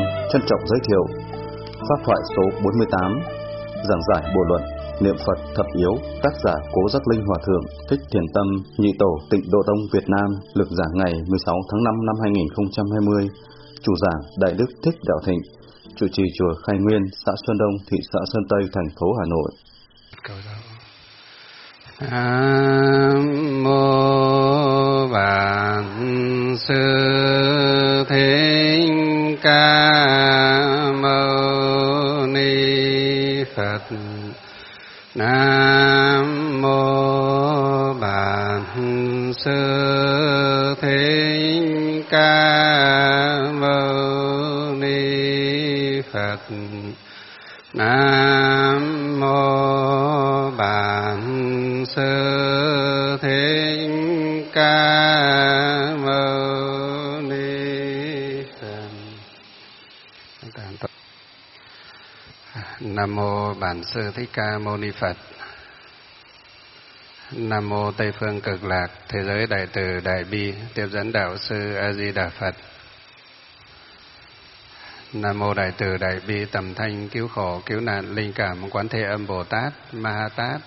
trân trọng giới thiệu pháp thoại số 48, giảng giải bộ luận Niệm Phật thập yếu, tác giả Cố Giác Linh Hòa Thượng, Thích Thiền Tâm, Nhị Tổ Tịnh Độ Tông Việt Nam, lực giảng ngày 16 tháng 5 năm 2020, chủ giảng Đại Đức Thích Đạo Thịnh, trụ trì chùa Khai Nguyên, xã Sơn Đông, thị xã Sơn Tây, thành phố Hà Nội. Nam mô Bổn Sư Thích Ca Mâu Ni Phật. Nam mô Bổn Sư Thích Ca Mâu Ni Phật. Nam mô Bổn Sư Thích Ca Mâu Ni Phật. Nam mô Bổn Sư Thích Ca Mâu Ni Phật. Nam mô Tây phương Cực Lạc, thế giới đại từ đại bi, tiếp dẫn đạo sư A Di Đà Phật. Nam mô đại từ đại bi tầm thanh cứu khổ cứu nạn linh cảm Quán Thế Âm Bồ Tát Ma Ha Tát.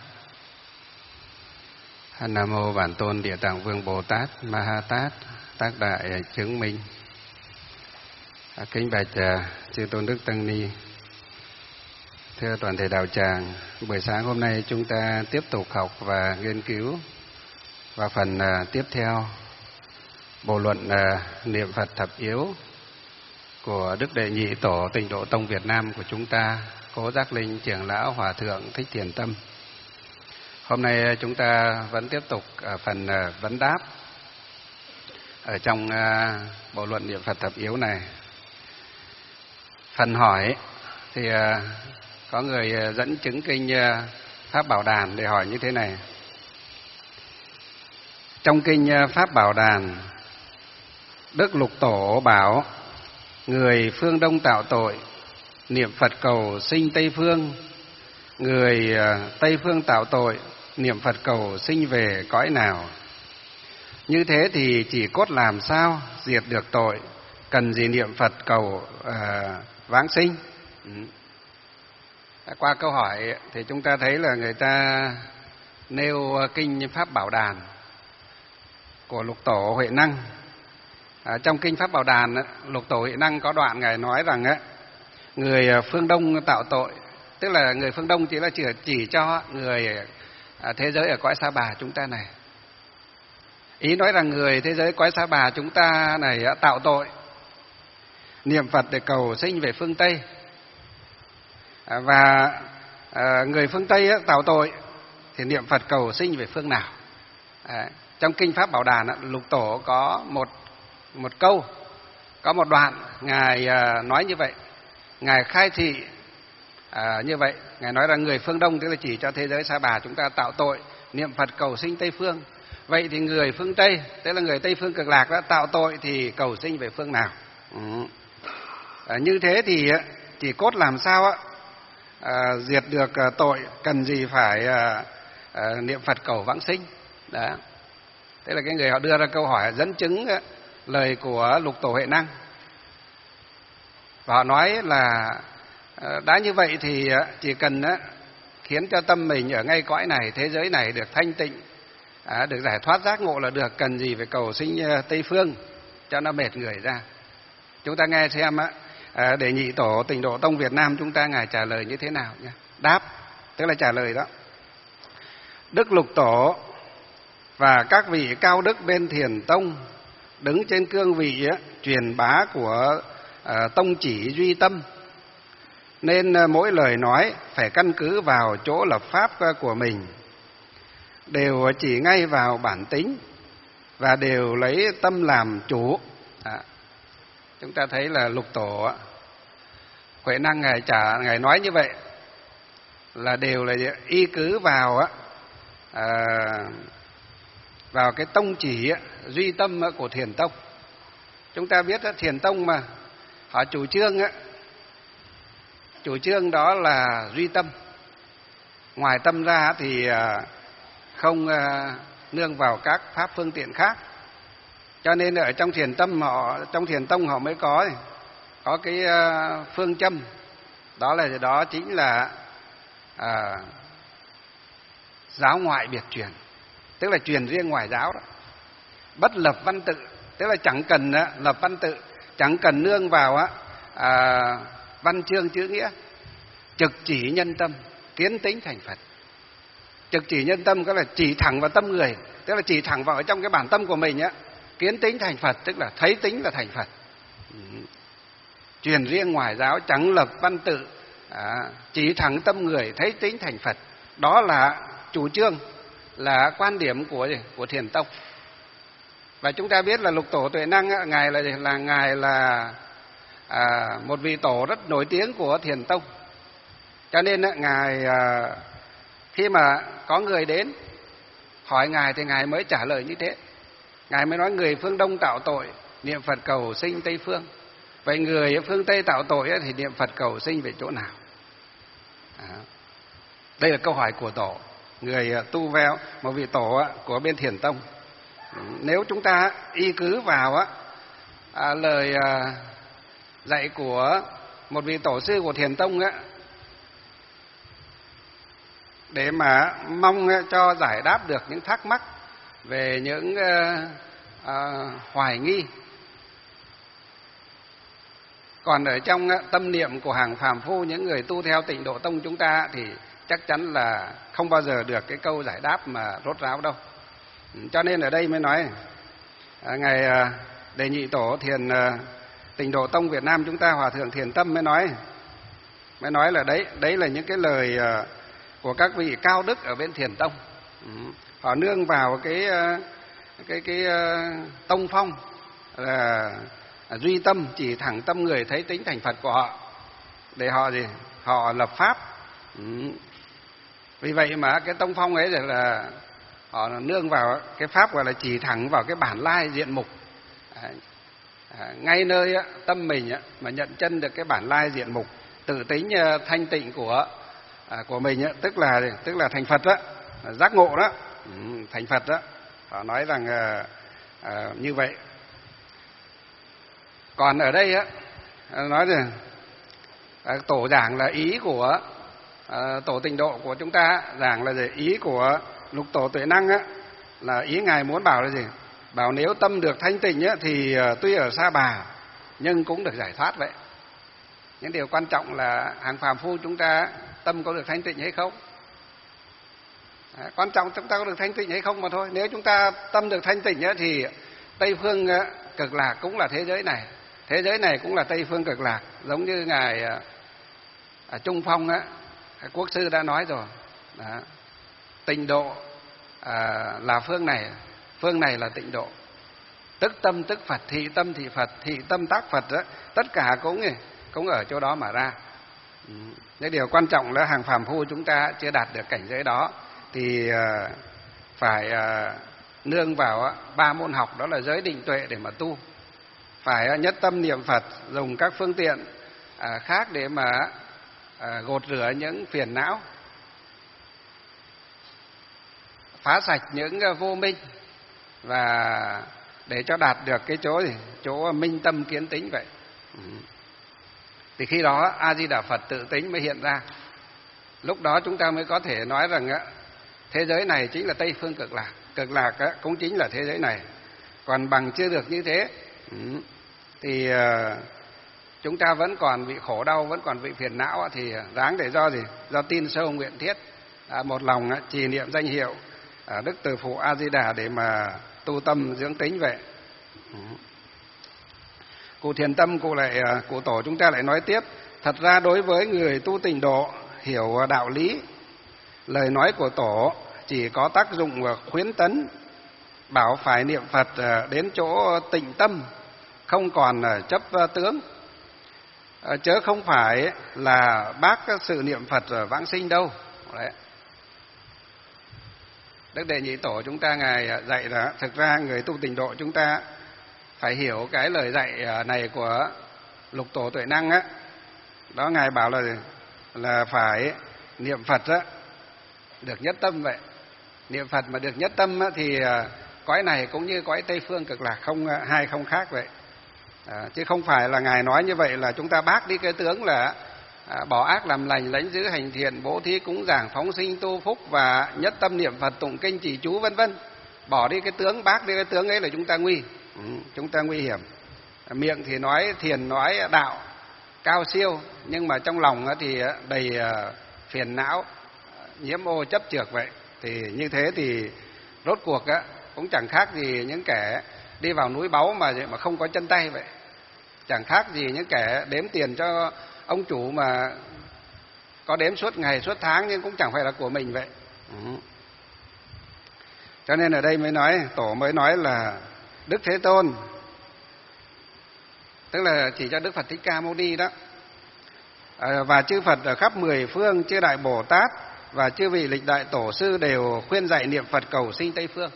Nam mô Bản Tôn Địa Tạng Vương Bồ Tát Ma Ha Tát, tác đại chứng minh. Kính bạch chư tôn đức tăng ni, thưa toàn thể đạo tràng, buổi sáng hôm nay chúng ta tiếp tục học và nghiên cứu vào phần tiếp theo bộ luận Niệm Phật thập yếu của Đức Đệ Nhị Tổ Tịnh Độ Tông Việt Nam của chúng ta, Cố Giác Linh Trưởng Lão Hòa Thượng Thích Thiền Tâm. Hôm nay chúng ta vẫn tiếp tục phần vấn đáp ở trong bộ luận Niệm Phật thập yếu này. Phần hỏi thì có người dẫn chứng kinh Pháp Bảo Đàn để hỏi như thế này. Trong kinh Pháp Bảo Đàn, Đức Lục Tổ bảo: người phương Đông tạo tội, niệm Phật cầu sinh Tây phương. Người Tây phương tạo tội, niệm Phật cầu sinh về cõi nào? Như thế thì chỉ cốt làm sao diệt được tội, cần gì niệm Phật cầu vãng sinh? Qua câu hỏi thì chúng ta thấy là người ta nêu kinh Pháp Bảo Đàn của Lục Tổ Huệ Năng. Trong kinh Pháp Bảo Đàn, Lục Tổ Huệ Năng có đoạn ngài nói rằng người phương Đông tạo tội, tức là người phương Đông chỉ là chỉ cho người thế giới ở cõi Sa Bà chúng ta này. Ý nói rằng người thế giới cõi Sa Bà chúng ta này tạo tội, niệm Phật để cầu sinh về phương Tây. Và người phương Tây tạo tội thì niệm Phật cầu sinh về phương nào? Trong kinh Pháp Bảo Đàn, Lục Tổ có một câu, có một đoạn ngài nói như vậy, ngài khai thị như vậy. Ngài nói rằng người phương Đông tức là chỉ cho thế giới Sa Bà chúng ta tạo tội, niệm Phật cầu sinh Tây phương. Vậy thì người phương Tây, tức là người Tây phương Cực Lạc đã tạo tội thì cầu sinh về phương nào? Như thế thì chỉ cốt làm sao diệt được tội, cần gì phải niệm Phật cầu vãng sinh? Đó. Thế là cái người họ đưa ra câu hỏi dẫn chứng lời của Lục Tổ Huệ Năng. Và họ nói là đã như vậy thì chỉ cần khiến cho tâm mình ở ngay cõi này, thế giới này được thanh tịnh, được giải thoát giác ngộ là được, cần gì phải cầu sinh Tây phương cho nó mệt người ra. Chúng ta nghe xem Đệ Nhị Tổ Tịnh Độ Tông Việt Nam chúng ta ngài trả lời như thế nào nhé. Đáp, tức là trả lời đó. Đức Lục Tổ và các vị cao đức bên Thiền Tông đứng trên cương vị truyền bá của tông chỉ duy tâm, nên mỗi lời nói phải căn cứ vào chỗ lập pháp của mình, đều chỉ ngay vào bản tính và đều lấy tâm làm chủ. Chúng ta thấy là Lục Tổ Huệ Năng ngài nói như vậy là đều là y cứ vào vào cái tông chỉ duy tâm của Thiền Tông. Chúng ta biết Thiền Tông mà họ chủ trương đó là duy tâm, ngoài tâm ra thì không nương vào các pháp phương tiện khác. Cho nên ở trong Thiền Tông họ mới có có cái phương châm, đó chính là giáo ngoại biệt truyền, tức là truyền riêng ngoài giáo đó. Bất lập văn tự, tức là chẳng cần lập văn tự, chẳng cần nương vào văn chương chữ nghĩa, trực chỉ nhân tâm, kiến tính thành Phật. Trực chỉ nhân tâm có là chỉ thẳng vào tâm người, tức là chỉ thẳng vào ở trong cái bản tâm của mình á. Kiến tính thành Phật tức là thấy tính là thành Phật. Truyền riêng ngoài giáo, chẳng lập văn tự, chỉ thẳng tâm người, thấy tính thành Phật. Đó là chủ trương, là quan điểm của Thiền tông. Và chúng ta biết là Lục Tổ Tuệ Năng ngài là một vị tổ rất nổi tiếng của Thiền tông. Cho nên ngài khi mà có người đến hỏi ngài thì ngài mới trả lời như thế. Ngài mới nói người phương Đông tạo tội, niệm Phật cầu sinh Tây phương. Vậy người ở phương Tây tạo tội thì niệm Phật cầu sinh về chỗ nào? Đây là câu hỏi của tổ, người tu veo, một vị tổ của bên Thiền tông. Nếu chúng ta y cứ vào lời dạy của một vị tổ sư của Thiền tông để mà mong cho giải đáp được những thắc mắc về những hoài nghi còn ở trong tâm niệm của hàng phàm phu, những người tu theo Tịnh Độ Tông chúng ta, thì chắc chắn là không bao giờ được cái câu giải đáp mà rốt ráo đâu. Cho nên ở đây mới nói ngài Đệ Nhị Tổ Thiền Tịnh Độ Tông Việt Nam chúng ta, Hòa Thượng Thiền Tâm mới nói là đấy là những cái lời của các vị cao đức ở bên Thiền tông. Họ nương vào cái tông phong là duy tâm, chỉ thẳng tâm người, thấy tính thành Phật của họ, để họ lập pháp. Vì vậy mà cái tông phong ấy là họ nương vào cái pháp gọi là chỉ thẳng vào cái bản lai diện mục. Ngay nơi tâm mình mà nhận chân được cái bản lai diện mục, tự tính thanh tịnh của mình, tức là thành Phật đó, giác ngộ đó, thành Phật đó. Họ nói rằng như vậy. Còn ở đây nói rằng tổ giảng là ý của tổ Tịnh Độ của chúng ta, giảng là gì? Ý của Lục Tổ Tuệ Năng là ý ngài muốn bảo là gì? Bảo nếu tâm được thanh tịnh thì tuy ở xa bà nhưng cũng được giải thoát vậy. Những điều quan trọng là hàng phàm phu chúng ta tâm có được thanh tịnh hay không. Quan trọng chúng ta có được thanh tịnh hay không mà thôi. Nếu chúng ta tâm được thanh tịnh thì Tây phương cực lạc cũng là thế giới này cũng là Tây phương cực lạc. Giống như ngài Trung Phong quốc sư đã nói rồi. Tịnh độ là phương này là tịnh độ. Tức tâm tức Phật, thị tâm thị Phật, thị tâm tác Phật đó, tất cả cũng ở chỗ đó mà ra. Cái điều quan trọng là hàng phàm phu chúng ta chưa đạt được cảnh giới đó thì phải nương vào 3 môn học, đó là giới định tuệ để mà tu. Phải nhất tâm niệm Phật, dùng các phương tiện khác để mà gột rửa những phiền não, phá sạch những vô minh, và để cho đạt được cái chỗ minh tâm kiến tính vậy. Thì khi đó A Di Đà Phật tự tính mới hiện ra. Lúc đó chúng ta mới có thể nói rằng thế giới này chính là Tây phương cực lạc cũng chính là thế giới này. Còn bằng chưa được như thế thì chúng ta vẫn còn bị khổ đau, vẫn còn bị phiền não, thì ráng để do tin sâu nguyện thiết, một lòng trì niệm danh hiệu Đức Từ Phụ A Di Đà để mà tu tâm dưỡng tính vậy. Cụ Thiền Tâm, cụ tổ chúng ta lại nói tiếp: thật ra đối với người tu Tịnh độ hiểu đạo lý, lời nói của tổ chỉ có tác dụng khuyến tấn, bảo phải niệm Phật đến chỗ tịnh tâm, không còn chấp tướng, chớ không phải là bác sự niệm Phật vãng sinh đâu. Đấy. Đức Đệ Nhị Tổ chúng ta ngài dạy là thực ra người tu Tịnh độ chúng ta phải hiểu cái lời dạy này của Lục Tổ Tuệ Năng đó ngài bảo là phải niệm Phật được nhất tâm vậy. Niệm Phật mà được nhất tâm thì cõi này cũng như cõi Tây phương cực lạc không hai không khác vậy. Chứ không phải là Ngài nói như vậy là chúng ta bác đi cái tướng là bỏ ác làm lành, lãnh giữ hành thiện, bố thí cúng dường, phóng sinh tu phúc và nhất tâm niệm Phật, tụng kinh trì chú vân vân. Bỏ đi cái tướng, bác đi cái tướng ấy là chúng ta chúng ta nguy hiểm. Miệng thì nói thiền, nói đạo cao siêu, nhưng mà trong lòng thì đầy phiền não, nhiễm ô chấp chược vậy. Thì như thế thì rốt cuộc cũng chẳng khác gì những kẻ đi vào núi báu mà không có chân tay vậy. Chẳng khác gì những kẻ đếm tiền cho ông chủ mà có đếm suốt ngày suốt tháng nhưng cũng chẳng phải là của mình vậy. Cho nên ở đây Tổ mới nói là Đức Thế Tôn, tức là chỉ cho Đức Phật Thích Ca Mâu Ni đó, và chư Phật ở khắp mười phương, chư Đại Bồ Tát và chư vị lịch đại tổ sư đều khuyên dạy niệm Phật cầu sinh Tây phương.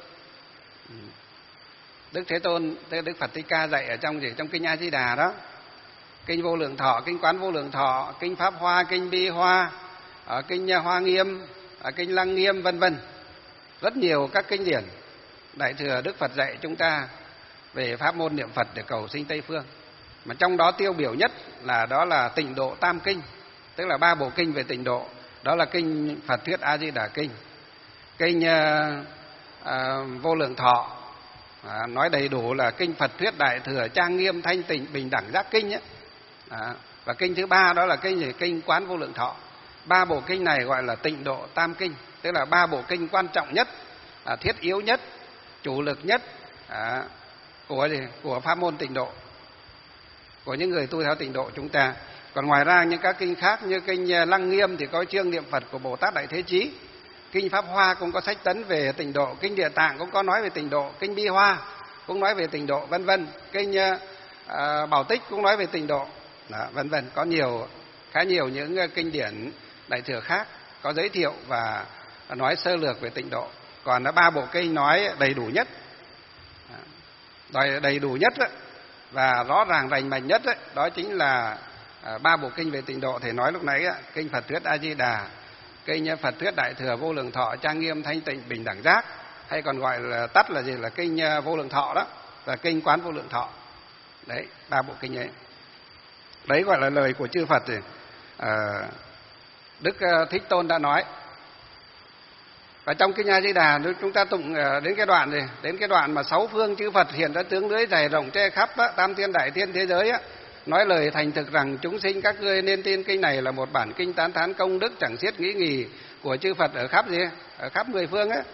Đức Thế Tôn, Đức Phật Thích Ca dạy ở trong kinh A Di Đà đó, kinh Vô Lượng Thọ, kinh Quán Vô Lượng Thọ, kinh Pháp Hoa, kinh Bi Hoa, kinh Hoa Nghiêm, kinh Lăng Nghiêm vân vân. Rất nhiều các kinh điển Đại thừa Đức Phật dạy chúng ta về pháp môn niệm Phật để cầu sinh Tây phương. Mà trong đó tiêu biểu nhất đó là Tịnh Độ Tam Kinh, tức là 3 bộ kinh về tịnh độ. Đó là kinh Phật Thuyết A Di Đà Kinh, kinh Vô Lượng Thọ, nói đầy đủ là kinh Phật Thuyết Đại Thừa Trang Nghiêm Thanh Tịnh Bình Đẳng Giác Kinh ấy. Và kinh thứ 3 đó là kinh Quán Vô Lượng Thọ. 3 bộ kinh này gọi là Tịnh Độ Tam Kinh, tức là 3 bộ kinh quan trọng nhất, thiết yếu nhất, chủ lực nhất của pháp môn tịnh độ, của những người tu theo tịnh độ chúng ta. Còn ngoài ra những các kinh khác như kinh Lăng Nghiêm thì có chương niệm Phật của Bồ Tát Đại Thế Chí, kinh Pháp Hoa cũng có sách tấn về tịnh độ, kinh Địa Tạng cũng có nói về tịnh độ, kinh Bi Hoa cũng nói về tịnh độ vân vân, kinh Bảo Tích cũng nói về tịnh độ, vân vân. Có khá nhiều những kinh điển Đại thừa khác có giới thiệu và nói sơ lược về tịnh độ. Còn 3 bộ kinh nói đầy đủ nhất, đầy đủ nhất và rõ ràng rành mạch nhất đó chính là 3 bộ kinh về tịnh độ. Thầy nói lúc nãy kinh Phật Thuyết A Di Đà, kinh Phật Thuyết Đại Thừa Vô Lượng Thọ Trang Nghiêm Thanh Tịnh Bình Đẳng Giác, hay còn gọi là tắt là là kinh Vô Lượng Thọ đó, và kinh Quán Vô Lượng Thọ. Đấy, 3 bộ kinh ấy. Đấy gọi là lời của chư Phật. Đức Thích Tôn đã nói. Và trong kinh A Di Đà chúng ta tụng đến cái đoạn mà 6 phương chư Phật hiện ra tướng lưới dày rộng che khắp tam thiên đại thiên thế giới nói lời thành thực rằng chúng sinh các ngươi nên tin kinh này là một bản kinh tán thán công đức chẳng xiết nghĩ nghỉ của chư Phật ở khắp 10 phương á.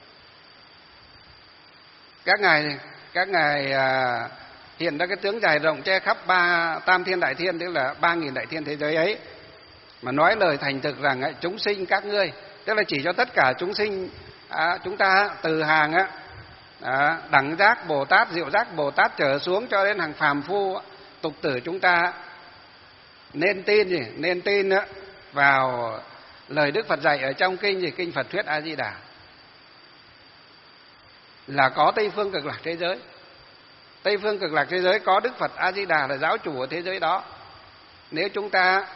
Các ngài hiện ra cái tướng dài rộng che khắp tam thiên đại thiên, tức là 3.000 đại thiên thế giới ấy, mà nói lời thành thực rằng chúng sinh các ngươi, tức là chỉ cho tất cả chúng sinh chúng ta từ hàng đẳng giác Bồ Tát, diệu giác Bồ Tát trở xuống cho đến hàng phàm phu tục tử, chúng ta nên tin vào lời Đức Phật dạy ở trong kinh Phật Thuyết A Di Đà, là có Tây phương cực lạc thế giới. Tây phương cực lạc thế giới có Đức Phật A Di Đà là giáo chủ của thế giới đó. Nếu chúng ta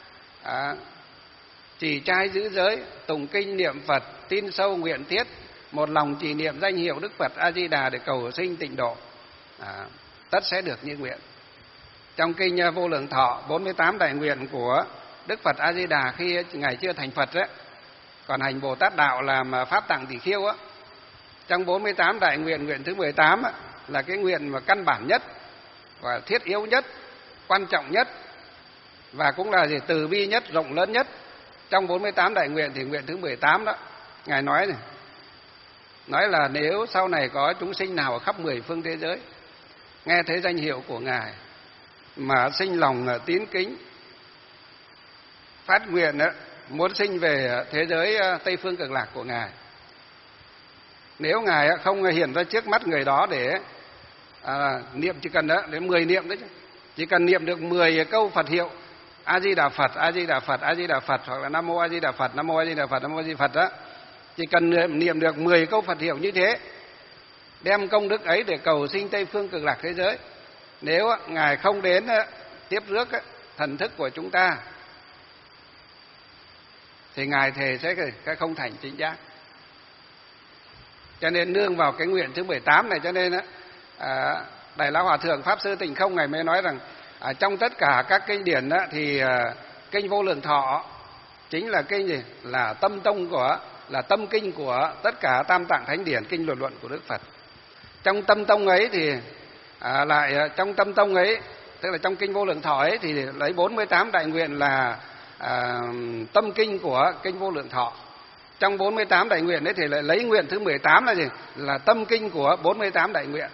trì trai giữ giới, tụng kinh niệm Phật, tin sâu nguyện thiết, một lòng trì niệm danh hiệu Đức Phật A Di Đà để cầu sinh tịnh độ, tất sẽ được như nguyện. Trong kinh Vô Lượng Thọ, 48 đại nguyện của Đức Phật A Di Đà khi ngài chưa thành Phật còn hành Bồ Tát đạo làm pháp tạng tỷ khiêu trong 48 đại nguyện, nguyện thứ 18 là cái nguyện mà căn bản nhất và thiết yếu nhất, quan trọng nhất, và cũng là từ bi nhất, rộng lớn nhất. Trong 48 đại nguyện thì nguyện thứ 18 đó, ngài nói là nếu sau này có chúng sinh nào ở khắp 10 phương thế giới nghe thấy danh hiệu của ngài mà sinh lòng tín kính, phát nguyện muốn sinh về thế giới Tây phương cực lạc của ngài, nếu ngài không hiện ra trước mắt người đó để niệm, chỉ cần đến 10 niệm đấy, chỉ cần niệm được 10 câu Phật hiệu A Di Đà Phật, A Di Đà Phật, A Di Đà Phật, hoặc là Nam Mô A Di Đà Phật, Nam Mô A Di Đà Phật, Nam Mô A Di Đà Phật đó, chỉ cần niệm được 10 câu Phật hiệu như thế, đem công đức ấy để cầu sinh Tây phương cực lạc thế giới. Nếu ngài không đến tiếp rước thần thức của chúng ta thì ngài thề sẽ không thành chính giác. Cho nên nương vào cái nguyện thứ 18 này, cho nên Đại Lão Hòa Thượng Pháp Sư Tịnh Không Ngài mới nói rằng trong tất cả các kinh điển đó, thì kinh Vô Lượng Thọ chính là kinh gì? Là tâm tông là tâm kinh của tất cả Tam Tạng Thánh Điển, kinh luận của Đức Phật. Trong tâm tông ấy thì trong tâm tông ấy, tức là trong kinh Vô Lượng Thọ ấy, thì lấy 48 đại nguyện là tâm kinh của kinh Vô Lượng Thọ. Trong 48 đại nguyện ấy thì lại lấy nguyện thứ 18 là gì? Là tâm kinh của 48 đại nguyện.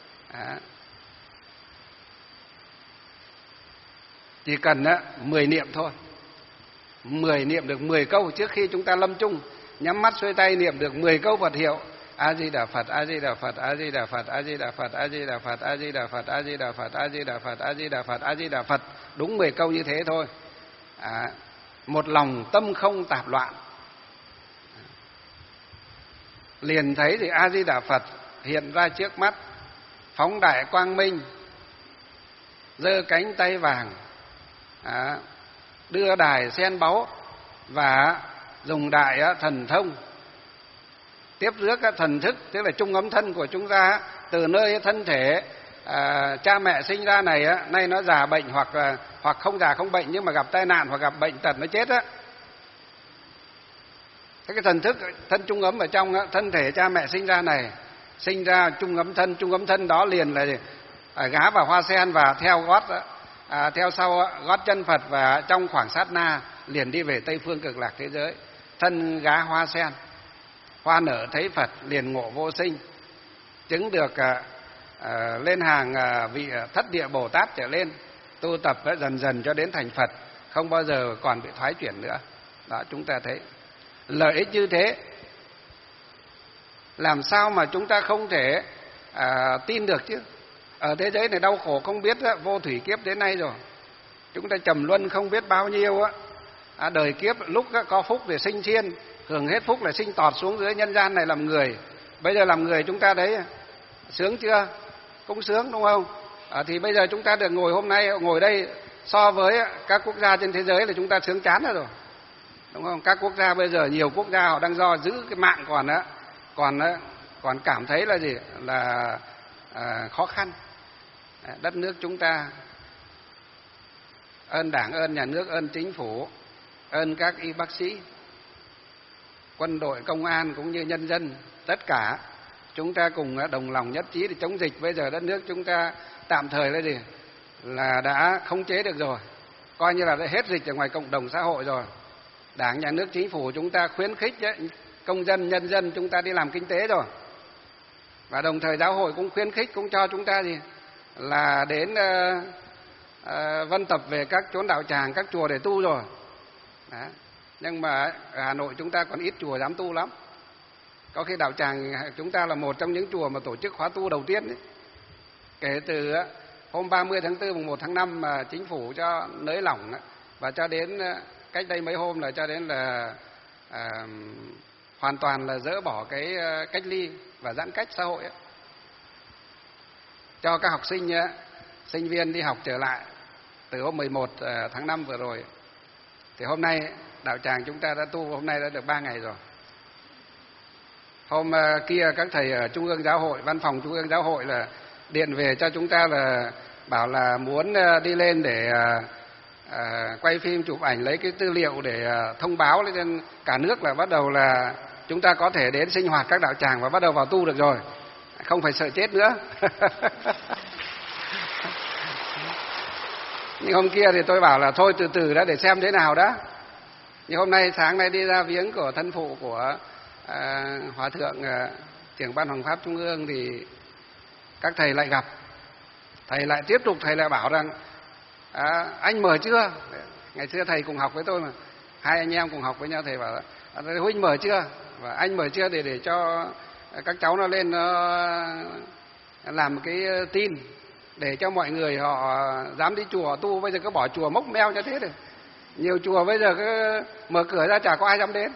Chỉ cần 10 niệm thôi. 10 niệm được 10 câu trước khi chúng ta lâm chung, nhắm mắt xuôi tay niệm được 10 câu Phật hiệu: A Di Đà Phật, A Di Đà Phật, A Di Đà Phật, A Di Đà Phật, A Di Đà Phật, A Di Đà Phật, A Di Đà Phật, A Di Đà Phật, A Di Đà Phật, A Di Đà Phật, đúng 10 câu như thế thôi. Một lòng tâm không tạp loạn, liền thấy thì A Di Đà Phật hiện ra trước mắt, phóng đại quang minh, giơ cánh tay vàng, đưa đài sen báu và dùng đại thần thông tiếp rước thần thức, tức là trung âm thân của chúng ta từ nơi thân thể cha mẹ sinh ra này nay nó già bệnh hoặc không già không bệnh nhưng mà gặp tai nạn hoặc gặp bệnh tật nó chết á. Thế cái thần thức thân trung ấm ở trong thân thể cha mẹ sinh ra này, sinh ra trung ấm thân đó liền là gá vào hoa sen và theo sau gót chân Phật, và trong khoảng sát na liền đi về Tây phương Cực Lạc thế giới. Thân gá hoa sen, hoa nở thấy Phật, liền ngộ vô sinh, chứng được lên hàng vị Thất Địa Bồ Tát trở lên, tu tập dần dần cho đến thành Phật, không bao giờ còn bị thoái chuyển nữa. Đó, chúng ta thấy lợi ích như thế, làm sao mà chúng ta không thể tin được chứ? Ở thế giới này đau khổ không biết vô thủy kiếp đến nay rồi, chúng ta trầm luân không biết bao nhiêu đời kiếp, lúc có phúc thì sinh thiên, hưởng hết phúc là sinh tọt xuống dưới nhân gian này làm người. Bây giờ làm người chúng ta đấy sướng chưa? Cũng sướng đúng không? Thì bây giờ chúng ta được ngồi hôm nay ngồi đây, so với các quốc gia trên thế giới là chúng ta sướng chán rồi, đúng không? Các quốc gia bây giờ, nhiều quốc gia họ đang do giữ cái mạng còn cảm thấy là gì? Là khó khăn. Đất nước chúng ta ơn Đảng, ơn nhà nước, ơn chính phủ, ơn các y bác sĩ, quân đội, công an cũng như nhân dân, tất cả chúng ta cùng đồng lòng nhất trí để chống dịch. Bây giờ đất nước chúng ta tạm thời là gì? Là đã khống chế được rồi, coi như là đã hết dịch ở ngoài cộng đồng xã hội rồi. Đảng, nhà nước, chính phủ chúng ta khuyến khích công dân, nhân dân chúng ta đi làm kinh tế rồi. Và đồng thời giáo hội cũng khuyến khích, cũng cho chúng ta gì? Là đến vân tập về các chốn đạo tràng, các chùa để tu rồi. Đó. Nhưng mà ở Hà Nội chúng ta còn ít chùa dám tu lắm. Có khi đạo tràng chúng ta là một trong những chùa mà tổ chức khóa tu đầu tiên ấy. Kể từ hôm 30 tháng 4, mùng 1 tháng 5 mà chính phủ cho nới lỏng, và cho đến cách đây mấy hôm là cho đến là hoàn toàn là dỡ bỏ cái cách ly và giãn cách xã hội ấy. Cho các học sinh, sinh viên đi học trở lại từ hôm 11 tháng 5 vừa rồi. Thì hôm nay đạo tràng chúng ta đã tu, hôm nay đã được 3 ngày rồi. Hôm kia các thầy ở Trung ương Giáo hội, văn phòng Trung ương Giáo hội là điện về cho chúng ta là bảo là muốn đi lên để quay phim, chụp ảnh, lấy cái tư liệu để thông báo lên cả nước là bắt đầu là chúng ta có thể đến sinh hoạt các đạo tràng và bắt đầu vào tu được rồi, không phải sợ chết nữa. Nhưng hôm kia thì tôi bảo là thôi từ từ đã để xem thế nào đó. Nhưng hôm nay sáng nay đi ra viếng của thân phụ của Hòa thượng trưởng ban Hoàng pháp Trung ương thì các thầy lại gặp, thầy lại tiếp tục, thầy lại bảo rằng anh mở chưa? Ngày xưa thầy cùng học với tôi mà, hai anh em cùng học với nhau, thầy bảo huynh mở chưa? Và anh mở chưa để cho các cháu nó lên nó làm một cái tin để cho mọi người họ dám đi chùa tu. Bây giờ cứ bỏ chùa mốc meo như thế rồi, nhiều chùa bây giờ cứ mở cửa ra chả có ai dám đến.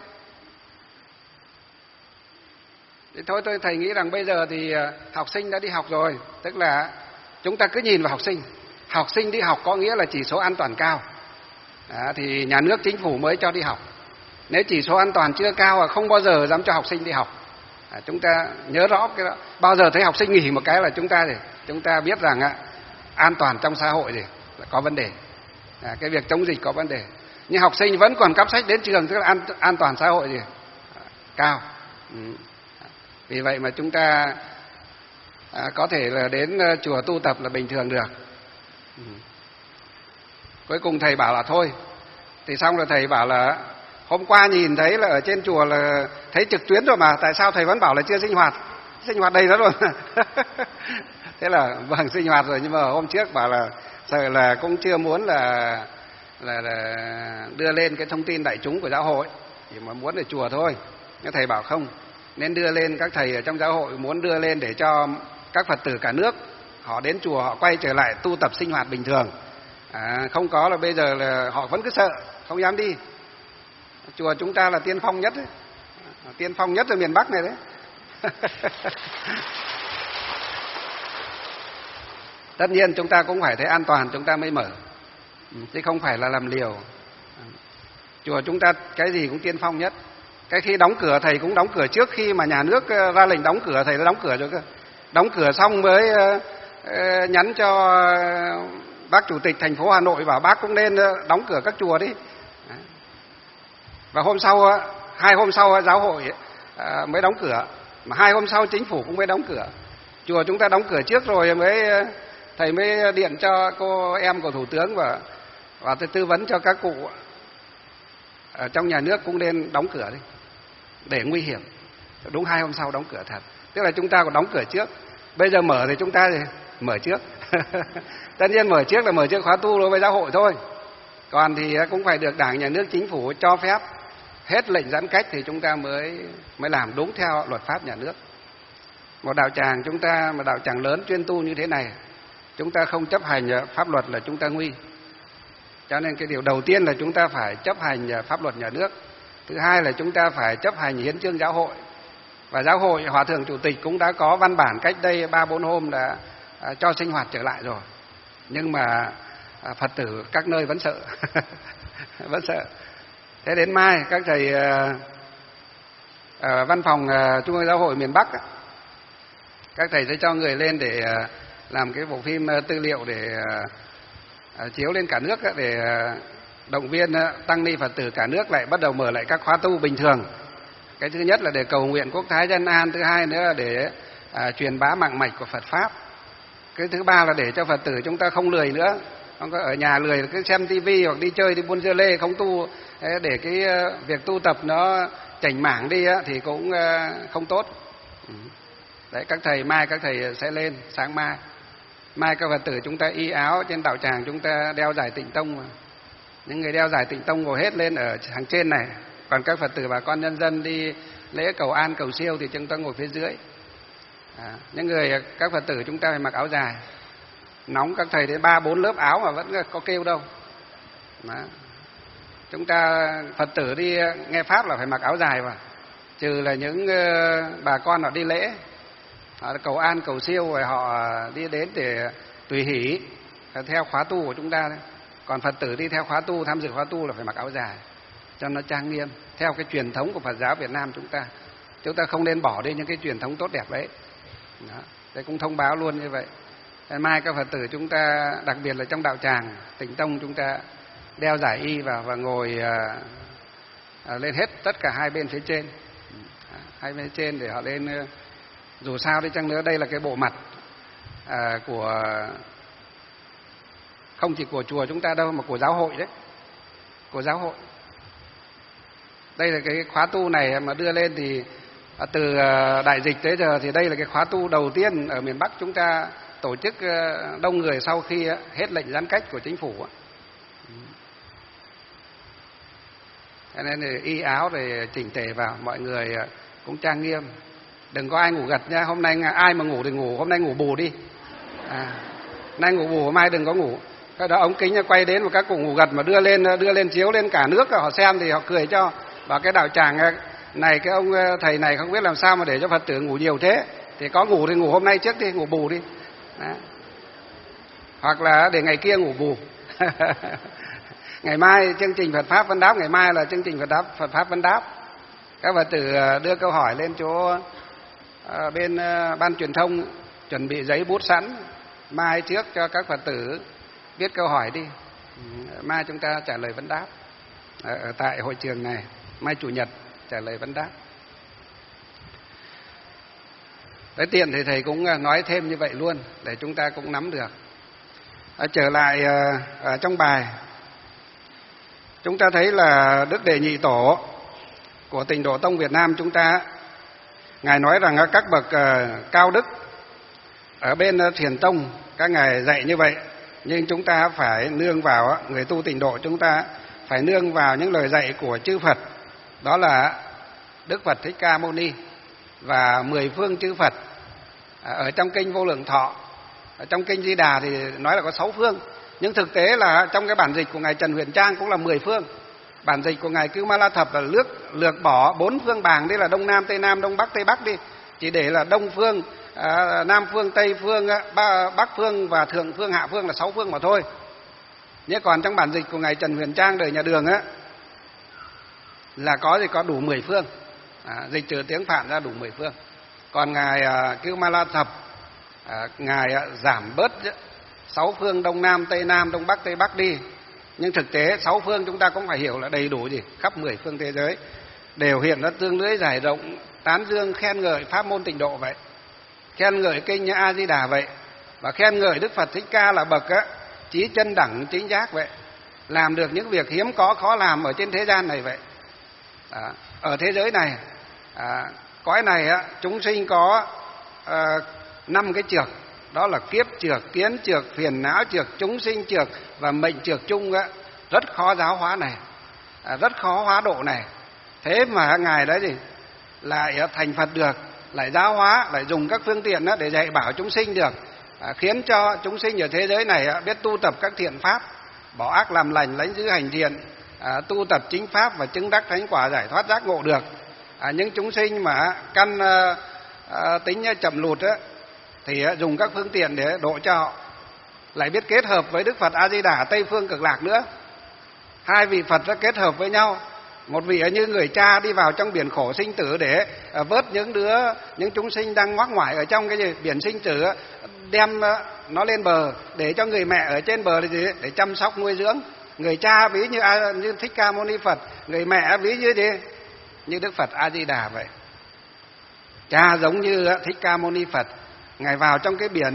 Thì thôi thầy nghĩ rằng bây giờ thì học sinh đã đi học rồi, tức là chúng ta cứ nhìn vào học sinh đi học có nghĩa là chỉ số an toàn cao. Thì nhà nước chính phủ mới cho đi học. Nếu chỉ số an toàn chưa cao không bao giờ dám cho học sinh đi học. Chúng ta nhớ rõ cái đó. Bao giờ thấy học sinh nghỉ một cái là chúng chúng ta biết rằng an toàn trong xã hội thì có vấn đề, cái việc chống dịch có vấn đề, nhưng học sinh vẫn còn cắp sách đến trường, tức là an toàn xã hội thì cao. Vì vậy mà chúng ta có thể là đến chùa tu tập là bình thường được. Cuối cùng thầy bảo là thôi, thì xong rồi thầy bảo là hôm qua nhìn thấy là ở trên chùa là thấy trực tuyến rồi mà, tại sao thầy vẫn bảo là chưa sinh hoạt? Sinh hoạt đầy đó rồi. Thế là vâng, sinh hoạt rồi, nhưng mà hôm trước bảo là sợ là cũng chưa muốn là đưa lên cái thông tin đại chúng của giáo hội, chỉ mà muốn ở chùa thôi. Nhưng thầy bảo không, nên đưa lên, các thầy ở trong giáo hội muốn đưa lên để cho các Phật tử cả nước họ đến chùa, họ quay trở lại tu tập sinh hoạt bình thường. Không có là bây giờ là họ vẫn cứ sợ, không dám đi. Chùa chúng ta là tiên phong nhất đấy. Tiên phong nhất ở miền Bắc này đấy. Tất nhiên chúng ta cũng phải thấy an toàn chúng ta mới mở, chứ không phải là làm liều. Chùa chúng ta cái gì cũng tiên phong nhất. Cái khi đóng cửa thầy cũng đóng cửa trước khi mà nhà nước ra lệnh đóng cửa, thầy đã đóng cửa rồi cơ. Đóng cửa xong mới nhắn cho bác chủ tịch thành phố Hà Nội bảo bác cũng nên đóng cửa các chùa đi. Và hôm sau, 2 hôm sau giáo hội mới đóng cửa, mà 2 hôm sau chính phủ cũng mới đóng cửa. Chùa chúng ta đóng cửa trước rồi thầy mới điện cho cô em của thủ tướng và tư vấn cho các cụ ở trong nhà nước cũng nên đóng cửa đi, để nguy hiểm. Đúng 2 hôm sau đóng cửa thật. Tức là chúng ta còn đóng cửa trước. Bây giờ mở thì chúng ta thì mở trước. Tất nhiên mở trước là mở trước khóa tu đối với giáo hội thôi. Còn thì cũng phải được Đảng, Nhà nước, Chính phủ cho phép. Hết lệnh giãn cách thì chúng ta mới làm đúng theo luật pháp nhà nước. Một đạo tràng chúng ta, một đạo tràng lớn chuyên tu như thế này, chúng ta không chấp hành pháp luật là chúng ta nguy. Cho nên cái điều đầu tiên là chúng ta phải chấp hành pháp luật nhà nước. Thứ hai là chúng ta phải chấp hành hiến chương giáo hội. Và giáo hội, Hòa thượng Chủ tịch cũng đã có văn bản cách đây 3-4 hôm đã cho sinh hoạt trở lại rồi. Nhưng mà Phật tử các nơi vẫn sợ. Vẫn sợ. Thế đến mai các thầy văn phòng Trung ương Giáo hội miền Bắc, các thầy sẽ cho người lên để làm cái bộ phim tư liệu để chiếu lên cả nước, để động viên tăng ni Phật tử cả nước lại bắt đầu mở lại các khóa tu bình thường. Cái thứ nhất là để cầu nguyện quốc thái dân an, thứ hai nữa là để truyền bá mạng mạch của Phật pháp. Cái thứ ba là để cho Phật tử chúng ta không lười nữa, không có ở nhà lười cứ xem tivi hoặc đi chơi, đi buôn dưa lê không tu, để cái việc tu tập nó chảnh mảng đi thì cũng không tốt. Đấy, các thầy mai các thầy sẽ lên sáng mai các Phật tử chúng ta y áo trên đạo tràng, chúng ta đeo giải Tịnh Tông mà. Những người đeo giải Tịnh Tông ngồi hết lên ở hàng trên này, còn các Phật tử bà con nhân dân đi lễ cầu an cầu siêu thì chúng ta ngồi phía dưới. Những người các Phật tử chúng ta phải mặc áo dài. Nóng các thầy đến 3-4 lớp áo mà vẫn có kêu đâu. Đó. Chúng ta Phật tử đi nghe pháp là phải mặc áo dài mà. Trừ là những bà con họ đi lễ, họ cầu an cầu siêu rồi họ đi đến để tùy hỷ theo khóa tu của chúng ta đấy. Còn Phật tử đi theo khóa tu, tham dự khóa tu là phải mặc áo dài cho nó trang nghiêm, theo cái truyền thống của Phật giáo Việt Nam chúng ta. Chúng ta không nên bỏ đi những cái truyền thống tốt đẹp đấy. Đó. Đây cũng thông báo luôn như vậy. Mai các Phật tử chúng ta, đặc biệt là trong đạo tràng Tịnh Tông, chúng ta đeo giải y vào và ngồi lên hết tất cả hai bên phía trên. Hai bên trên để họ lên, dù sao đi chăng nữa đây là cái bộ mặt của không chỉ của chùa chúng ta đâu mà của giáo hội đấy. Của giáo hội. Đây là cái khóa tu này mà đưa lên thì từ đại dịch tới giờ thì đây là cái khóa tu đầu tiên ở miền Bắc chúng ta tổ chức đông người sau khi hết lệnh giãn cách của chính phủ. Cho nên thì y áo rồi chỉnh tề vào, mọi người cũng trang nghiêm. Đừng có ai ngủ gật nha, hôm nay ai mà ngủ thì ngủ, hôm nay ngủ bù đi. Nay ngủ bù, hôm nay đừng có ngủ. Cái đó ống kính quay đến mà các cụ ngủ gật mà đưa lên chiếu lên cả nước họ xem thì họ cười cho. Và cái đạo tràng này, cái ông thầy này không biết làm sao mà để cho Phật tử ngủ nhiều thế. Thì có ngủ thì ngủ hôm nay trước đi, ngủ bù đi. Đó. Hoặc là để ngày kia ngủ bù. Ngày mai chương trình Phật Pháp Vấn Đáp, ngày mai là chương trình Phật Pháp Vấn Đáp. Các Phật tử đưa câu hỏi lên chỗ bên ban truyền thông, chuẩn bị giấy bút sẵn, mai trước cho các Phật tử viết câu hỏi đi. Mai chúng ta trả lời vấn đáp ở tại hội trường này, mai Chủ nhật trả lời vấn đáp. Đấy, tiện thì thầy cũng nói thêm như vậy luôn để chúng ta cũng nắm được. Trở lại trong bài, chúng ta thấy là Đức Đệ Nhị Tổ của Tịnh Độ Tông Việt Nam chúng ta, ngài nói rằng các bậc cao đức ở bên Thiền Tông các ngài dạy như vậy, nhưng chúng ta phải nương vào, người tu Tịnh Độ chúng ta phải nương vào những lời dạy của chư Phật, đó là Đức Phật Thích Ca Mâu Ni và 10 phương chư Phật. Ở trong kinh Vô Lượng Thọ, ở trong kinh Di Đà thì nói là có 6 phương, nhưng thực tế là trong cái bản dịch của ngài Trần Huyền Trang cũng là 10 phương. Bản dịch của ngài Cưu Ma La Thập là lược bỏ 4 phương bàng, đây là Đông Nam, Tây Nam, Đông Bắc, Tây Bắc đi, chỉ để là Đông phương, Nam phương, Tây phương, Bắc phương và Thượng phương, Hạ phương là 6 phương mà thôi. Nhưng còn trong bản dịch của ngài Trần Huyền Trang đời nhà Đường á là có đủ 10 phương, dịch trừ tiếng Phạn ra đủ 10 phương. Còn ngài Cưu Ma La Thập ngài giảm bớt 6 phương Đông Nam, Tây Nam, Đông Bắc, Tây Bắc đi, nhưng thực tế 6 phương chúng ta cũng phải hiểu là đầy đủ gì, khắp 10 phương thế giới đều hiện ra tương lưới giải rộng, tán dương khen ngợi pháp môn Tịnh Độ vậy, khen ngợi kinh A Di Đà vậy, và khen ngợi Đức Phật Thích Ca là bậc chí chân đẳng chính giác vậy, làm được những việc hiếm có khó làm ở trên thế gian này vậy. Ở thế giới này, cõi này chúng sinh có 5 cái trược, đó là kiếp trược, kiến trược, phiền não trược, chúng sinh trược và mệnh trược chung rất khó giáo hóa này, rất khó hóa độ này. Thế mà ngài đấy gì lại thành Phật được, lại giáo hóa, lại dùng các phương tiện để dạy bảo chúng sinh được, khiến cho chúng sinh ở thế giới này biết tu tập các thiện pháp, bỏ ác làm lành, lãnh giữ hành thiện, tu tập chính pháp và chứng đắc thánh quả giải thoát giác ngộ được. Những chúng sinh mà căn tính chậm lụt thì dùng các phương tiện để độ cho họ, lại biết kết hợp với Đức Phật A Di Đà Tây phương Cực Lạc nữa. 2 vị Phật đã kết hợp với nhau, một vị như người cha đi vào trong biển khổ sinh tử để vớt những chúng sinh đang ngoác ngoải ở trong cái biển sinh tử, đem nó lên bờ để cho người mẹ ở trên bờ để chăm sóc nuôi dưỡng. Người cha ví như Thích Ca Mâu Ni Phật, người mẹ ví như Đức Phật A Di Đà vậy. Cha giống như Thích Ca Mâu Ni Phật, ngài vào trong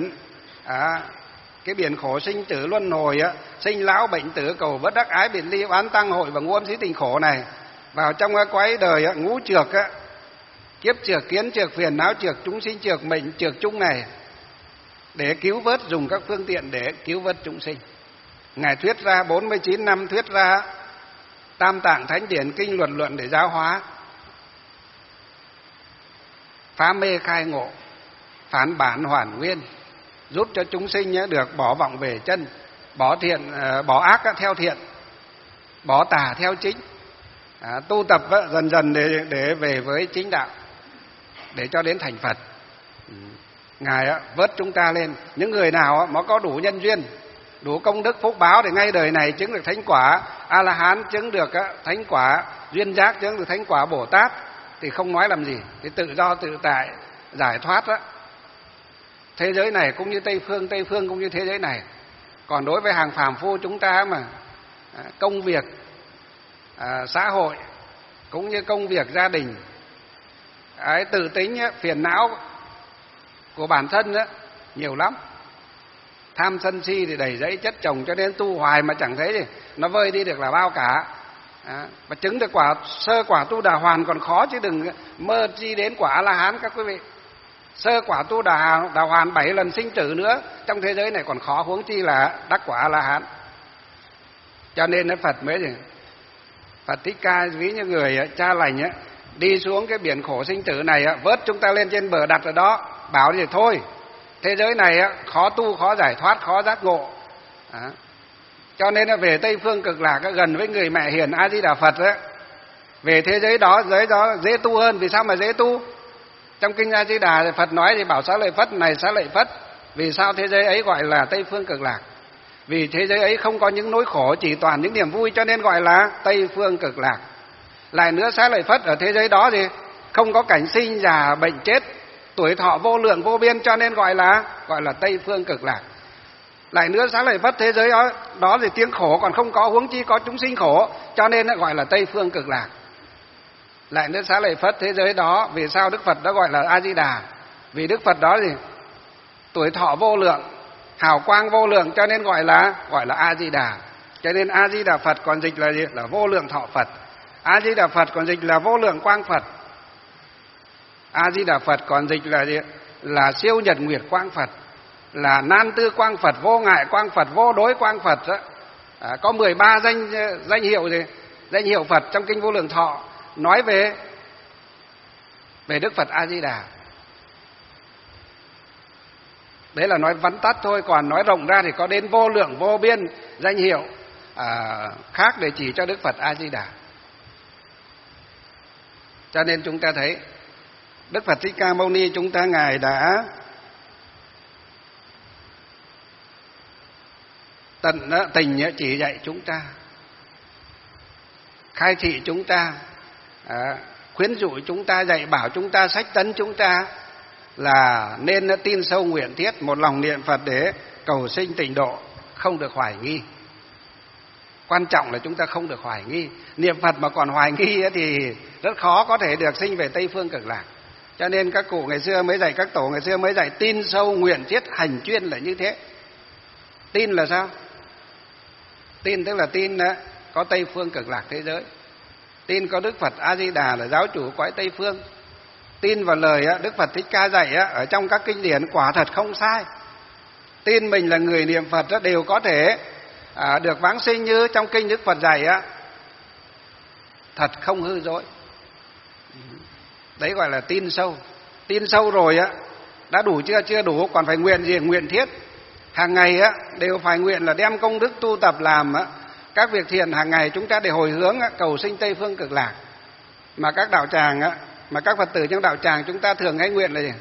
cái biển khổ sinh tử luân hồi, sinh lão bệnh tử, cầu bất đắc ái biệt ly, oán tăng hội và ngũ âm xí tình khổ này, vào trong quái đời ngũ trược, kiếp trược, kiến trược, phiền não trược, chúng sinh trược, mệnh trược chung này, để cứu vớt, dùng các phương tiện để cứu vớt chúng sinh. Ngài thuyết ra 49 năm, thuyết ra Tam Tạng Thánh Điển, kinh luận luận để giáo hóa, phá mê khai ngộ, phản bản hoàn nguyên, giúp cho chúng sinh được bỏ vọng về chân, bỏ ác theo thiện, bỏ tà theo chính, tu tập dần dần để về với chính đạo, để cho đến thành Phật. Ngài vớt chúng ta lên. Những người nào mà có đủ nhân duyên, đủ công đức phúc báo để ngay đời này chứng được thánh quả A La Hán, chứng được thánh quả duyên giác, chứng được thánh quả Bồ Tát, thì không nói làm gì, thì tự do tự tại giải thoát thế giới này cũng như Tây phương cũng như thế giới này. Còn đối với hàng phàm phu chúng ta mà công việc xã hội cũng như công việc gia đình, tự tính phiền não của bản thân nhiều lắm, tham sân si thì đầy dẫy chất chồng, cho nên tu hoài mà chẳng thấy gì nó vơi đi được là bao cả. Và chứng được sơ quả tu Đà Hoàn còn khó, chứ đừng mơ chi đến quả A La Hán các quý vị. Sơ quả tu Đà Hoàn 7 lần sinh tử nữa trong thế giới này còn khó, huống chi là đắc quả A La Hán. Cho nên Phật mới gì, Phật Thích Ca ví như người cha lành đi xuống cái biển khổ sinh tử này, vớt chúng ta lên trên bờ, đặt ở đó, bảo thì thôi, thế giới này khó tu, khó giải thoát, khó giác ngộ. Cho nên về Tây phương Cực Lạc gần với người mẹ hiền A Di Đà Phật về thế giới đó dễ tu hơn. Vì sao mà dễ tu? Trong kinh A Di Đà Phật nói thì bảo Xá Lợi Phất này, Xá Lợi Phất, vì sao thế giới ấy gọi là Tây phương Cực Lạc? Vì thế giới ấy không có những nỗi khổ, chỉ toàn những niềm vui, cho nên gọi là Tây phương Cực Lạc. Lại nữa, Xá Lợi Phất ở thế giới đó thì không có cảnh sinh già bệnh chết, tuổi thọ vô lượng vô biên, cho nên gọi là Tây phương Cực Lạc. Lại nữa xá lợi Phất, thế giới đó thì tiếng khổ còn không có, huống chi có chúng sinh khổ, cho nên nó gọi là Tây Phương Cực Lạc. Lại nữa xá lợi Phất, thế giới đó vì sao Đức Phật đã gọi là A Di Đà? Vì Đức Phật đó thì tuổi thọ vô lượng, hào quang vô lượng, cho nên gọi là A Di Đà. Cho nên A Di Đà Phật còn dịch là gì? Là vô lượng thọ Phật. A Di Đà Phật còn dịch là vô lượng quang Phật. A Di Đà Phật còn dịch là gì? Là siêu nhật nguyệt quang Phật, là nan tư quang Phật, vô ngại quang Phật, vô đối quang Phật đó. Có 13 danh hiệu gì? Danh hiệu Phật trong kinh Vô Lượng Thọ nói về Đức Phật A Di Đà. Đấy là nói vắn tắt thôi, còn nói rộng ra thì có đến vô lượng vô biên danh hiệu khác để chỉ cho Đức Phật A Di Đà. Cho nên chúng ta thấy Đức Phật Thích Ca Mâu Ni chúng ta ngài đã tận tình chỉ dạy chúng ta, khai thị chúng ta, khuyến dụ chúng ta, dạy bảo chúng ta, sách tấn chúng ta là nên tin sâu nguyện thiết, một lòng niệm Phật để cầu sinh tịnh độ, không được hoài nghi. Quan trọng là chúng ta không được hoài nghi. Niệm Phật mà còn hoài nghi thì rất khó có thể được sinh về Tây Phương Cực Lạc. Cho nên các cụ ngày xưa mới dạy, các tổ ngày xưa mới dạy tin sâu nguyện thiết hành chuyên là như thế. Tin là sao? Tin tức là tin có Tây Phương Cực Lạc thế giới. Tin có Đức Phật A Di Đà là giáo chủ cõi Tây Phương. Tin vào lời Đức Phật Thích Ca dạy ở trong các kinh điển quả thật không sai. Tin mình là người niệm Phật đều có thể được vãng sinh như trong kinh Đức Phật dạy thật không hư dối. Đấy gọi là tin sâu. Tin sâu rồi đã đủ chưa? Chưa đủ, còn phải nguyện gì? Nguyện thiết. Hàng ngày đều phải nguyện là đem công đức tu tập làm các việc thiện hàng ngày chúng ta để hồi hướng cầu sinh Tây Phương Cực Lạc. Mà các đạo tràng mà các Phật tử trong đạo tràng chúng ta thường hay nguyện là gì?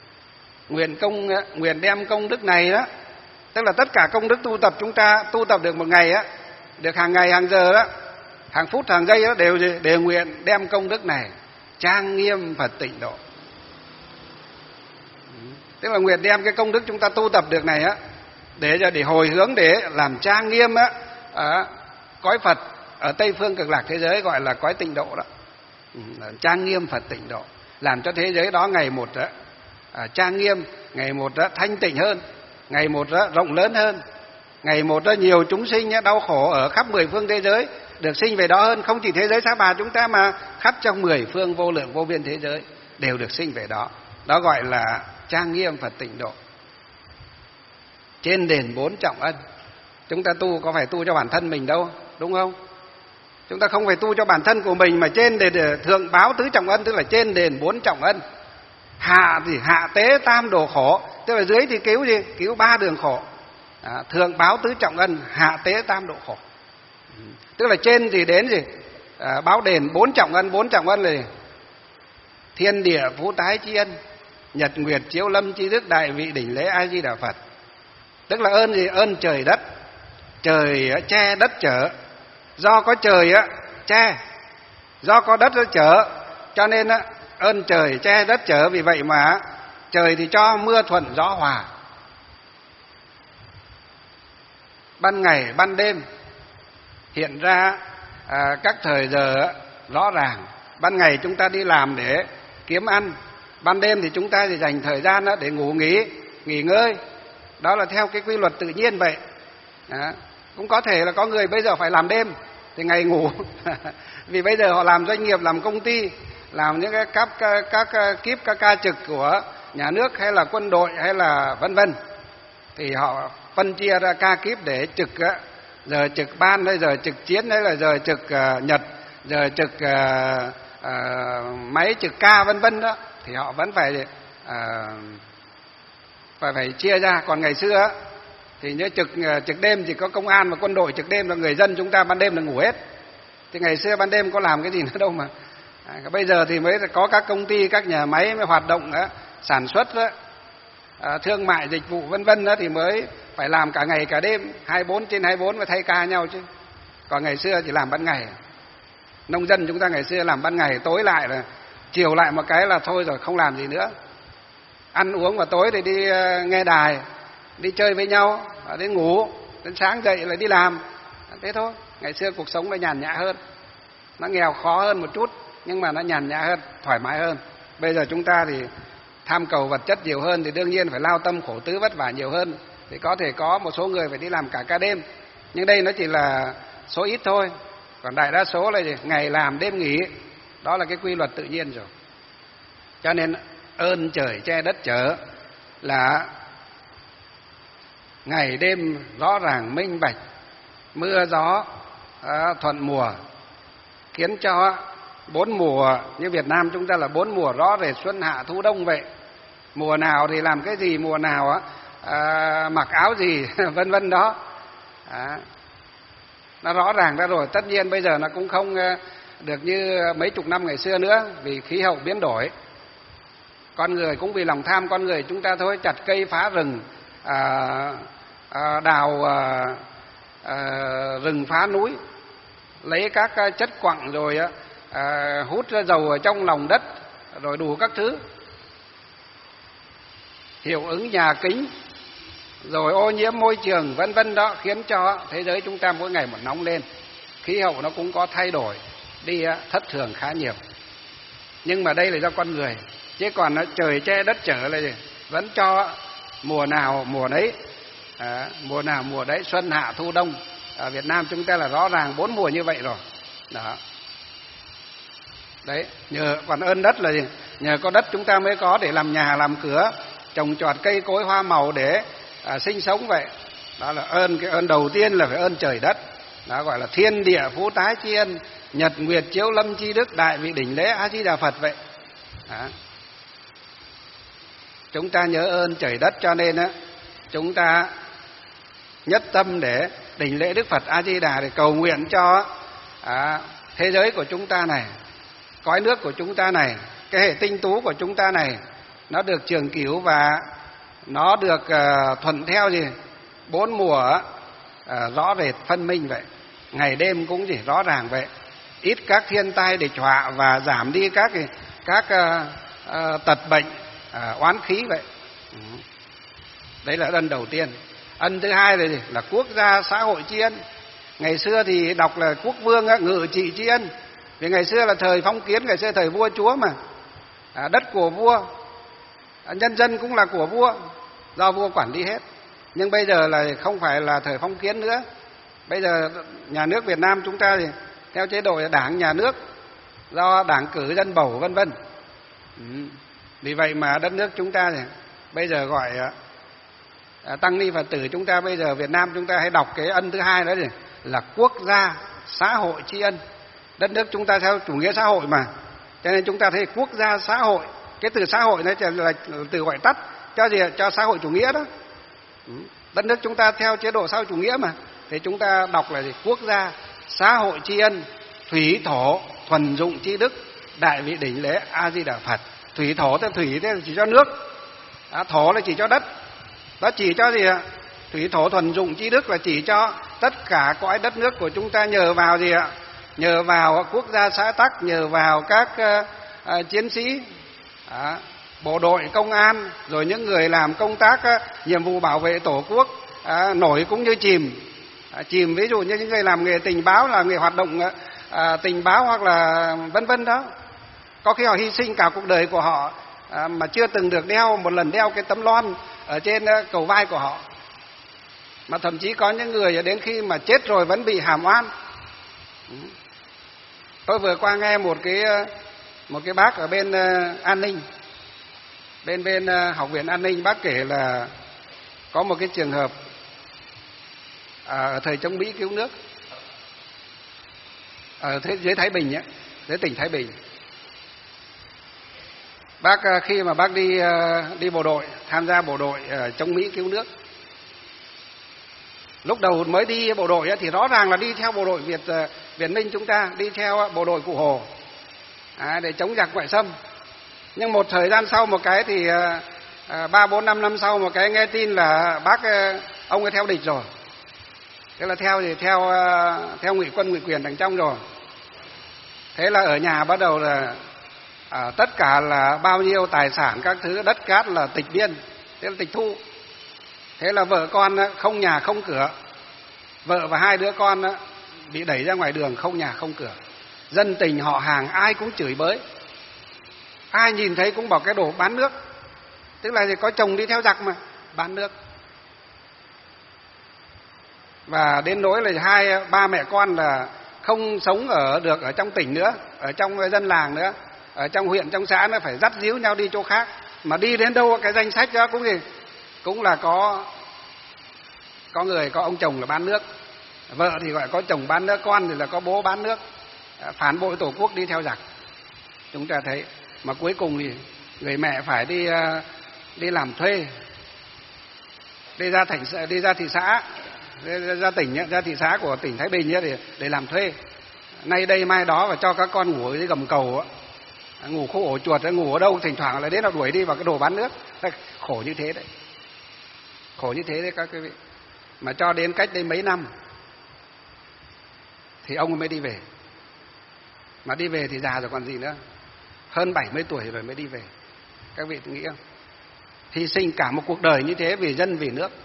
Nguyện đem công đức này đó, tức là tất cả công đức tu tập chúng ta tu tập được một ngày được hàng ngày hàng giờ đó, hàng phút hàng giây đó đều nguyện đem công đức này trang nghiêm Phật tịnh độ. Tức là nguyện đem cái công đức chúng ta tu tập được này để hồi hướng, để làm trang nghiêm cõi Phật ở Tây Phương Cực Lạc thế giới, gọi là cõi tịnh độ đó. Trang nghiêm Phật tịnh độ, làm cho thế giới đó ngày một trang nghiêm, ngày một thanh tịnh hơn, ngày một rộng lớn hơn, ngày một nhiều chúng sinh đau khổ ở khắp 10 phương thế giới được sinh về đó hơn. Không chỉ thế giới Sa Bà chúng ta mà khắp trong 10 phương vô lượng vô biên thế giới đều được sinh về đó. Đó gọi là trang nghiêm Phật tịnh độ. Trên đền 4 trọng ân. Chúng ta tu có phải tu cho bản thân mình đâu, đúng không? Chúng ta không phải tu cho bản thân của mình, mà trên đền thượng báo tứ trọng ân, tức là trên đền 4 trọng ân. Hạ thì hạ tế tam đồ khổ, tức là dưới thì cứu gì? Cứu 3 đường khổ. Thượng báo tứ trọng ân, hạ tế tam độ khổ. Tức là trên thì đến gì? Báo đền 4 trọng ân. 4 trọng ân là gì? Thiên địa phú tái tri ân, nhật nguyệt chiếu lâm tri thức, đại vị đỉnh lễ A Di Đà Phật. Tức là ơn gì? Ơn trời đất. Trời che đất chở. Do có trời che, do có đất chở, cho nên ơn trời che đất chở. Vì vậy mà trời thì cho mưa thuận gió hòa, ban ngày ban đêm hiện ra các thời giờ rõ ràng. Ban ngày chúng ta đi làm để kiếm ăn, ban đêm thì chúng ta thì dành thời gian để ngủ nghỉ ngơi. Đó là theo cái quy luật tự nhiên vậy. Cũng có thể là có người bây giờ phải làm đêm thì ngày ngủ vì bây giờ họ làm doanh nghiệp, làm công ty, làm những các kíp, các ca trực của nhà nước hay là quân đội hay là vân vân, thì họ phân chia ra ca kíp để trực giờ trực ban hay giờ trực chiến hay là giờ trực nhật, giờ trực máy trực ca vân vân đó, thì họ vẫn phải chia ra. Còn ngày xưa thì nhớ trực đêm chỉ có công an và quân đội trực đêm, là người dân chúng ta ban đêm là ngủ hết. Thì ngày xưa ban đêm có làm cái gì nữa đâu mà. Bây giờ thì mới có các công ty, các nhà máy mới hoạt động sản xuất thương mại dịch vụ vân vân thì mới phải làm cả ngày cả đêm, 24/24 mới thay ca nhau chứ. Còn ngày xưa chỉ làm ban ngày. Nông dân chúng ta ngày xưa làm ban ngày, tối lại là chiều lại một cái là thôi rồi, không làm gì nữa. Ăn uống vào tối thì đi nghe đài, đi chơi với nhau, đến ngủ, đến sáng dậy lại đi làm, thế thôi. Ngày xưa cuộc sống nó nhàn nhã hơn, nó nghèo khó hơn một chút nhưng mà nó nhàn nhã hơn, thoải mái hơn. Bây giờ chúng ta thì tham cầu vật chất nhiều hơn thì đương nhiên phải lao tâm khổ tứ vất vả nhiều hơn, thì có thể có một số người phải đi làm cả ca đêm, nhưng đây nó chỉ là số ít thôi, còn đại đa số là ngày làm đêm nghỉ, đó là cái quy luật tự nhiên rồi. Cho nên ơn trời che đất chở là ngày đêm rõ ràng minh bạch, mưa gió thuận mùa, khiến cho 4 mùa như Việt Nam chúng ta là 4 mùa rõ rệt, xuân hạ thu đông vậy. Mùa nào thì làm cái gì, mùa nào mặc áo gì vân vân đó. Nó rõ ràng ra rồi. Tất nhiên bây giờ nó cũng không được như mấy chục năm ngày xưa nữa, vì khí hậu biến đổi. Con người cũng vì lòng tham con người chúng ta thôi, chặt cây phá rừng, đào rừng phá núi, lấy các chất quặng rồi hút ra dầu ở trong lòng đất, rồi đủ các thứ, hiệu ứng nhà kính, rồi ô nhiễm môi trường vân vân đó, khiến cho thế giới chúng ta mỗi ngày một nóng lên, khí hậu nó cũng có thay đổi đi thất thường khá nhiều. Nhưng mà đây là do con người, chứ còn nó trời che đất chở là gì? Vẫn cho mùa nào mùa đấy, mùa nào mùa đấy, xuân hạ thu đông. Ở Việt Nam chúng ta là rõ ràng 4 mùa như vậy rồi đó. Đấy, nhờ còn ơn đất là gì? Nhờ có đất chúng ta mới có để làm nhà làm cửa, trồng trọt cây cối hoa màu để sinh sống vậy. Đó là ơn, cái ơn đầu tiên là phải ơn trời đất. Đó gọi là thiên địa phú tái tri ân, nhật nguyệt chiếu lâm chi đức, đại vị đỉnh lễ A Di Đà Phật vậy. Đó. Chúng ta nhớ ơn trời đất cho nên chúng ta nhất tâm để đỉnh lễ Đức Phật A Di Đà, để cầu nguyện cho thế giới của chúng ta này, cõi nước của chúng ta này, cái hệ tinh tú của chúng ta này nó được trường cửu và nó được thuận theo gì? 4 mùa rõ rệt phân minh vậy, ngày đêm cũng gì rõ ràng vậy, ít các thiên tai địch họa và giảm đi các tật bệnh oán khí vậy. Đấy là ân đầu tiên. Ân thứ hai là gì? Là quốc gia xã hội tri ân. Ngày xưa thì đọc là quốc vương ngự trị tri ân, vì ngày xưa là thời phong kiến, ngày xưa thời vua chúa mà, đất của vua, nhân dân cũng là của vua, do vua quản lý hết. Nhưng bây giờ là không phải là thời phong kiến nữa. Bây giờ nhà nước Việt Nam chúng ta thì theo chế độ đảng nhà nước, do đảng cử dân bầu vân vân. Vì vậy mà đất nước chúng ta thì bây giờ gọi tăng ni Phật tử chúng ta bây giờ Việt Nam chúng ta hay đọc cái ân thứ hai đó là quốc gia xã hội tri ân. Đất nước chúng ta theo chủ nghĩa xã hội mà, cho nên chúng ta thấy quốc gia xã hội, cái từ xã hội nó là từ gọi tắt cho gì? Cho xã hội chủ nghĩa đó. Đất nước chúng ta theo chế độ xã hội chủ nghĩa mà, thì chúng ta đọc là gì? Quốc gia xã hội tri ân, thủy thổ thuần dụng tri đức, đại vị đỉnh lễ A Di Đà Phật. Thủy thổ thì thủy thì chỉ cho nước, thổ là chỉ cho đất. Đó chỉ cho gì ạ? Thủy thổ thuần dụng tri đức là chỉ cho tất cả cõi đất nước của chúng ta nhờ vào gì ạ? Nhờ vào quốc gia xã tắc, nhờ vào các chiến sĩ, bộ đội công an, rồi những người làm công tác nhiệm vụ bảo vệ tổ quốc, nổi cũng như chìm. Chìm ví dụ như những người làm nghề tình báo, là người hoạt động tình báo hoặc là vân vân đó. Có khi họ hy sinh cả cuộc đời của họ mà chưa từng được đeo một lần đeo cái tấm loan ở trên cầu vai của họ. Mà thậm chí có những người đến khi mà chết rồi vẫn bị hàm oan. Tôi vừa qua nghe một cái bác ở bên an ninh, bên học viện an ninh, bác kể là có một cái trường hợp ở thời chống Mỹ cứu nước ở dưới Thái Bình ấy, dưới tỉnh Thái Bình. Bác khi mà bác đi bộ đội, tham gia bộ đội chống Mỹ cứu nước, lúc đầu mới đi bộ đội thì rõ ràng là đi theo bộ đội Việt Minh chúng ta, đi theo bộ đội Cụ Hồ để chống giặc ngoại xâm. Nhưng một thời gian sau một cái thì 3, 4, 5 năm sau một cái nghe tin là bác ông ấy theo địch rồi. Thế là theo ngụy quân ngụy quyền đằng trong rồi. Thế là ở nhà bắt đầu là tất cả là bao nhiêu tài sản các thứ đất cát là tịch biên, thế là tịch thu. Thế là vợ con không nhà không cửa, vợ và 2 đứa con bị đẩy ra ngoài đường không nhà không cửa. Dân tình họ hàng ai cũng chửi bới, ai nhìn thấy cũng bảo cái đồ bán nước, tức là có chồng đi theo giặc mà bán nước. Và đến nỗi là ba mẹ con là không sống được ở trong tỉnh nữa, ở trong dân làng nữa, ở trong huyện trong xã nó phải dắt díu nhau đi chỗ khác. Mà đi đến đâu cái danh sách đó cũng là có người có ông chồng là bán nước, vợ thì gọi có chồng bán nước, con thì là có bố bán nước, phản bội tổ quốc đi theo giặc. Chúng ta thấy mà cuối cùng thì người mẹ phải đi làm thuê, đi ra thị xã, ra thị xã của tỉnh Thái Bình để làm thuê, nay đây mai đó, và cho các con ngủ dưới gầm cầu, ngủ khu ổ chuột, ngủ ở đâu thỉnh thoảng là đến là đuổi đi vào cái đồ bán nước. Khổ như thế đấy, khổ như thế đấy các quý vị. Mà cho đến cách đây mấy năm thì ông mới đi về. Mà đi về thì già rồi còn gì nữa, hơn 70 tuổi rồi mới đi về. Các vị nghĩ không? Hy sinh cả một cuộc đời như thế vì dân vì nước,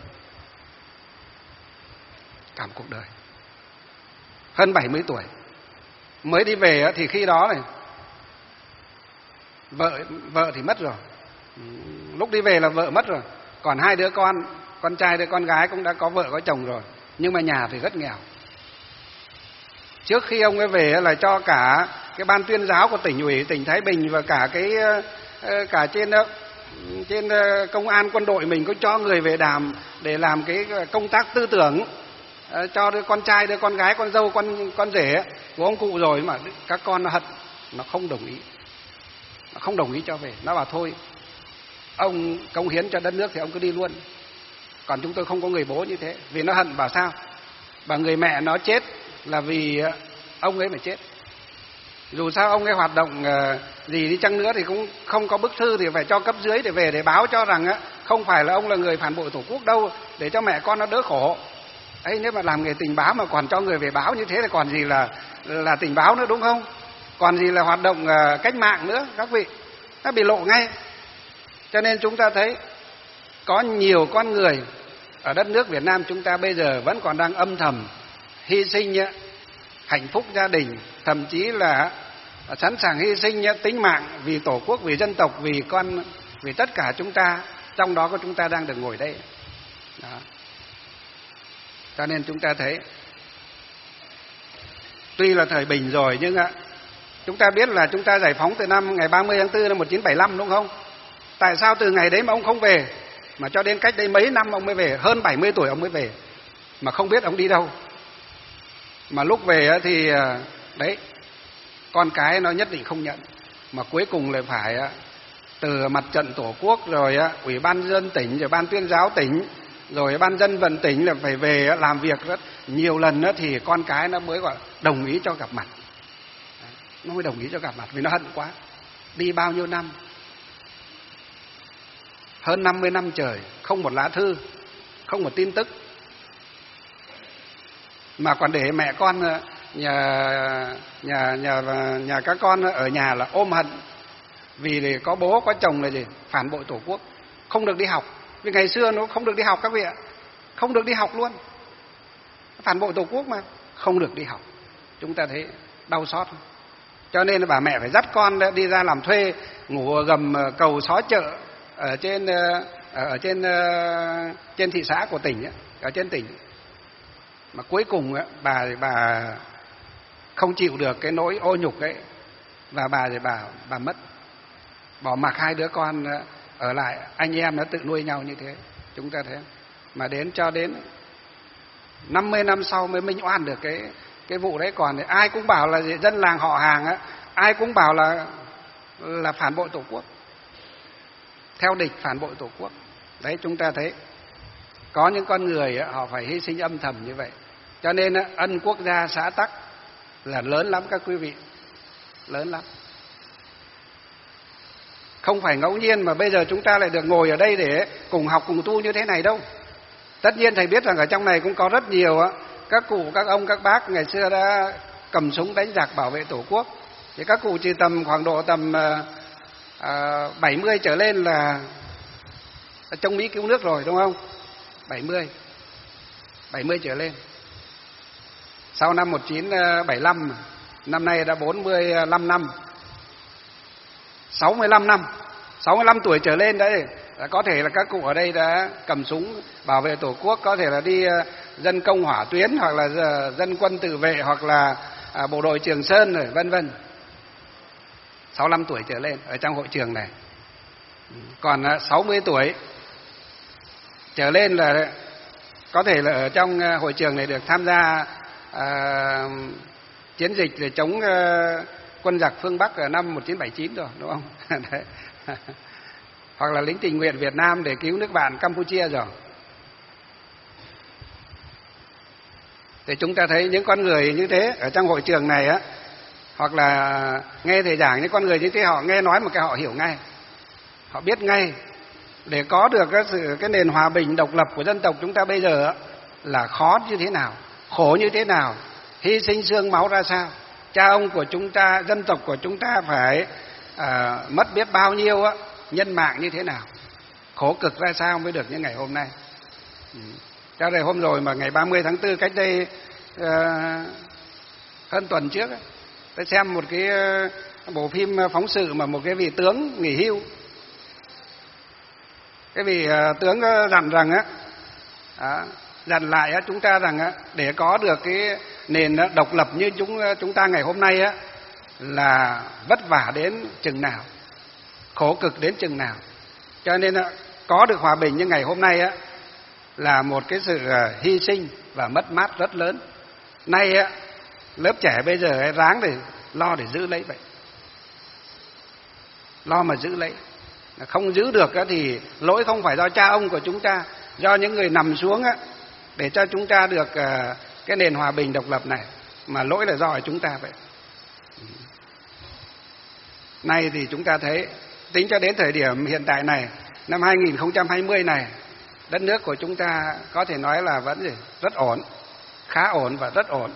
cả một cuộc đời, hơn 70 tuổi mới đi về. Thì khi đó này vợ thì mất rồi, lúc đi về là vợ mất rồi, còn 2 đứa con trai đứa con gái cũng đã có vợ có chồng rồi, nhưng mà nhà thì rất nghèo. Trước khi ông ấy về là cho cả cái ban tuyên giáo của tỉnh ủy tỉnh Thái Bình và cả trên công an quân đội mình có cho người về đàm để làm cái công tác tư tưởng cho đứa con trai đứa con gái, con dâu con rể của ông cụ rồi, mà các con nó hận, nó không đồng ý cho về. Nó bảo thôi ông cống hiến cho đất nước thì ông cứ đi luôn, còn chúng tôi không có người bố như thế. Vì nó hận, bảo sao, bảo người mẹ nó chết là vì ông ấy mà chết. Dù sao ông ấy hoạt động gì đi chăng nữa thì cũng không có bức thư thì phải cho cấp dưới để về để báo cho rằng không phải là ông là người phản bội tổ quốc đâu, để cho mẹ con nó đỡ khổ. Ấy, nếu mà làm nghề tình báo mà còn cho người về báo như thế thì còn gì là tình báo nữa, đúng không? Còn gì là hoạt động cách mạng nữa các vị. Nó bị lộ ngay. Cho nên chúng ta thấy có nhiều con người ở đất nước Việt Nam chúng ta bây giờ vẫn còn đang âm thầm hy sinh hạnh phúc gia đình, thậm chí là sẵn sàng hy sinh tính mạng vì tổ quốc, vì dân tộc, vì tất cả chúng ta, trong đó có chúng ta đang được ngồi đây. Đó. Cho nên chúng ta thấy tuy là thời bình rồi nhưng chúng ta biết là chúng ta giải phóng từ ngày 30 tháng 4 năm 1975, đúng không? Tại sao từ ngày đấy mà ông không về, mà cho đến cách đây mấy năm ông mới về, hơn 70 tuổi ông mới về, mà không biết ông đi đâu. Mà lúc về thì đấy, con cái nó nhất định không nhận, mà cuối cùng lại phải từ mặt trận tổ quốc rồi ủy ban dân tỉnh, rồi ban tuyên giáo tỉnh, rồi ban dân vận tỉnh là phải về làm việc rất nhiều lần thì con cái nó mới gọi đồng ý cho gặp mặt. Nó mới đồng ý cho gặp mặt vì nó hận quá. Đi bao nhiêu năm, hơn 50 năm trời, không một lá thư, không một tin tức, mà còn để mẹ con nhà các con ở nhà là ôm hận vì có bố có chồng là gì, phản bội tổ quốc, không được đi học. Vì ngày xưa nó không được đi học các vị ạ, không được đi học luôn, phản bội tổ quốc mà không được đi học. Chúng ta thấy đau xót. Cho nên là bà mẹ phải dắt con đi ra làm thuê, ngủ ở gầm cầu xó chợ ở trên thị xã của tỉnh, ở trên tỉnh. Mà cuối cùng bà không chịu được cái nỗi ô nhục ấy, và bà mất, bỏ mặc 2 đứa con ở lại, anh em nó tự nuôi nhau như thế. Chúng ta thấy, mà cho đến 50 năm sau mới minh oan được cái vụ đấy. Còn thì ai cũng bảo là dân làng họ hàng ai cũng bảo là phản bội tổ quốc, theo địch, phản bội tổ quốc. Đấy, chúng ta thấy có những con người họ phải hy sinh âm thầm như vậy. Cho nên ân quốc gia xã tắc là lớn lắm các quý vị, lớn lắm. Không phải ngẫu nhiên mà bây giờ chúng ta lại được ngồi ở đây để cùng học cùng tu như thế này đâu. Tất nhiên thầy biết rằng ở trong này cũng có rất nhiều các cụ, các ông, các bác ngày xưa đã cầm súng đánh giặc bảo vệ tổ quốc. Thì các cụ chỉ khoảng độ 70 trở lên là trong Mỹ cứu nước rồi, đúng không? 70 trở lên. Sau năm 1975, năm nay đã 45 năm. 65 tuổi trở lên đấy. Có thể là các cụ ở đây đã cầm súng bảo vệ Tổ quốc, có thể là đi dân công hỏa tuyến, hoặc là dân quân tự vệ, hoặc là bộ đội Trường Sơn rồi vân vân. 65 tuổi trở lên ở trong hội trường này. Còn 60 tuổi trở lên là có thể là ở trong hội trường này được tham gia chiến dịch để chống quân giặc phương Bắc ở năm 1979 rồi, đúng không? Đấy. Hoặc là lính tình nguyện Việt Nam để cứu nước bạn Campuchia rồi. Thì chúng ta thấy những con người như thế ở trong hội trường này á, hoặc là nghe thầy giảng, những con người như thế họ nghe nói một cái họ hiểu ngay, họ biết ngay. Để có được cái nền hòa bình độc lập của dân tộc chúng ta bây giờ á, là khó như thế nào, khổ như thế nào, hy sinh xương máu ra sao, cha ông của chúng ta, dân tộc của chúng ta phải mất biết bao nhiêu á, nhân mạng như thế nào, khổ cực ra sao mới được như ngày hôm nay. Cho nên hôm rồi mà ngày 30 tháng 4 cách đây hơn tuần trước ấy, tôi xem một cái bộ phim phóng sự mà một cái vị tướng nghỉ hưu. Cái vị tướng dặn rằng á, dặn lại chúng ta rằng á, để có được cái nền độc lập như chúng ta ngày hôm nay á, là vất vả đến chừng nào, khổ cực đến chừng nào. Cho nên có được hòa bình như ngày hôm nay á, là một cái sự hy sinh và mất mát rất lớn. Nay á, lớp trẻ bây giờ ráng để lo để giữ lấy vậy, lo mà giữ lấy. Không giữ được thì lỗi không phải do cha ông của chúng ta, do những người nằm xuống á, để cho chúng ta được cái nền hòa bình độc lập này, mà lỗi là do ở chúng ta vậy. Nay thì chúng ta thấy, tính cho đến thời điểm hiện tại này, năm 2020 này, đất nước của chúng ta có thể nói là vẫn rất ổn, khá ổn và rất ổn.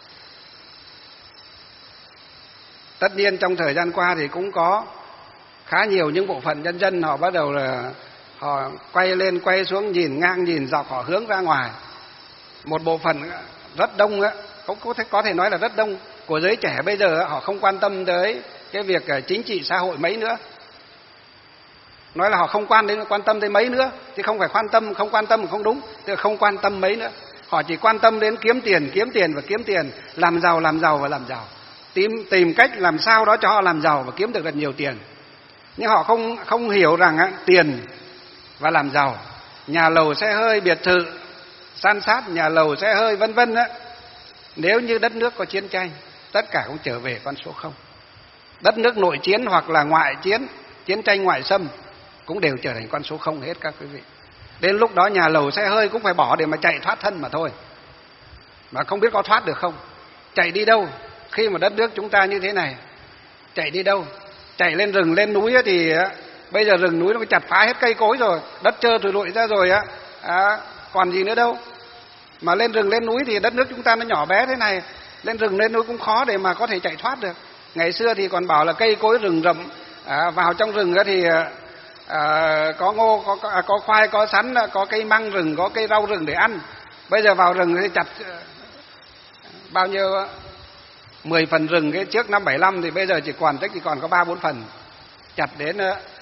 Tất nhiên trong thời gian qua thì cũng có khá nhiều những bộ phận nhân dân họ bắt đầu là họ quay lên quay xuống, nhìn ngang nhìn dọc, họ hướng ra ngoài. Một bộ phận rất đông á, có thể nói là rất đông của giới trẻ bây giờ họ không quan tâm tới cái việc chính trị xã hội mấy nữa. Nói là họ không quan tâm tới mấy nữa thì không phải không quan tâm không đúng, tức là không quan tâm mấy nữa. Họ chỉ quan tâm đến kiếm tiền và kiếm tiền, làm giàu và làm giàu. Tìm cách làm sao đó cho họ làm giàu và kiếm được thật nhiều tiền. Nhưng họ không hiểu rằng tiền và làm giàu, nhà lầu xe hơi, biệt thự, san sát, nhà lầu xe hơi vân vân á, nếu như đất nước có chiến tranh, tất cả cũng trở về con số 0. Đất nước nội chiến hoặc là ngoại chiến, chiến tranh ngoại xâm cũng đều trở thành con số 0 hết các quý vị. Đến lúc đó nhà lầu xe hơi cũng phải bỏ để mà chạy thoát thân mà thôi. Mà không biết có thoát được không? Chạy đi đâu? Khi mà đất nước chúng ta như thế này, chạy đi đâu? Chạy lên rừng lên núi thì bây giờ rừng núi nó chặt phá hết cây cối rồi, đất trơ thủy lụi ra rồi còn gì nữa đâu. Mà lên rừng lên núi thì đất nước chúng ta nó nhỏ bé thế này, lên rừng lên núi cũng khó để mà có thể chạy thoát được. Ngày xưa thì còn bảo là cây cối rừng rậm, vào trong rừng thì có ngô, có khoai, có sắn, có cây măng rừng, có cây rau rừng để ăn. Bây giờ vào rừng thì chặt bao nhiêu 10 phần rừng cái trước năm 75 thì bây giờ chỉ còn có 3-4 phần. Chặt đến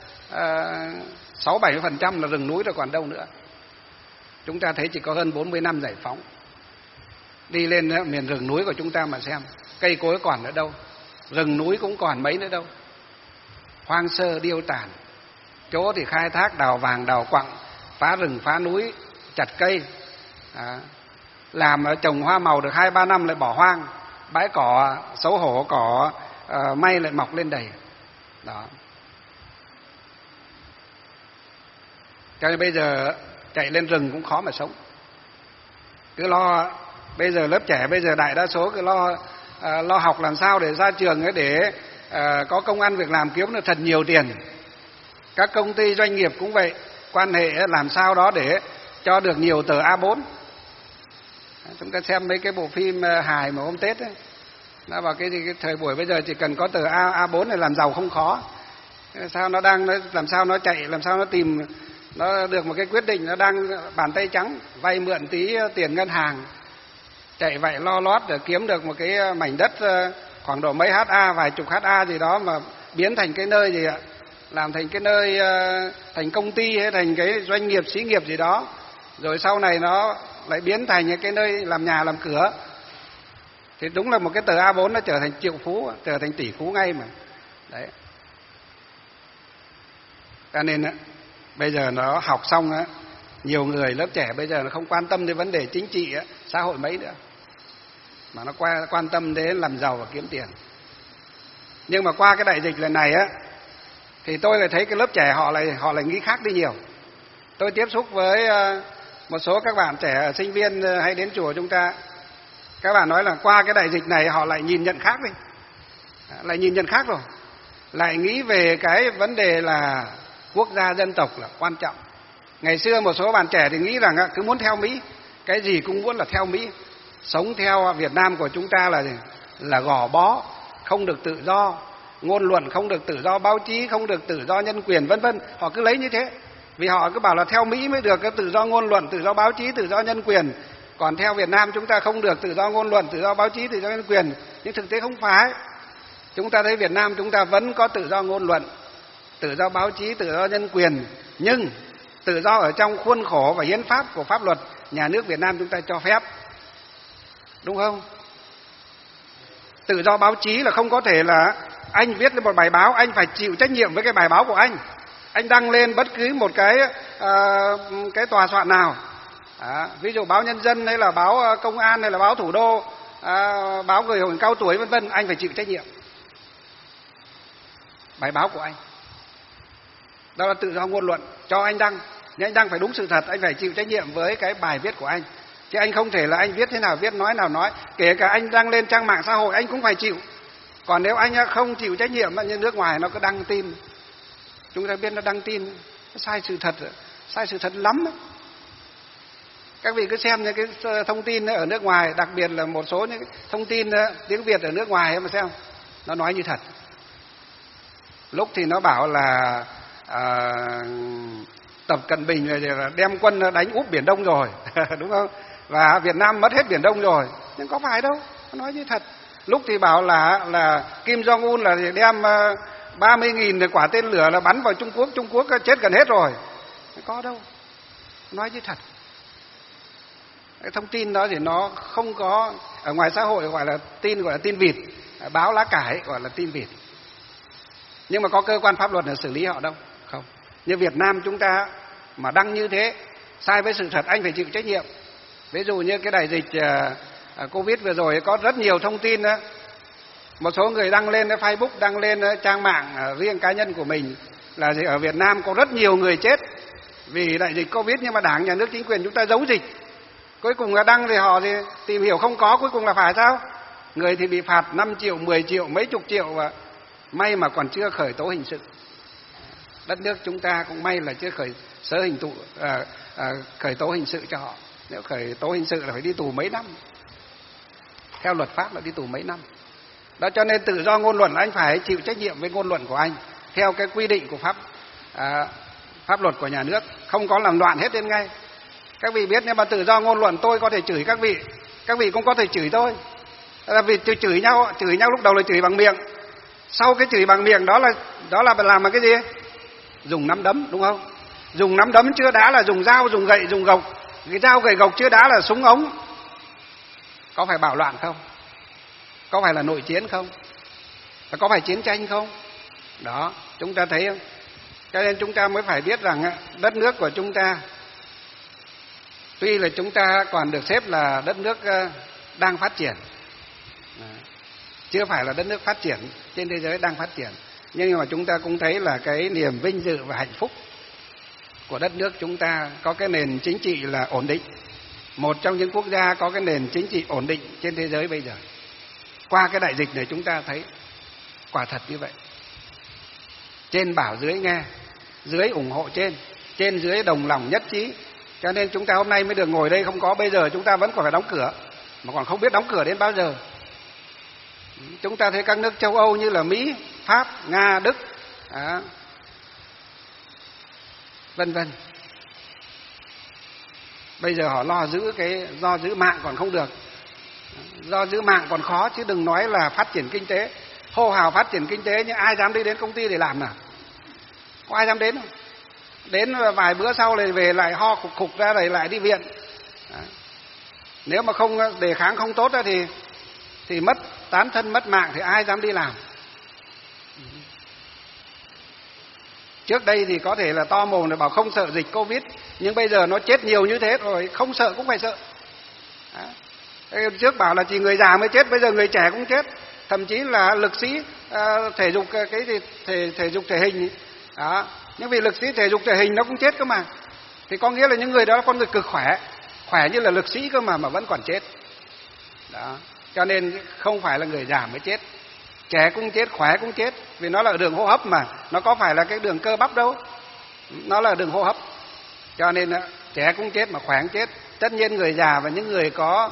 6-7% là rừng núi rồi còn đâu nữa. Chúng ta thấy chỉ có hơn 40 năm giải phóng. Đi lên miền rừng núi của chúng ta mà xem, cây cối còn ở đâu, rừng núi cũng còn mấy nữa đâu. Hoang sơ điêu tàn. Chỗ thì khai thác đào vàng đào quặng, phá rừng phá núi, chặt cây, làm trồng hoa màu được 2-3 năm lại bỏ hoang. Bãi cỏ xấu hổ, cỏ may lại mọc lên đầy. Đó. Cho nên bây giờ chạy lên rừng cũng khó mà sống. Cứ lo, bây giờ lớp trẻ bây giờ đại đa số cứ lo học làm sao để ra trường để có công ăn việc làm, kiếm được thật nhiều tiền. Các công ty doanh nghiệp cũng vậy, quan hệ làm sao đó để cho được nhiều tờ A4. Chúng ta xem mấy cái bộ phim hài mà hôm Tết ấy, nó vào cái thời buổi bây giờ chỉ cần có tờ A4 này làm giàu không khó. Sao nó làm sao nó chạy, làm sao nó tìm nó được một cái quyết định, nó đang bàn tay trắng, vay mượn tí tiền ngân hàng, chạy vậy lo lót để kiếm được một cái mảnh đất khoảng độ mấy ha, vài chục ha gì đó mà biến thành cái nơi gì ạ, làm thành cái nơi thành công ty hay thành cái doanh nghiệp xí nghiệp gì đó, rồi sau này nó lại biến thành cái nơi làm nhà làm cửa. Thì đúng là một cái tờ A4 nó trở thành triệu phú, trở thành tỷ phú ngay mà. Đấy. Cho nên bây giờ nó học xong á, nhiều người lớp trẻ bây giờ nó không quan tâm đến vấn đề chính trị xã hội mấy nữa, mà nó quan tâm đến làm giàu và kiếm tiền. Nhưng mà qua cái đại dịch lần này á, thì tôi lại thấy cái lớp trẻ họ lại nghĩ khác đi nhiều. Tôi tiếp xúc với một số các bạn trẻ sinh viên hay đến chùa chúng ta, các bạn nói là qua cái đại dịch này họ lại nhìn nhận khác đi, lại nhìn nhận khác rồi, lại nghĩ về cái vấn đề là quốc gia dân tộc là quan trọng. Ngày xưa một số bạn trẻ thì nghĩ rằng cứ muốn theo Mỹ, cái gì cũng muốn là theo Mỹ, sống theo Việt Nam của chúng ta là gò bó, không được tự do ngôn luận, không được tự do báo chí, không được tự do nhân quyền, vân vân. Họ cứ lấy như thế, vì họ cứ bảo là theo Mỹ mới được cái tự do ngôn luận, tự do báo chí, tự do nhân quyền, còn theo Việt Nam chúng ta không được tự do ngôn luận, tự do báo chí, tự do nhân quyền. Nhưng thực tế không phải. Chúng ta thấy Việt Nam chúng ta vẫn có tự do ngôn luận, tự do báo chí, tự do nhân quyền, nhưng tự do ở trong khuôn khổ và hiến pháp của pháp luật nhà nước Việt Nam chúng ta cho phép, đúng không? Tự do báo chí là không có thể là anh viết lên một bài báo, anh phải chịu trách nhiệm với cái bài báo của anh. Anh đăng lên bất cứ một cái tòa soạn nào, ví dụ báo Nhân dân hay là báo Công an hay là báo Thủ đô, báo người cao tuổi vân vân, anh phải chịu trách nhiệm bài báo của anh. Đó là tự do ngôn luận, cho anh đăng, nhưng anh đăng phải đúng sự thật, anh phải chịu trách nhiệm với cái bài viết của anh. Chứ anh không thể là anh viết thế nào viết, nói nào nói, kể cả anh đăng lên trang mạng xã hội anh cũng phải chịu. Còn nếu anh không chịu trách nhiệm, như nước ngoài nó cứ đăng tin, chúng ta biết nó đăng tin sai sự thật lắm. Các vị cứ xem những cái thông tin ở nước ngoài, đặc biệt là một số những cái thông tin tiếng Việt ở nước ngoài mà xem, nó nói như thật. Lúc thì nó bảo là Tập Cận Bình là đem quân đánh úp Biển Đông rồi đúng không? Và Việt Nam mất hết Biển Đông rồi, nhưng có phải đâu, nó nói như thật. Lúc thì bảo là Kim Jong Un là đem 30.000 quả tên lửa là bắn vào Trung Quốc chết gần hết rồi, có đâu, nói như thật. Cái thông tin đó thì nó không có, ở ngoài xã hội gọi là tin vịt, báo lá cải gọi là tin vịt. Nhưng mà có cơ quan pháp luật để xử lý họ đâu? Không. Như Việt Nam chúng ta mà đăng như thế, sai với sự thật, anh phải chịu trách nhiệm. Ví dụ như cái đại dịch Covid vừa rồi có rất nhiều thông tin đó. Một số người đăng lên Facebook, đăng lên trang mạng riêng cá nhân của mình là ở Việt Nam có rất nhiều người chết vì đại dịch Covid, nhưng mà Đảng, Nhà nước, chính quyền chúng ta giấu dịch. Cuối cùng là đăng thì họ thì tìm hiểu không có, cuối cùng là phải sao? Người thì bị phạt 5 triệu, 10 triệu, mấy chục triệu, và may mà còn chưa khởi tố hình sự. Đất nước chúng ta cũng may là chưa khởi tố hình sự cho họ. Nếu khởi tố hình sự là phải đi tù mấy năm. Theo luật pháp là đi tù mấy năm. Đó, cho nên tự do ngôn luận anh phải chịu trách nhiệm với ngôn luận của anh theo cái quy định của pháp luật của nhà nước, không có làm loạn hết lên ngay. Các vị biết, nếu mà tự do ngôn luận tôi có thể chửi các vị cũng có thể chửi tôi. Là vì chửi nhau lúc đầu là chửi bằng miệng, sau cái chửi bằng miệng đó là làm bằng cái gì? Dùng nắm đấm, đúng không? Dùng nắm đấm chưa đã là dùng dao, dùng gậy, dùng gộc. Cái dao gậy gộc chưa đã là súng ống. Có phải bạo loạn không? Có phải là nội chiến không? Có phải chiến tranh không? Đó, chúng ta thấy không? Cho nên chúng ta mới phải biết rằng đất nước của chúng ta, tuy là chúng ta còn được xếp là đất nước đang phát triển, chưa phải là đất nước phát triển trên thế giới, đang phát triển, nhưng mà chúng ta cũng thấy là cái niềm vinh dự và hạnh phúc của đất nước chúng ta có cái nền chính trị là ổn định, một trong những quốc gia có cái nền chính trị ổn định trên thế giới bây giờ. Qua cái đại dịch này chúng ta thấy quả thật như vậy. Trên bảo dưới nghe, dưới ủng hộ trên dưới đồng lòng nhất trí. Cho nên chúng ta hôm nay mới được ngồi đây, không có bây giờ chúng ta vẫn còn phải đóng cửa, mà còn không biết đóng cửa đến bao giờ. Chúng ta thấy các nước châu Âu như là Mỹ, Pháp, Nga, Đức, vân vân, Bây giờ họ lo giữ mạng còn không được, do giữ mạng còn khó, chứ đừng nói là phát triển kinh tế. Hô hào phát triển kinh tế nhưng ai dám đi đến công ty để làm nào? Có ai dám đến không? Đến vài bữa sau lại về lại ho khục khục ra lại đi viện. Đấy. Nếu mà không đề kháng không tốt ra thì mất tán thân mất mạng thì ai dám đi làm? Trước đây thì có thể là to mồm để bảo không sợ dịch Covid, nhưng bây giờ nó chết nhiều như thế rồi, không sợ cũng phải sợ. Đấy. Trước bảo là chỉ người già mới chết, bây giờ người trẻ cũng chết, thậm chí là lực sĩ thể dục thể dục thể hình. Đó. Nhưng vì lực sĩ thể dục thể hình nó cũng chết cơ mà, thì có nghĩa là những người đó là con người cực khỏe như là lực sĩ cơ mà vẫn còn chết. Đó. Cho nên không phải là người già mới chết, trẻ cũng chết, khỏe cũng chết, vì nó là đường hô hấp mà, nó có phải là cái đường cơ bắp đâu, nó là đường hô hấp. Cho nên trẻ cũng chết mà khỏe cũng chết. Tất nhiên người già và những người có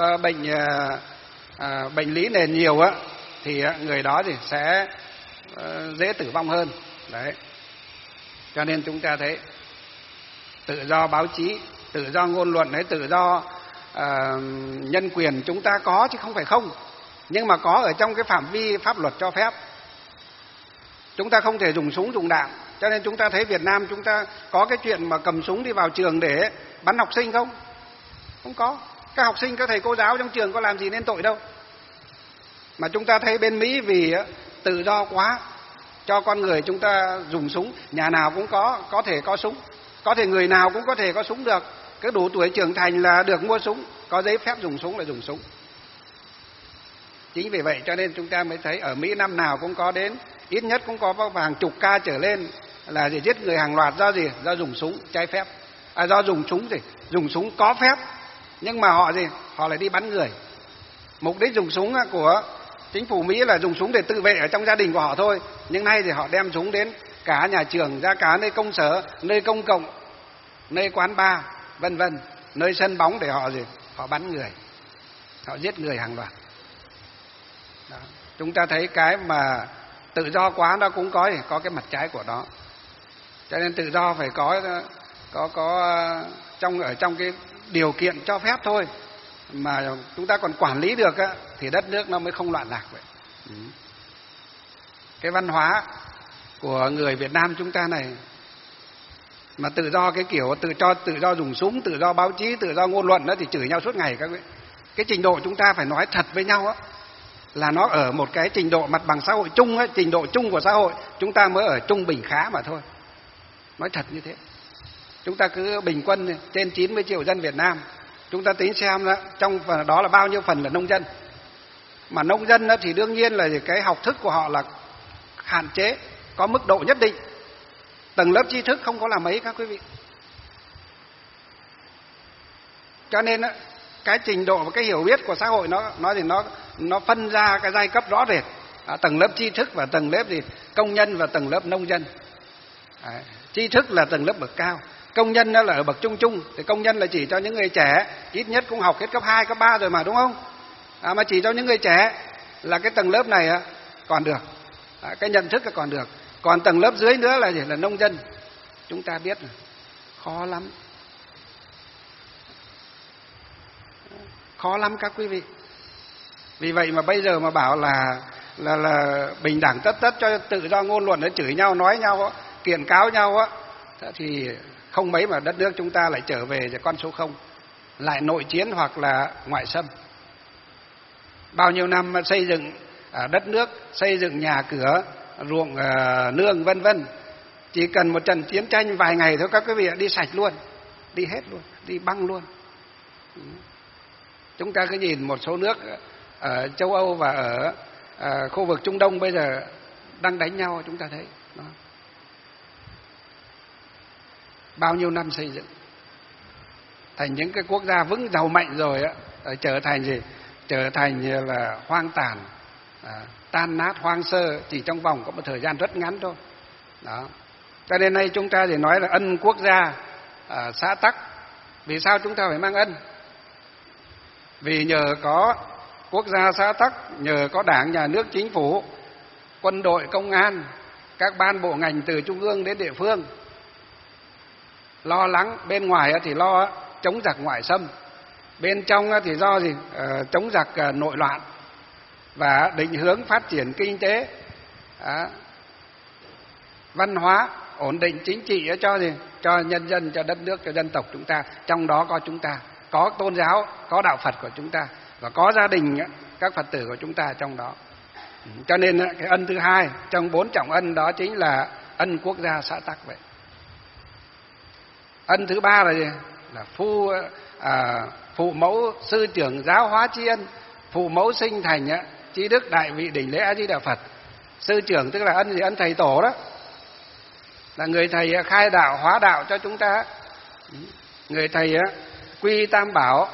bệnh lý nền nhiều á thì người đó thì sẽ dễ tử vong hơn. Đấy. Cho nên chúng ta thấy tự do báo chí, tự do ngôn luận, tự do nhân quyền chúng ta có chứ không phải không, nhưng mà có ở trong cái phạm vi pháp luật cho phép. Chúng ta không thể dùng súng dùng đạn, cho nên chúng ta thấy Việt Nam chúng ta có cái chuyện mà cầm súng đi vào trường để bắn học sinh không? Không có. Các học sinh, các thầy cô giáo trong trường có làm gì nên tội đâu. Mà chúng ta thấy bên Mỹ vì tự do quá, cho con người chúng ta dùng súng, nhà nào cũng có thể có súng, có thể người nào cũng có thể có súng được, cứ đủ tuổi trưởng thành là được mua súng, có giấy phép dùng súng là dùng súng. Chính vì vậy cho nên chúng ta mới thấy ở Mỹ năm nào cũng có đến ít nhất cũng có hàng chục ca trở lên là giết người hàng loạt do gì? Do dùng súng trái phép, do dùng súng gì? Dùng súng có phép, nhưng mà họ lại đi bắn người. Mục đích dùng súng của chính phủ Mỹ là dùng súng để tự vệ ở trong gia đình của họ thôi, nhưng nay thì họ đem súng đến cả nhà trường, ra cả nơi công sở, nơi công cộng, nơi quán bar, vân vân, nơi sân bóng để họ bắn người, họ giết người hàng loạt. Đó. Chúng ta thấy cái mà tự do quá nó cũng có cái mặt trái của nó. Cho nên tự do phải có trong cái điều kiện cho phép thôi, mà chúng ta còn quản lý được thì đất nước nó mới không loạn lạc vậy. Cái văn hóa của người Việt Nam chúng ta này mà tự do cái kiểu tự do dùng súng, tự do báo chí, tự do ngôn luận đó thì chửi nhau suốt ngày các vị. Cái trình độ chúng ta phải nói thật với nhau là nó ở một cái trình độ mặt bằng xã hội chung trình độ chung của xã hội chúng ta mới ở trung bình khá mà thôi. Nói thật như thế. Chúng ta cứ bình quân trên 90 triệu dân Việt Nam, chúng ta tính xem trong phần đó là bao nhiêu phần là nông dân. Mà nông dân thì đương nhiên là cái học thức của họ là hạn chế, có mức độ nhất định. Tầng lớp tri thức không có là mấy các quý vị. Cho nên cái trình độ và cái hiểu biết của xã hội nó phân ra cái giai cấp rõ rệt. Tầng lớp tri thức và tầng lớp công nhân và tầng lớp nông dân. Tri thức là tầng lớp bậc cao, công nhân là ở bậc trung trung. Thì công nhân là chỉ cho những người trẻ, ít nhất cũng học hết cấp 2, cấp 3 rồi mà, đúng không? Mà chỉ cho những người trẻ là cái tầng lớp này còn được, cái nhận thức là còn được. Còn tầng lớp dưới nữa là nông dân. Chúng ta biết rồi, khó lắm. Khó lắm các quý vị. Vì vậy mà bây giờ mà bảo là bình đẳng tất cho tự do ngôn luận, để chửi nhau, nói nhau, kiện cáo nhau thì không mấy mà đất nước chúng ta lại trở về con số 0, lại nội chiến hoặc là ngoại xâm. Bao nhiêu năm xây dựng đất nước, xây dựng nhà cửa, ruộng nương vân vân, chỉ cần một trận chiến tranh vài ngày thôi các quý vị đi sạch luôn, đi hết luôn, đi băng luôn. Chúng ta cứ nhìn một số nước ở châu Âu và ở khu vực Trung Đông bây giờ đang đánh nhau, chúng ta thấy đó. Bao nhiêu năm xây dựng thành những cái quốc gia vững giàu mạnh rồi trở thành gì? Trở thành là hoang tàn, tan nát, hoang sơ chỉ trong vòng có một thời gian rất ngắn thôi. Đó. Cho nên nay chúng ta thì nói là ân quốc gia xã tắc. Vì sao chúng ta phải mang ân? Vì nhờ có quốc gia xã tắc, nhờ có đảng, nhà nước, chính phủ, quân đội, công an, các ban bộ ngành từ trung ương đến địa phương lo lắng, bên ngoài thì lo chống giặc ngoại xâm, bên trong thì do gì? Chống giặc nội loạn và định hướng phát triển kinh tế, văn hóa, ổn định chính trị cho gì? Cho nhân dân, cho đất nước, cho dân tộc chúng ta. Trong đó có chúng ta, có tôn giáo, có đạo Phật của chúng ta và có gia đình các Phật tử của chúng ta trong đó. Cho nên cái ân thứ hai trong 4 trọng ân đó chính là ân quốc gia xã tắc vậy. Ân thứ ba là gì? Là phụ mẫu sư trưởng giáo hóa tri ân, phụ mẫu sinh thành trí đức đại vị đỉnh lễ A Di Đà Phật. Sư trưởng tức là ân gì? Ân thầy tổ đó, là người thầy khai đạo hóa đạo cho chúng ta, người thầy quy tam bảo,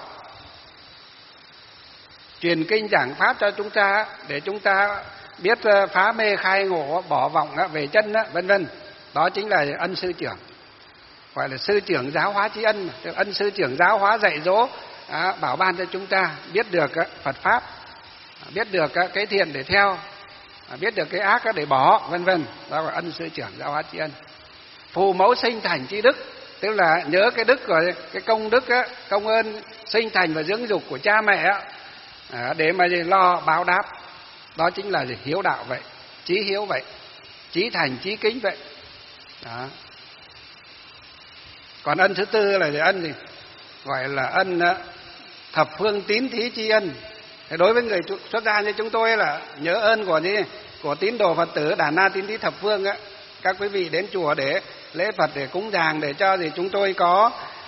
truyền kinh giảng pháp cho chúng ta để chúng ta biết phá mê khai ngộ, bỏ vọng về chân, vân vân. Đó chính là ân sư trưởng, gọi là sư trưởng giáo hóa tri ân. Ân sư trưởng giáo hóa dạy dỗ, bảo ban cho chúng ta biết được Phật pháp, biết được cái thiện để theo, biết được cái ác để bỏ, vân vân. Đó là ân sư trưởng giáo hóa tri ân. Phụ mẫu sinh thành tri đức, tức là nhớ cái đức của cái công đức, công ơn sinh thành và dưỡng dục của cha mẹ để mà lo báo đáp. Đó chính là hiếu đạo vậy, chí hiếu vậy, chí thành chí kính vậy. Đó. Còn ân thứ tư là ân gì? Gọi là ân thập phương tín thí tri ân. Thế đối với người xuất gia như chúng tôi là nhớ ơn của tín đồ Phật tử Đàn Na Tín Thí thập phương á. Các quý vị đến chùa để lễ Phật, để cúng dường, để cho chúng tôi có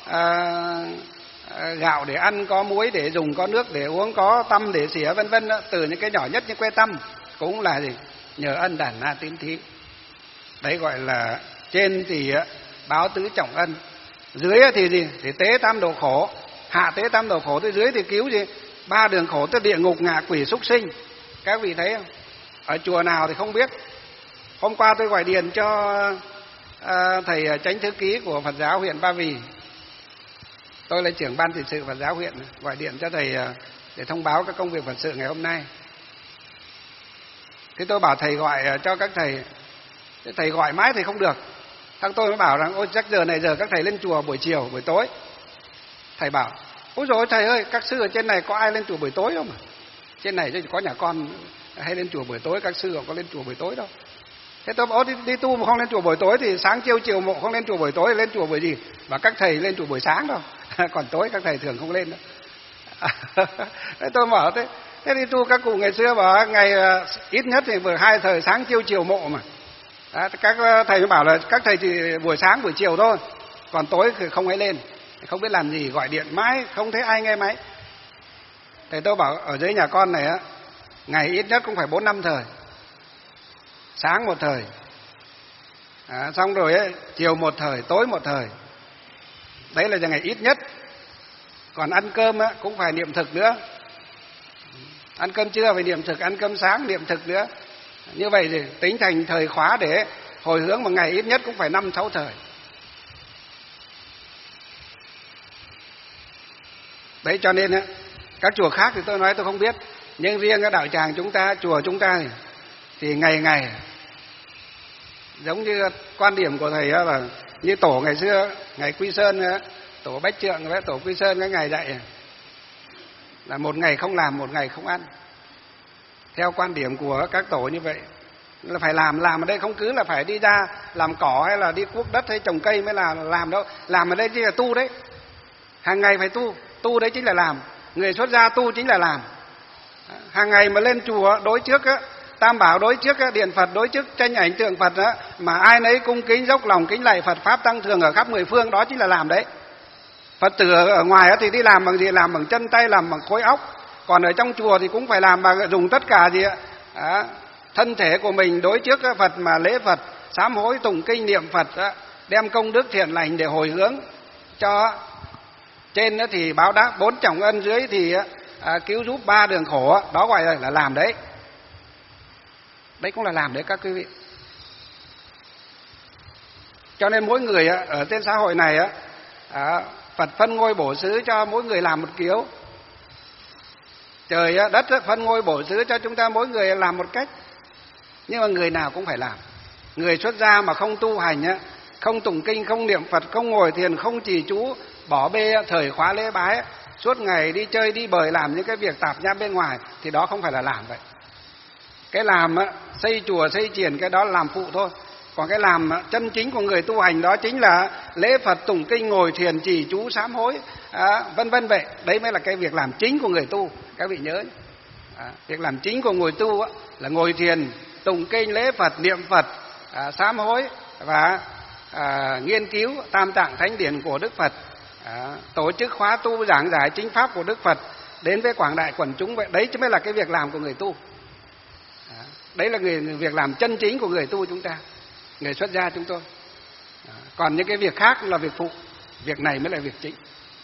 gạo để ăn, có muối để dùng, có nước để uống, có tăm để xỉa, vân vân. Từ những cái nhỏ nhất như que tăm cũng là nhờ ân Đàn Na Tín Thí. Đấy gọi là trên thì báo tứ trọng ân, dưới thì thì tế tam đồ khổ, hạ tế tam đồ khổ, tới dưới thì cứu 3 đường khổ, tức địa ngục, ngạ quỷ, súc sinh. Các vị thấy không? Ở chùa nào thì không biết. Hôm qua tôi gọi điện cho thầy chánh thư ký của Phật giáo huyện Ba Vì. Tôi là trưởng ban trị sự Phật giáo huyện, gọi điện cho thầy để thông báo các công việc Phật sự ngày hôm nay. Thế tôi bảo thầy gọi cho các thầy gọi mãi thì không được. Thằng tôi mới bảo rằng ôi chắc giờ này giờ các thầy lên chùa buổi chiều, buổi tối. Thầy bảo ôi dồi thầy ơi, các sư ở trên này có ai lên chùa buổi tối không? Trên này chỉ có nhà con hay lên chùa buổi tối, các sư có lên chùa buổi tối đâu. Thế tôi bảo đi tu mà không lên chùa buổi tối thì sáng chiều mộ không lên chùa buổi tối, lên chùa buổi gì? Và các thầy lên chùa buổi sáng đâu. Còn tối các thầy thường không lên đâu. Thế tôi bảo thế đi tu các cụ ngày xưa bảo ngày ít nhất thì vừa 2 thời sáng chiều mộ mà. Đó, các thầy mới bảo là các thầy chỉ buổi sáng buổi chiều thôi, còn tối thì không ấy lên. Không biết làm gì, gọi điện mãi không thấy ai nghe máy. Thầy tôi bảo ở dưới nhà con này ngày ít nhất cũng phải 4-5 thời. Sáng một thời, xong rồi chiều một thời, tối một thời. Đấy là ngày ít nhất. Còn ăn cơm cũng phải niệm thực nữa. Ăn cơm trưa phải niệm thực, ăn cơm sáng niệm thực nữa. Như vậy thì tính thành thời khóa để hồi hướng một ngày ít nhất cũng phải 5-6 thời. Đấy cho nên các chùa khác thì tôi nói tôi không biết, nhưng riêng cái đạo tràng chúng ta, chùa chúng ta thì ngày giống như quan điểm của thầy là như tổ ngày xưa, ngày Quy Sơn, tổ Bách Trượng với tổ Quy Sơn cái ngày dạy là một ngày không làm, một ngày không ăn. Theo quan điểm của các tổ như vậy là phải làm ở đây không cứ là phải đi ra làm cỏ hay là đi cuốc đất hay trồng cây mới là làm đâu. Làm ở đây chính là tu đấy. Hàng ngày phải tu đấy chính là làm. Người xuất gia tu chính là làm. Hàng ngày mà lên chùa đối trước tam bảo, đối trước điện Phật, đối trước tranh ảnh tượng Phật mà ai nấy cung kính dốc lòng kính lạy Phật pháp tăng thường ở khắp 10 phương, đó chính là làm đấy. Phật tử ở ngoài thì đi làm bằng gì? Làm bằng chân tay, làm bằng khối óc. Còn ở trong chùa thì cũng phải làm bằng dùng tất cả thân thể của mình đối trước Phật mà lễ Phật, sám hối, tụng kinh, niệm Phật, đem công đức thiện lành để hồi hướng cho trên thì báo đáp 4 trọng ân, dưới thì cứu giúp 3 đường khổ. Đó gọi là làm đấy. Đấy cũng là làm đấy các quý vị. Cho nên mỗi người ở trên xã hội này Phật phân ngôi bổ xứ cho mỗi người làm một kiểu. Trời đất phân ngôi bổ xứ cho chúng ta mỗi người làm một cách. Nhưng mà người nào cũng phải làm. Người xuất gia mà không tu hành, không tụng kinh, không niệm Phật, không ngồi thiền, không trì chú, bỏ bê thời khóa lễ bái, suốt ngày đi chơi đi bời làm những cái việc tạp nham bên ngoài, thì đó không phải là làm vậy. Cái làm xây chùa xây chiền cái đó là làm phụ thôi. Còn cái làm chân chính của người tu hành đó chính là lễ Phật, tụng kinh, ngồi thiền, trì chú, sám hối, vân vân vậy. Đấy mới là cái việc làm chính của người tu. Các vị nhớ, việc làm chính của người tu là ngồi thiền, tụng kinh, lễ Phật, niệm Phật, sám hối và nghiên cứu tam tạng thánh điển của Đức Phật, tổ chức khóa tu giảng giải chính pháp của Đức Phật đến với quảng đại quần chúng vậy. Đấy chứ mới là cái việc làm của người tu. Đấy là việc làm chân chính của người tu chúng ta, người xuất gia chúng tôi. Còn những cái việc khác là việc phụ, việc này mới là việc chính.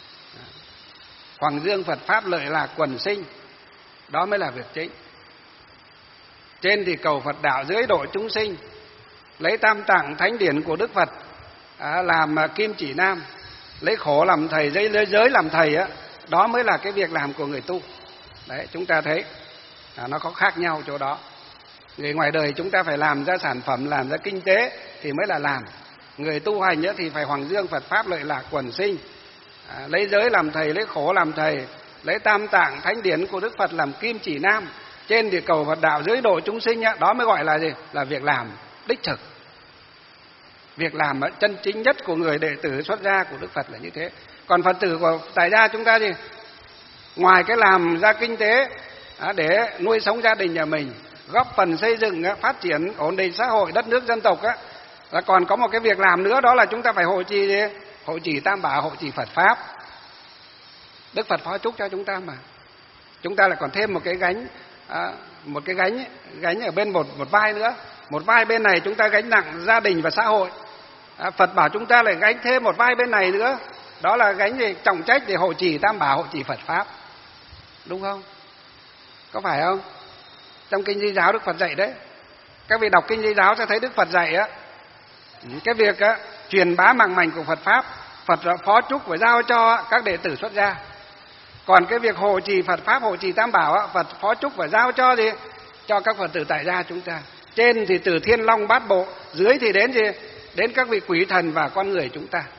Hoàng dương Phật pháp lợi lạc quần sinh, đó mới là việc chính. Trên thì cầu Phật đạo, dưới độ chúng sinh, lấy tam tạng thánh điển của Đức Phật làm kim chỉ nam, lấy khổ làm thầy, lấy giới làm thầy đó mới là cái việc làm của người tu. Đấy, chúng ta thấy nó có khác nhau chỗ đó. Người ngoài đời chúng ta phải làm ra sản phẩm, làm ra kinh tế thì mới là làm. Người tu hành thì phải hoàng dương Phật pháp lợi lạc quần sinh, lấy giới làm thầy, lấy khổ làm thầy, lấy tam tạng thánh điển của Đức Phật làm kim chỉ nam, trên thì cầu Phật đạo, dưới độ chúng sinh đó mới gọi là gì? Là việc làm đích thực. Việc làm chân chính nhất của người đệ tử xuất gia của Đức Phật là như thế. Còn Phật tử của tại gia chúng ta gì? Ngoài cái làm ra kinh tế để nuôi sống gia đình nhà mình, góp phần xây dựng phát triển ổn định xã hội đất nước dân tộc là còn có một cái việc làm nữa, đó là chúng ta phải hộ trì gì? Hộ trì tam bảo, hộ trì Phật pháp. Đức Phật phó chúc cho chúng ta mà. Chúng ta lại còn thêm một cái gánh ở bên một vai nữa. Một vai bên này chúng ta gánh nặng gia đình và xã hội. Phật bảo chúng ta lại gánh thêm một vai bên này nữa, đó là gánh gì? Trọng trách để hộ trì tam bảo, hộ trì Phật pháp. Đúng không? Có phải không? Trong kinh Di Giáo Đức Phật dạy đấy. Các vị đọc kinh Di Giáo sẽ thấy Đức Phật dạy cái việc truyền bá mạng mảnh của Phật pháp, Phật phó chúc và giao cho các đệ tử xuất gia. Còn cái việc hộ trì Phật pháp, hộ trì tam bảo Phật phó chúc và giao cho gì? Cho các Phật tử tại gia chúng ta. Trên thì từ Thiên Long Bát Bộ, dưới thì đến gì? Đến các vị quỷ thần và con người chúng ta.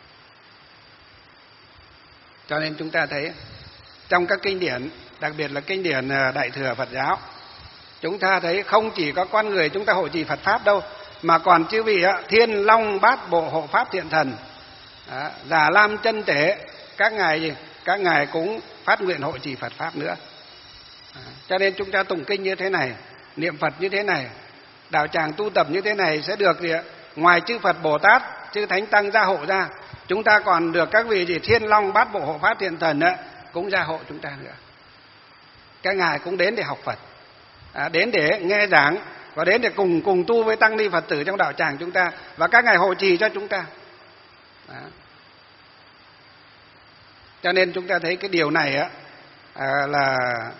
Cho nên chúng ta thấy trong các kinh điển, đặc biệt là kinh điển Đại thừa Phật giáo, chúng ta thấy không chỉ có con người chúng ta hộ trì Phật pháp đâu, mà còn chư vị Thiên Long Bát Bộ hộ pháp thiện thần, Già Lam Chân Tế, các ngài gì? Các ngài cũng phát nguyện hộ trì Phật pháp nữa. Cho nên chúng ta tụng kinh như thế này, niệm Phật như thế này, đạo tràng tu tập như thế này sẽ được gì? Ngoài chư Phật Bồ Tát, chư Thánh Tăng gia hộ ra, chúng ta còn được các vị gì? Thiên Long Bát Bộ hộ pháp thiện thần cũng gia hộ chúng ta nữa. Các ngài cũng đến để học Phật, đến để nghe giảng và đến để cùng tu với tăng ni Phật tử trong đạo tràng chúng ta, và các ngài hộ trì cho chúng ta. Cho nên chúng ta thấy cái điều này là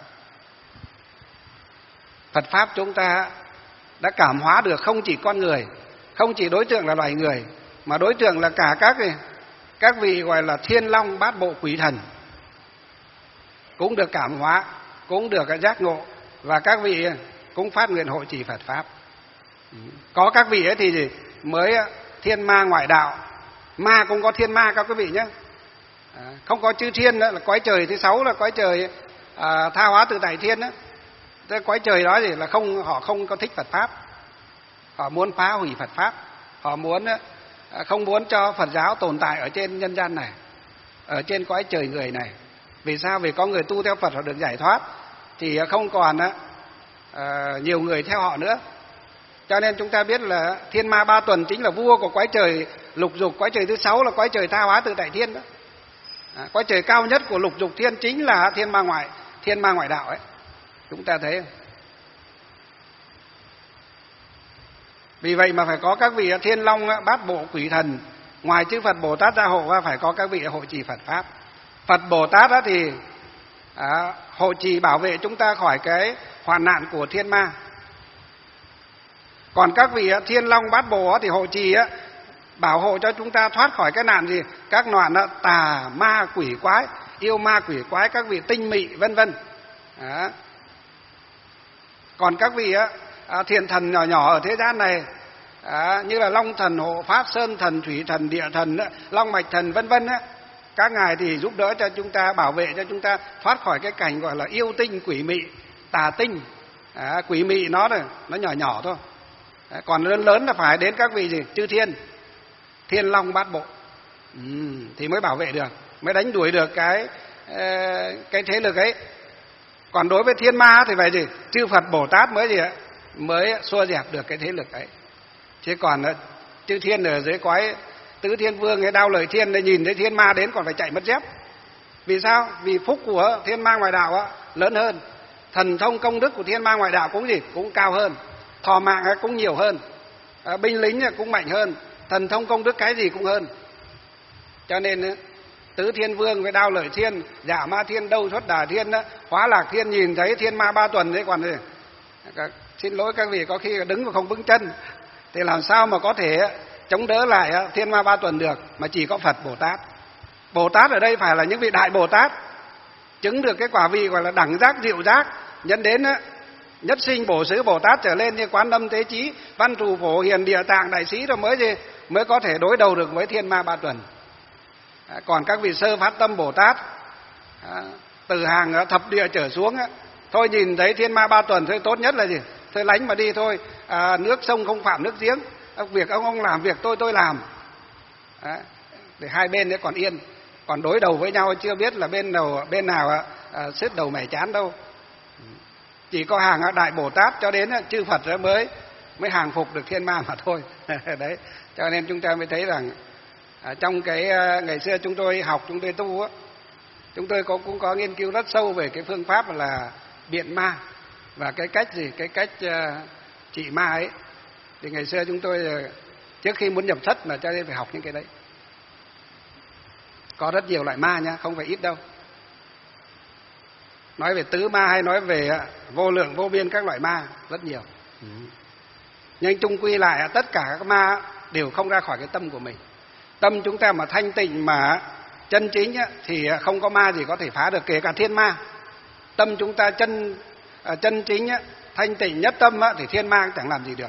Phật pháp chúng ta đã cảm hóa được không chỉ con người, không chỉ đối tượng là loài người, mà đối tượng là cả các vị gọi là Thiên Long Bát Bộ quỷ thần cũng được cảm hóa, cũng được giác ngộ, và các vị cũng phát nguyện hộ trì Phật pháp. Có các vị ấy thì mới thiên ma ngoại đạo, ma cũng có thiên ma các quý vị nhé. Không có chư thiên đó, là cõi trời thứ 6 là cõi trời tha hóa tự tại thiên đó. Thế cõi trời đó thì là họ không có thích Phật pháp, họ muốn phá hủy Phật pháp, họ không muốn cho Phật giáo tồn tại ở trên nhân gian này, ở trên cõi trời người này. Vì sao? Vì có người tu theo Phật họ được giải thoát, thì không còn nhiều người theo họ nữa. Cho nên chúng ta biết là thiên ma ba tuần chính là vua của cõi trời lục dục. Cõi trời thứ 6 là cõi trời tha hóa tự tại thiên đó. Cõi trời cao nhất của lục dục thiên chính là thiên ma ngoại đạo ấy. Chúng ta thấy không? Vì vậy mà phải có các vị Thiên Long Bát Bộ quỷ thần, ngoài chư Phật Bồ Tát gia hộ và phải có các vị hộ trì Phật pháp. Phật Bồ Tát đó thì hộ trì bảo vệ chúng ta khỏi cái hoạn nạn của thiên ma. Còn các vị Thiên Long Bát Bộ thì hộ trì bảo hộ cho chúng ta thoát khỏi cái nạn gì? Các nạn tà ma quỷ quái, yêu ma quỷ quái, các vị tinh mị vân vân. Còn các vị thiện thần nhỏ nhỏ ở thế gian này, như là Long Thần hộ pháp, Sơn Thần, Thủy Thần, Địa Thần, Long Mạch Thần vân vân, Các ngài thì giúp đỡ cho chúng ta, bảo vệ cho chúng ta thoát khỏi cái cảnh gọi là yêu tinh, quỷ mị, tà tinh. Quỷ mị nó nhỏ nhỏ thôi. Còn lớn lớn là phải đến các vị gì? Chư thiên, thiên long bát bộ. Thì mới bảo vệ được, mới đánh đuổi được cái thế lực ấy. Còn đối với thiên ma thì phải gì? Chư Phật Bồ Tát mới gì ạ? Mới xua dẹp được cái thế lực ấy. Chứ còn chư thiên ở dưới cõi tứ thiên vương ấy, Đao Lợi Thiên, nhìn thấy thiên ma đến còn phải chạy mất dép. Vì sao? Vì phúc của thiên ma ngoại đạo lớn hơn, thần thông công đức của thiên ma ngoại đạo cũng gì? Cũng cao hơn, thọ mạng cũng nhiều hơn, binh lính cũng mạnh hơn, thần thông công đức cái gì cũng hơn. Cho nên tứ thiên vương với Đao Lợi Thiên, Dạ Ma Thiên, Đâu Xuất Đà Thiên, Hóa Lạc Thiên nhìn thấy thiên ma 3 tuần đấy còn gì? Xin lỗi các vị, có khi đứng mà không vững chân thì làm sao mà có thể chống đỡ lại thiên ma 3 tuần được, mà chỉ có Phật Bồ Tát. Bồ Tát ở đây phải là những vị đại Bồ Tát, chứng được cái quả vị gọi là đẳng giác, diệu giác, nhân đến nhất sinh bổ xứ Bồ Tát trở lên như Quán Âm, Tế Chí, Văn Thù, Phổ Hiền, Địa Tạng, Đại Sĩ rồi mới có thể đối đầu được với thiên ma 3 tuần. Còn các vị sơ phát tâm Bồ Tát, từ hàng thập địa trở xuống, thôi nhìn thấy thiên ma 3 tuần thôi tốt nhất là gì? Thôi lánh mà đi thôi, nước sông không phạm nước giếng, việc ông làm, việc tôi làm. Để hai bên đấy còn yên. Còn đối đầu với nhau chưa biết là bên nào sứt đầu mẻ chán đâu. Chỉ có hàng đại Bồ Tát cho đến chư Phật mới hàng phục được thiên ma mà thôi. Đấy, cho nên chúng ta mới thấy rằng trong cái ngày xưa chúng tôi học, chúng tôi tu chúng tôi cũng có nghiên cứu rất sâu về cái phương pháp là biện ma và cái cách gì, cái cách trị ma ấy. Thì ngày xưa chúng tôi trước khi muốn nhập thất là cho nên phải học những cái đấy. Có rất nhiều loại ma nha, không phải ít đâu. Nói về tứ ma hay nói về vô lượng vô biên các loại ma rất nhiều. Nhưng chung quy lại tất cả các ma đều không ra khỏi cái tâm của mình. Tâm chúng ta mà thanh tịnh mà chân chính thì không có ma gì có thể phá được, kể cả thiên ma. Tâm chúng ta chân chính thanh tịnh nhất tâm thì thiên ma chẳng làm gì được.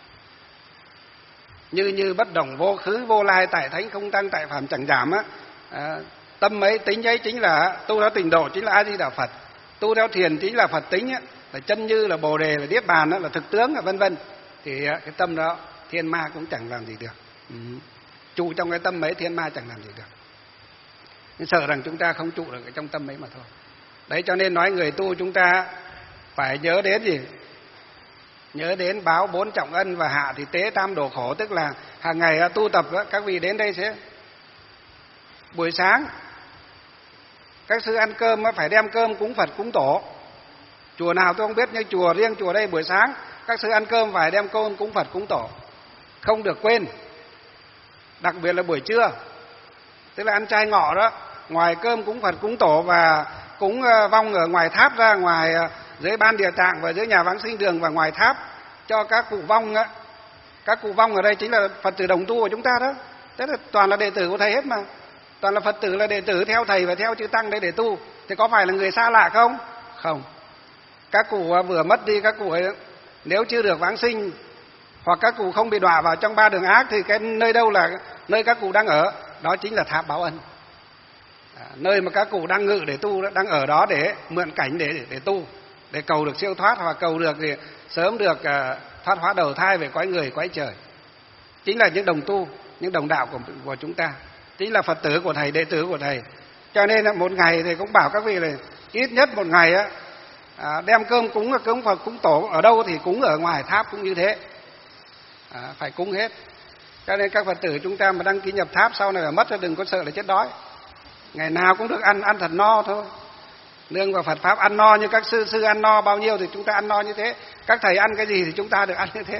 Như bất động vô khứ vô lai, tại thánh không tăng, tại phạm chẳng giảm tâm ấy, tính ấy chính là tu theo tịnh độ, chính là A Di Đà Phật. Tu theo thiền chính là Phật tính, là chân như, là Bồ đề, là niết bàn, là thực tướng, vân vân. Thì cái tâm đó thiên ma cũng chẳng làm gì được. Trụ trong cái tâm ấy thiên ma chẳng làm gì được. Nhưng sợ rằng chúng ta không trụ được trong tâm ấy mà thôi. Đấy, cho nên nói người tu chúng ta phải nhớ đến gì? Nhớ đến báo 4 trọng ân và hạ thì tế tam đồ khổ. Tức là hàng ngày tu tập các vị đến đây sẽ buổi sáng các sư ăn cơm phải đem cơm cúng Phật cúng tổ. Chùa nào tôi không biết, nhưng chùa riêng chùa đây buổi sáng các sư ăn cơm phải đem cơm cúng Phật cúng tổ, không được quên. Đặc biệt là buổi trưa, tức là ăn chay ngọ đó, ngoài cơm cúng Phật cúng tổ và cúng vong ở ngoài tháp ra, ngoài dưới ban địa tạng và dưới nhà vãng sinh đường và ngoài tháp cho các cụ vong á. Các cụ vong ở đây chính là Phật tử đồng tu của chúng ta đó. Tức là toàn là đệ tử của thầy hết mà. Toàn là Phật tử, là đệ tử theo thầy và theo chư tăng để tu. Thì có phải là người xa lạ không? Không. Các cụ vừa mất đi, các cụ ấy nếu chưa được vãng sinh hoặc các cụ không bị đọa vào trong 3 đường ác thì cái nơi đâu là nơi các cụ đang ở? Đó chính là tháp báo ân. Nơi mà các cụ đang ngự để tu đó, đang ở đó để mượn cảnh để tu, để cầu được siêu thoát hoặc cầu được thì sớm được thoát hóa đầu thai về cõi người cõi trời. Chính là những đồng tu, những đồng đạo của chúng ta, chính là Phật tử của thầy, đệ tử của thầy. Cho nên một ngày thì cũng bảo các vị là ít nhất một ngày đem cơm cúng Phật cúng tổ, ở đâu thì cúng ở ngoài tháp cũng như thế, phải cúng hết. Cho nên các Phật tử chúng ta mà đăng ký nhập tháp sau này mà mất, đừng có sợ là chết đói. Ngày nào cũng được ăn thật no thôi. Nương vào Phật pháp ăn no, như các sư ăn no bao nhiêu thì chúng ta ăn no như thế. Các thầy ăn cái gì thì chúng ta được ăn như thế.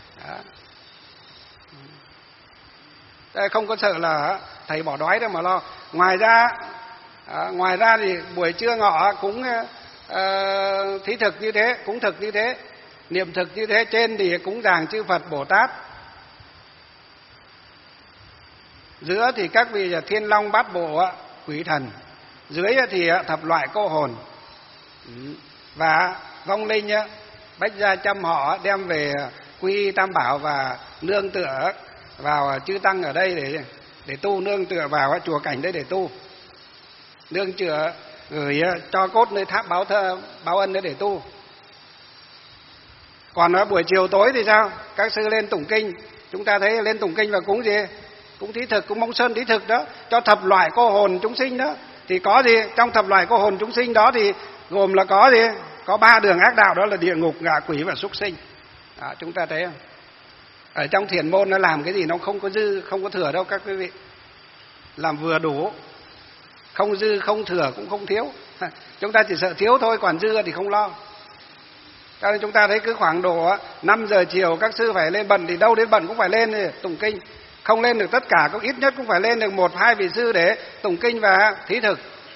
Không có sợ là thầy bỏ đói đâu mà lo. Ngoài ra thì buổi trưa ngọ cũng thí thực như thế, cũng thực như thế, niệm thực như thế. Trên thì cúng dường chư Phật Bồ Tát, giữa thì các vị là thiên long bát bộ quỷ thần, dưới thì thập loại cô hồn và vong linh bách gia trăm họ đem về quy y tam bảo và nương tựa vào chư tăng ở đây để tu, nương tựa vào chùa cảnh đây để tu. nương chữa gửi cho cốt nơi tháp báo ân để tu. Còn ở buổi chiều tối thì sao? Các sư lên tụng kinh, chúng ta thấy lên tụng kinh và cúng gì? Cúng thí thực, cúng mông sơn thí thực đó, cho thập loại cô hồn chúng sinh đó. Thì có gì? Trong thập loại cô hồn chúng sinh đó thì gồm là có gì? Có 3 đường ác đạo, đó là địa ngục, ngạ quỷ và súc sinh. Đó, chúng ta thấy không? Ở trong thiền môn nó làm cái gì nó không có dư, không có thừa đâu các quý vị. Làm vừa đủ, không dư, không thừa cũng không thiếu. Chúng ta chỉ sợ thiếu thôi, còn dư thì không lo. Cho nên chúng ta thấy cứ khoảng độ 5 giờ chiều các sư phải lên bận, thì đâu đến bận cũng phải lên tụng kinh. Không lên được tất cả, cũng ít nhất cũng phải lên được 1-2 vị sư để tụng kinh và thí thực.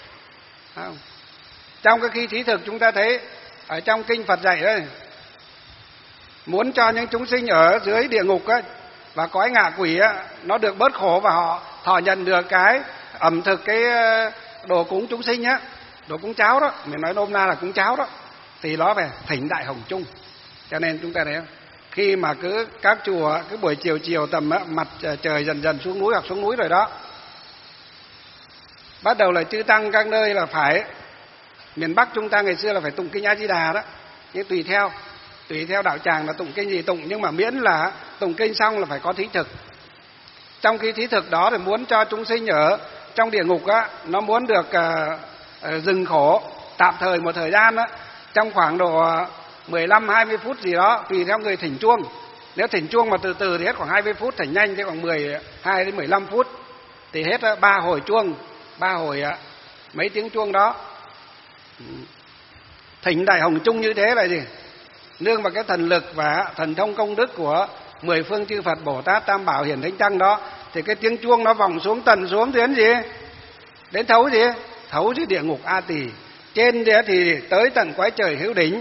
Trong cái khi thí thực chúng ta thấy ở trong kinh Phật dạy đấy, muốn cho những chúng sinh ở dưới địa ngục á, và cõi ngạ quỷ á, nó được bớt khổ và họ thọ nhận được cái ẩm thực, cái đồ cúng chúng sinh á, đồ cúng cháo đó, mình nói nôm na là cúng cháo đó, thì nó phải thỉnh Đại Hồng Chung. Cho nên chúng ta thấy khi mà cứ các chùa cứ buổi chiều tầm mặt trời dần dần xuống núi hoặc xuống núi rồi đó, bắt đầu là chư tăng các nơi là phải, miền Bắc chúng ta ngày xưa là phải tụng kinh A Di Đà đó, nhưng tùy theo đạo tràng là tụng kinh gì tụng, nhưng mà miễn là tụng kinh xong là phải có thí thực. Trong khi thí thực đó thì muốn cho chúng sinh ở trong địa ngục á, nó muốn được dừng khổ tạm thời một thời gian á, trong khoảng độ 15-20 phút gì đó, tùy theo người thỉnh chuông. Nếu thỉnh chuông mà từ từ thì hết khoảng 20 phút, thỉnh nhanh thì khoảng 12 đến 15 phút, thì hết 3 hồi chuông, 3 hồi mấy tiếng chuông đó. Thỉnh Đại Hồng Chung như thế là gì? Nương vào cái thần lực và thần thông công đức của 10 phương chư Phật Bồ Tát Tam Bảo Hiển Thánh Tăng đó, thì cái tiếng chuông nó vòng xuống tận xuống đến gì? Đến thấu gì? Thấu dưới địa ngục A Tỳ. Trên thì tới tận cõi trời hữu đỉnh.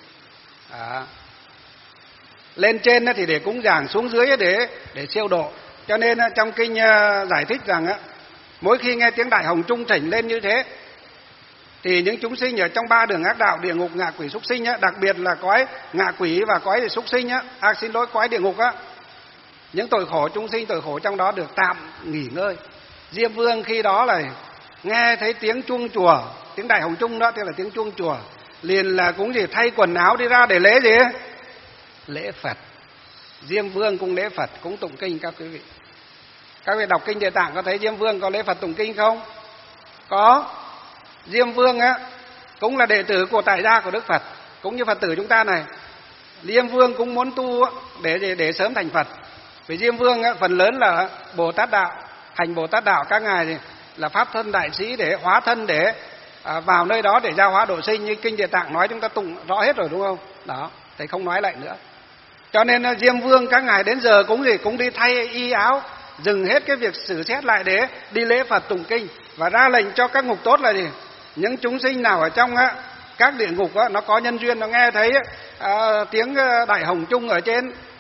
Lên trên thì để cúng dường, xuống dưới để siêu độ. Cho nên trong kinh giải thích rằng mỗi khi nghe tiếng Đại Hồng Chung thỉnh lên như thế, thì những chúng sinh ở trong 3 đường ác đạo, địa ngục, ngạ quỷ, súc sinh đặc biệt là cõi ngạ quỷ và cõi súc sinh cõi địa ngục những tội khổ chúng sinh, tội khổ trong đó được tạm nghỉ ngơi. Diêm Vương khi đó là nghe thấy tiếng chuông chùa, tiếng Đại Hồng Chung đó, tức là tiếng chuông chùa, liền là cũng gì thay quần áo đi ra để lễ gì? Lễ Phật. Diêm Vương cũng lễ Phật, cũng tụng kinh các quý vị. Các vị đọc kinh Địa Tạng có thấy Diêm Vương có lễ Phật tụng kinh không? Có. Diêm Vương cũng là đệ tử của tại gia của Đức Phật, cũng như Phật tử chúng ta này. Diêm Vương cũng muốn tu để sớm thành Phật. Vì Diêm Vương phần lớn là Bồ Tát đạo, hành Bồ Tát đạo, các ngài thì là pháp thân đại sĩ để hóa thân để vào nơi đó để giao hóa độ sinh, như kinh Địa Tạng nói chúng ta tụng rõ hết rồi đúng không? Đó, thầy không nói lại nữa. Cho nên Diêm Vương các ngài đến giờ cũng đi thay y áo, dừng hết cái việc xử xét lại để đi lễ Phật tụng kinh, và ra lệnh cho các ngục tốt là gì? Những chúng sinh nào ở trong các địa ngục nó có nhân duyên, nó nghe thấy tiếng Đại Hồng Chung ở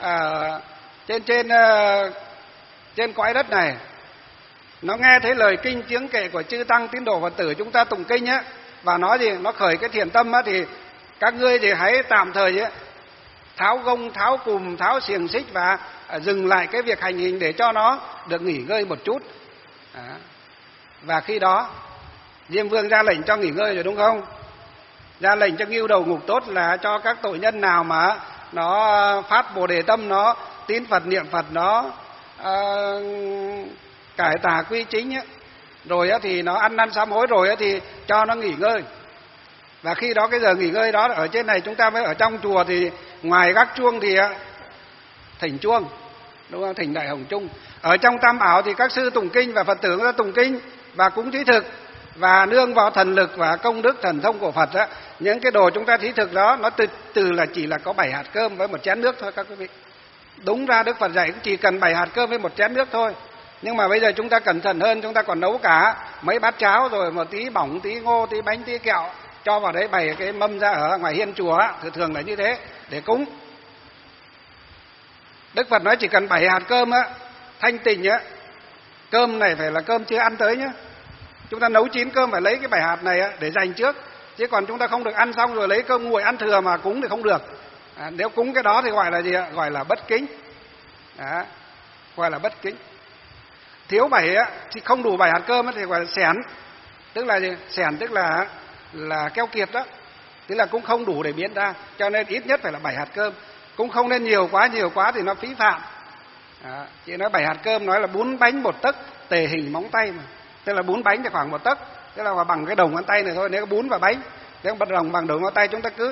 trên cõi đất này, nó nghe thấy lời kinh tiếng kệ của chư tăng tín đồ Phật tử chúng ta tụng kinh và nói gì, nó khởi cái thiện tâm thì các ngươi thì hãy tạm thời tháo gông, tháo cùm, tháo xiềng xích và dừng lại cái việc hành hình để cho nó được nghỉ ngơi một chút. Và khi đó Diêm Vương ra lệnh cho nghỉ ngơi rồi đúng không? Ra lệnh cho ngưu đầu ngục tốt là cho các tội nhân nào mà nó phát Bồ Đề tâm, nó tín Phật, niệm Phật, nó cải tà quy chính rồi thì nó ăn năn sám hối rồi thì cho nó nghỉ ngơi. Và khi đó cái giờ nghỉ ngơi đó ở trên này chúng ta mới ở trong chùa thì ngoài gác chuông thì thỉnh chuông, đúng không? Thỉnh Đại Hồng Chung. Ở trong Tam Bảo thì các sư tụng kinh và Phật tử người ta tụng kinh và cúng thí thực, và nương vào thần lực và công đức thần thông của Phật những cái đồ chúng ta thí thực đó nó từ là chỉ là có 7 hạt cơm với 1 chén nước thôi các quý vị. Đúng ra Đức Phật dạy cũng chỉ cần 7 hạt cơm với 1 chén nước thôi. Nhưng mà bây giờ chúng ta cẩn thận hơn, chúng ta còn nấu cả mấy bát cháo rồi một tí bỏng, tí ngô, tí bánh, tí kẹo, cho vào đấy bày cái mâm ra ở ngoài hiên chùa thường là như thế để cúng. Đức Phật nói chỉ cần 7 hạt cơm thanh tịnh cơm này phải là cơm chưa ăn tới nhá. Chúng ta nấu chín cơm phải lấy cái 7 hạt này để dành trước, chứ còn chúng ta không được ăn xong rồi lấy cơm nguội ăn thừa mà cúng thì không được. Nếu cúng cái đó thì gọi là gì ạ? Gọi là bất kính. Gọi là bất kính. Thiếu 7 thì không đủ 7 hạt cơm thì gọi là xẻn. tức là gì? Xẻn tức là keo kiệt đó, tức là cũng không đủ để biến ra, cho nên ít nhất phải là 7 hạt cơm, cũng không nên nhiều quá thì nó phí phạm. Chị nói 7 hạt cơm, nói là 4 bánh 1 tấc tề hình móng tay mà, tức là 4 bánh thì khoảng 1 tấc, tức là bằng cái đầu ngón tay này thôi. Nếu có bún và bánh, nếu bắt đồng bằng đầu ngón tay, chúng ta cứ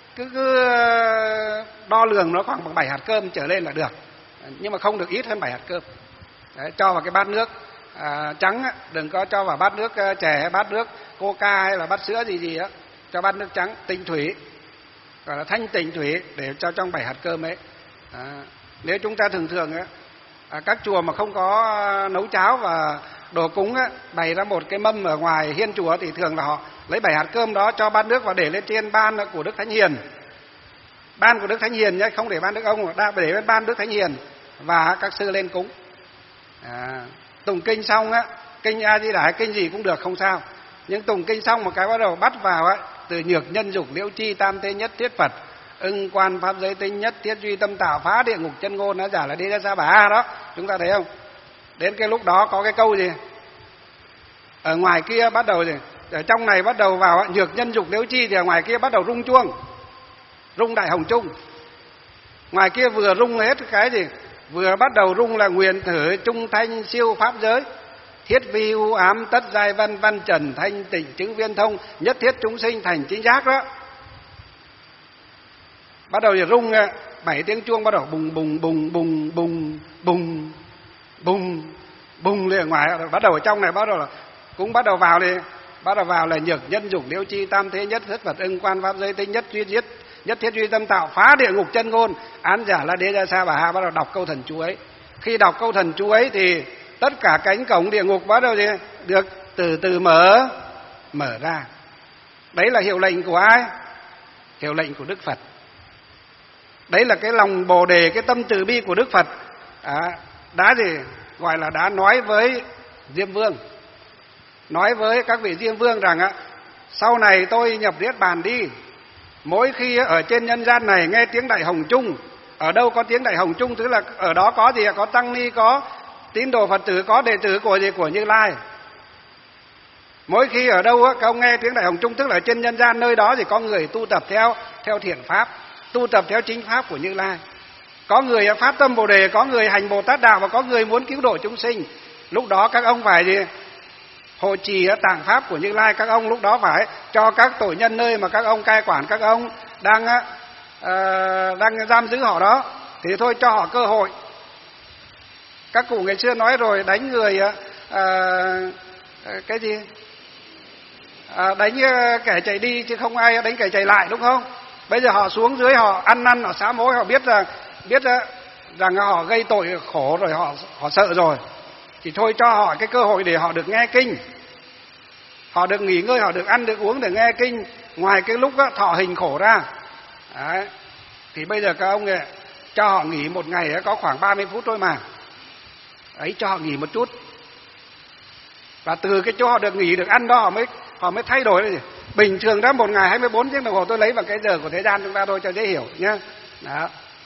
đo lường nó khoảng bằng 7 hạt cơm trở lên là được, nhưng mà không được ít hơn 7 hạt cơm. Đấy, cho vào cái bát nước trắng, đừng có cho vào bát nước chè hay bát nước coca hay là bát sữa gì á, cho bát nước trắng tinh thủy, gọi là thanh tịnh thủy, để cho trong 7 hạt cơm ấy. Nếu chúng ta thường các chùa mà không có nấu cháo và đồ cúng á, bày ra một cái mâm ở ngoài hiên chùa thì thường là họ lấy 7 hạt cơm đó, cho bát nước và để lên trên ban của Đức Thánh Hiền. Ban của Đức Thánh Hiền nhé, không để ban Đức Ông, mà để lên ban Đức Thánh Hiền và các sư lên cúng. Tụng kinh xong á, kinh A Di Đà, kinh gì cũng được, không sao. Nhưng tụng kinh xong một cái bắt đầu bắt vào á, từ nhược nhân dục liễu chi tam thế nhất thiết Phật, ưng quan pháp giới tinh nhất thiết duy tâm tạo phá địa ngục chân ngôn, nó giả là đi ra sa bà đó, chúng ta thấy không? Đến cái lúc đó có cái câu gì? Ở ngoài kia bắt đầu gì? Ở trong này bắt đầu vào nhược nhân dục liễu chi, thì ở ngoài kia bắt đầu rung chuông, rung đại hồng chung. Ngoài kia vừa rung hết cái gì? Vừa bắt đầu rung là nguyện thử trung thanh siêu pháp giới, thiết vi u ám tất giai văn văn trần thanh tịnh chứng viên thông, nhất thiết chúng sinh thành chính giác đó. Bắt đầu thì rung 7 tiếng chuông, bắt đầu bùng bùng bùng bùng bùng bùng bùng bùng lên ở ngoài. Bắt đầu ở trong này bắt đầu là cũng bắt đầu vào đi, bắt đầu vào là nhược nhân dục liễu chi tam thế nhất thiết Phật, ưng quan pháp giới tinh nhất thiết duy tâm tạo phá địa ngục chân ngôn, án giả la đế ra sa bà ha. Bắt đầu đọc câu thần chú ấy. Khi đọc câu thần chú ấy thì tất cả cánh cổng địa ngục bắt đầu gì? Được từ từ mở ra. Đấy là hiệu lệnh của ai? Hiệu lệnh của Đức Phật. Đấy là cái lòng bồ đề, cái tâm từ bi của Đức Phật đã gì? Gọi là đã nói với Diêm Vương, nói với các vị Diêm Vương rằng sau này tôi nhập Niết Bàn đi, mỗi khi ở trên nhân gian này nghe tiếng đại hồng chung, ở đâu có tiếng đại hồng chung tức là ở đó có gì? Có tăng ni, có tín đồ Phật tử, có đệ tử của gì? Của Như Lai. Mỗi khi ở đâu các ông nghe tiếng đại hồng chung tức là trên nhân gian nơi đó thì có người tu tập theo thiện pháp, tu tập theo chính pháp của Như Lai, có người phát tâm bồ đề, có người hành Bồ Tát đạo, và có người muốn cứu độ chúng sinh. Lúc đó các ông phải gì? Hộ trì tạng pháp của Như Lai. Các ông lúc đó phải cho các tội nhân nơi mà các ông cai quản, các ông đang giam giữ họ đó, thì thôi cho họ cơ hội. Các cụ ngày xưa nói rồi, đánh người cái gì? Đánh kẻ chạy đi chứ không ai đánh kẻ chạy lại, đúng không? Bây giờ họ xuống dưới, họ ăn năn, họ sám hối, họ biết rằng họ gây tội khổ rồi, họ sợ rồi, thì thôi cho họ cái cơ hội để họ được nghe kinh, họ được nghỉ ngơi, họ được ăn được uống để nghe kinh, ngoài cái lúc thọ hình khổ ra. Đấy. Thì bây giờ các ông cho họ nghỉ một ngày có khoảng 30 phút thôi mà. Ấy, cho họ nghỉ một chút, và từ cái chỗ họ được nghỉ được ăn đó họ mới thay đổi. Bình thường đó một ngày 24 tiếng đồng hồ, tôi lấy vào cái giờ của thế gian chúng ta thôi cho dễ hiểu nhá. Đó.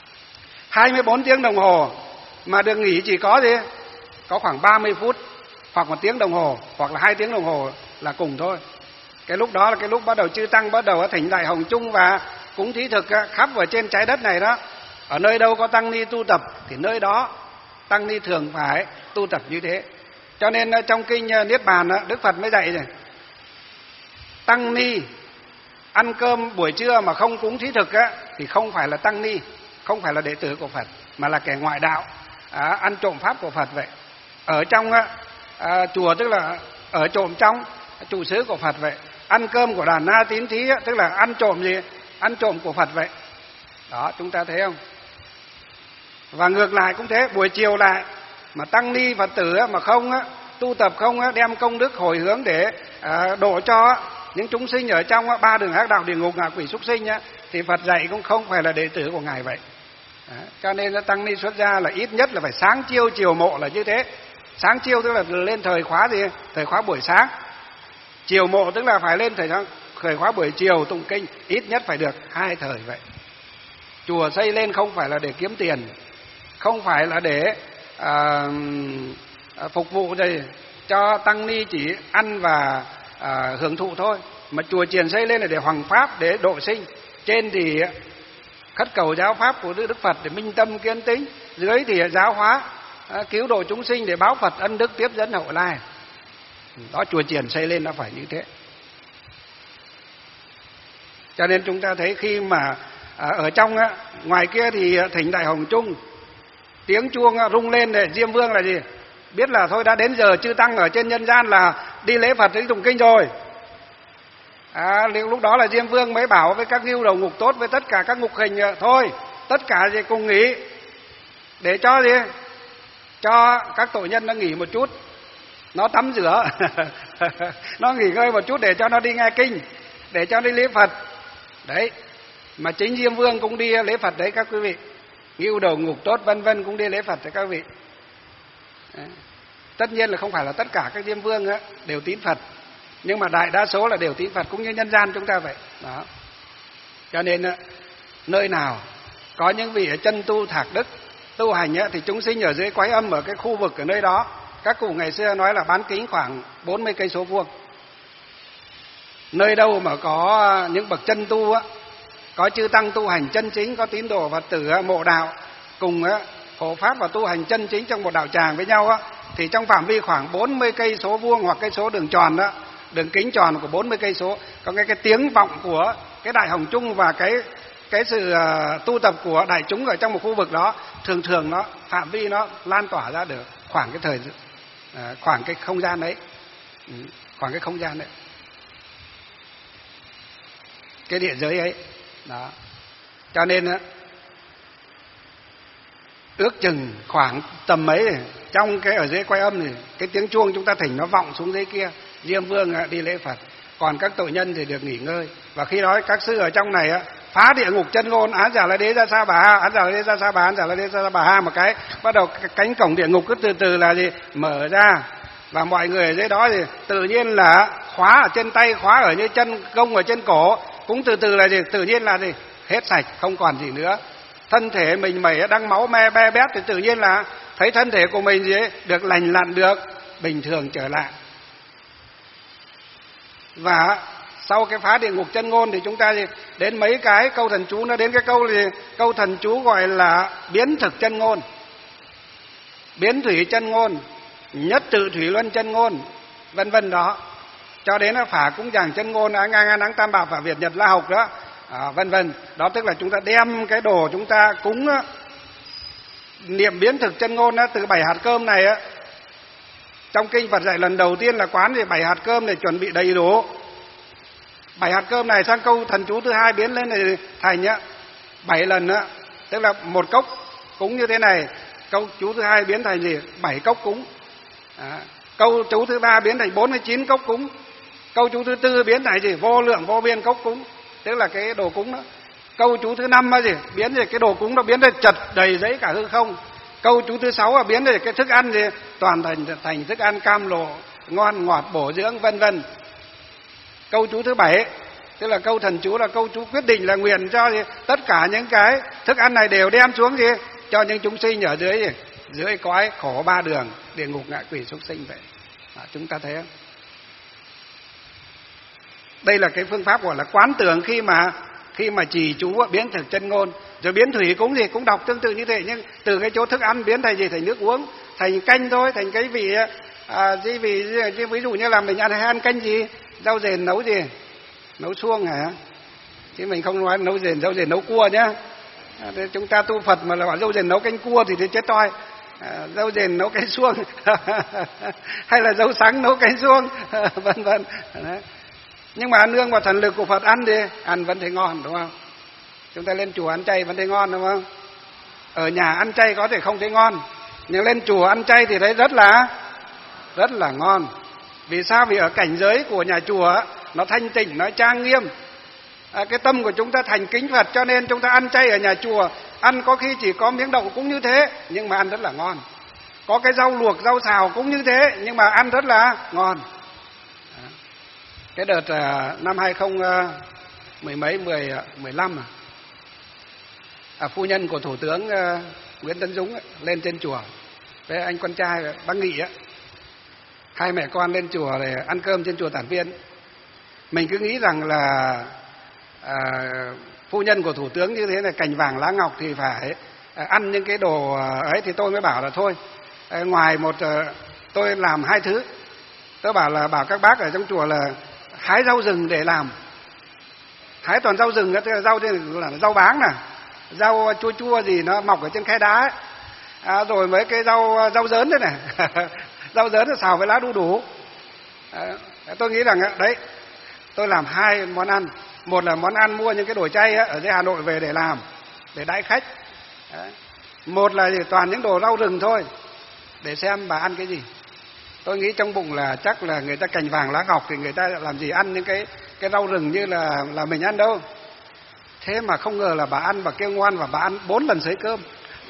24 tiếng đồng hồ mà được nghỉ chỉ có gì? Có khoảng 30 phút, hoặc 1 tiếng đồng hồ, hoặc là 2 tiếng đồng hồ là cùng thôi. Cái lúc đó là cái lúc bắt đầu chư tăng bắt đầu thỉnh đại hồng chung và cúng thí thực khắp ở trên trái đất này đó. Ở nơi đâu có tăng ni tu tập thì nơi đó tăng ni thường phải tu tập như thế. Cho nên trong kinh Niết Bàn Đức Phật mới dạy này, tăng ni ăn cơm buổi trưa mà không cúng thí thực thì không phải là tăng ni, không phải là đệ tử của Phật, mà là kẻ ngoại đạo, ăn trộm pháp của Phật vậy. Ở trong chùa tức là ở trộm trong trụ xứ của Phật vậy. Ăn cơm của đàn na tín thí tức là ăn trộm gì? Ăn trộm của Phật vậy. Đó, chúng ta thấy không? Và ngược lại cũng thế, buổi chiều lại mà tăng ni Phật tử mà không tu tập, không đem công đức hồi hướng để độ cho những chúng sinh ở trong 3 đường ác đạo, địa ngục, ngạ quỷ, súc sinh thì Phật dạy cũng không phải là đệ tử của Ngài vậy. Cho nên tăng ni xuất gia là ít nhất là phải sáng chiêu chiều mộ là như thế. Sáng chiêu tức là lên thời khóa gì? Thời khóa buổi sáng. Chiều mộ tức là phải lên thời khóa buổi chiều tụng kinh, ít nhất phải được 2 thời vậy. Chùa xây lên không phải là để kiếm tiền, không phải là để phục vụ gì cho tăng ni chỉ ăn và hưởng thụ thôi. Mà chùa chiền xây lên là để hoằng pháp, để độ sinh. Trên thì khất cầu giáo pháp của Đức Phật để minh tâm kiến tính, dưới thì giáo hóa, cứu độ chúng sinh để báo Phật ân đức tiếp dẫn hậu lai. Đó, chùa chiền xây lên nó phải như thế. Cho nên chúng ta thấy khi mà ở trong ngoài kia thì thỉnh Đại Hồng Chung, tiếng chuông rung lên này, Diêm Vương là gì? Biết là thôi đã đến giờ chư tăng ở trên nhân gian là đi lễ Phật, đi tụng kinh rồi. Lúc đó là Diêm Vương mới bảo với các ngưu đầu ngục tốt, với tất cả các ngục hình, thôi tất cả gì cùng nghỉ, để cho gì, cho các tội nhân nó nghỉ một chút, nó tắm rửa nó nghỉ ngơi một chút để cho nó đi nghe kinh, để cho đi lễ Phật. Đấy, mà chính Diêm Vương cũng đi lễ Phật đấy các quý vị. Ngưu đầu ngục tốt vân vân cũng đi lễ Phật đấy các vị. Đấy. Tất nhiên là không phải là tất cả các Diêm Vương đều tín Phật, nhưng mà đại đa số là đều tín Phật, cũng như nhân gian chúng ta vậy. Đó. Cho nên nơi nào có những vị chân tu thạc đức tu hành thì chúng sinh ở dưới quái âm, ở cái khu vực ở nơi đó, các cụ ngày xưa nói là bán kính khoảng 40 cây số vuông. Nơi đâu mà có những bậc chân tu có chư tăng tu hành chân chính, có tín đồ Phật tử mộ đạo cùng hộ pháp và tu hành chân chính trong một đạo tràng với nhau thì trong phạm vi khoảng 40 cây số vuông hoặc cây số đường tròn đó, đường kính tròn của 40 cây số, có cái tiếng vọng của cái Đại Hồng Chung và cái sự tu tập của đại chúng ở trong một khu vực đó, thường nó phạm vi nó lan tỏa ra được khoảng cái khoảng cái không gian đấy, khoảng cái không gian đấy, cái địa giới ấy. Đó. Cho nên ước chừng khoảng tầm mấy trong cái ở dưới quay âm thì cái tiếng chuông chúng ta thỉnh nó vọng xuống dưới kia, Diêm Vương đi lễ Phật, còn các tội nhân thì được nghỉ ngơi. Và khi đó các sư ở trong này phá địa ngục chân ngôn, án giả la đế ra sa bà ha, án giả la đế ra sa bà, án giả la đế ra sa bà ha, một cái bắt đầu cánh cổng địa ngục cứ từ từ là gì mở ra, và mọi người ở dưới đó thì tự nhiên là khóa ở trên tay, khóa ở như chân, gông ở trên cổ, cũng từ từ là gì tự nhiên là gì hết sạch, không còn gì nữa. Thân thể mình mẩy đang máu me be bét thì tự nhiên là thấy thân thể của mình gì ấy, được lành lặn, được bình thường trở lại. Và sau cái phá địa ngục chân ngôn thì chúng ta gì đến mấy cái câu thần chú, nó đến cái câu gì, câu thần chú gọi là biến thực chân ngôn, biến thủy chân ngôn, nhất tự thủy luân chân ngôn, vân vân đó, cho đến là phả cúng dường chân ngôn, ngang nắng tam bảo phả Việt Nhật La Học đó, vân vân. Đó tức là chúng ta đem cái đồ chúng ta cúng niệm biến thực chân ngôn từ 7 hạt cơm này trong kinh Phật dạy lần đầu tiên là quán thì 7 hạt cơm để chuẩn bị đầy đủ. 7 hạt cơm này sang câu thần chú thứ hai biến lên này thành 7 lần tức là một cốc cúng như thế này, câu chú thứ hai biến thành gì 7 cốc cúng. Câu chú thứ ba biến thành 49 cốc cúng. Câu chú thứ tư biến thành gì vô lượng vô biên cốc cúng, tức là cái đồ cúng đó. Câu chú thứ năm gì biến thì cái đồ cúng nó biến thành chật đầy giấy cả hư không. Câu chú thứ 6 biến thì cái thức ăn gì toàn thành thức ăn cam lộ ngon ngọt bổ dưỡng, vân vân. Câu chú thứ 7 tức là câu thần chú, là câu chú quyết định, là nguyện cho gì tất cả những cái thức ăn này đều đem xuống gì cho những chúng sinh ở dưới cõi khổ 3 đường, địa ngục, ngạ quỷ, súc sinh vậy. Chúng ta thấy không? Đây là cái phương pháp gọi là quán tưởng khi mà trì chú biến thực chân ngôn. Rồi biến thủy cúng gì cũng đọc tương tự như thế, nhưng từ cái chỗ thức ăn biến thành gì, thành nước uống, thành canh thôi, thành cái vị ví dụ như là mình ăn canh gì, rau dền nấu gì, nấu suông hả, chứ mình không nói nấu dền nấu cua nhá. Chúng ta tu Phật mà là bảo rau dền nấu canh cua thì chết toi. Rau dền nấu canh suông hay là rau sắn nấu canh suông vân vân. Nhưng mà nương vào thần lực của Phật ăn đi, ăn vẫn thấy ngon, đúng không? Chúng ta lên chùa ăn chay vẫn thấy ngon, đúng không? Ở nhà ăn chay có thể không thấy ngon, nhưng lên chùa ăn chay thì thấy rất là ngon. Vì sao? Vì ở cảnh giới của nhà chùa nó thanh tịnh, nó trang nghiêm, cái tâm của chúng ta thành kính Phật, cho nên chúng ta ăn chay ở nhà chùa, ăn có khi chỉ có miếng đậu cũng như thế, nhưng mà ăn rất là ngon. Có cái rau luộc, rau xào cũng như thế, nhưng mà ăn rất là ngon. Cái đợt năm 2015 phu nhân của Thủ tướng Nguyễn Tấn Dũng lên trên chùa với anh con trai bác Nghị hai mẹ con lên chùa để ăn cơm trên chùa Tản Viên. Mình cứ nghĩ rằng là phu nhân của thủ tướng như thế là cành vàng lá ngọc thì phải ăn những cái đồ ấy, thì tôi mới bảo là thôi, ngoài một tôi làm hai thứ. Tôi bảo các bác ở trong chùa là hái rau rừng để làm, hái toàn rau rừng, rau đây là rau báng nè, rau chua chua gì nó mọc ở trên khe đá ấy. Rồi mấy cái rau dớn đấy này rau dớn nó xào với lá đu đủ. Tôi nghĩ rằng đấy, tôi làm hai món ăn. Một là món ăn mua những cái đồ chay ở dưới Hà Nội về để làm, để đãi khách. Một là toàn những đồ rau rừng thôi, để xem bà ăn cái gì. Tôi nghĩ trong bụng là chắc là người ta cành vàng lá ngọc thì người ta làm gì ăn những cái rau rừng như là mình ăn đâu. Thế mà không ngờ là bà ăn, bà kêu ngoan, và bà ăn 4 lần sấy cơm.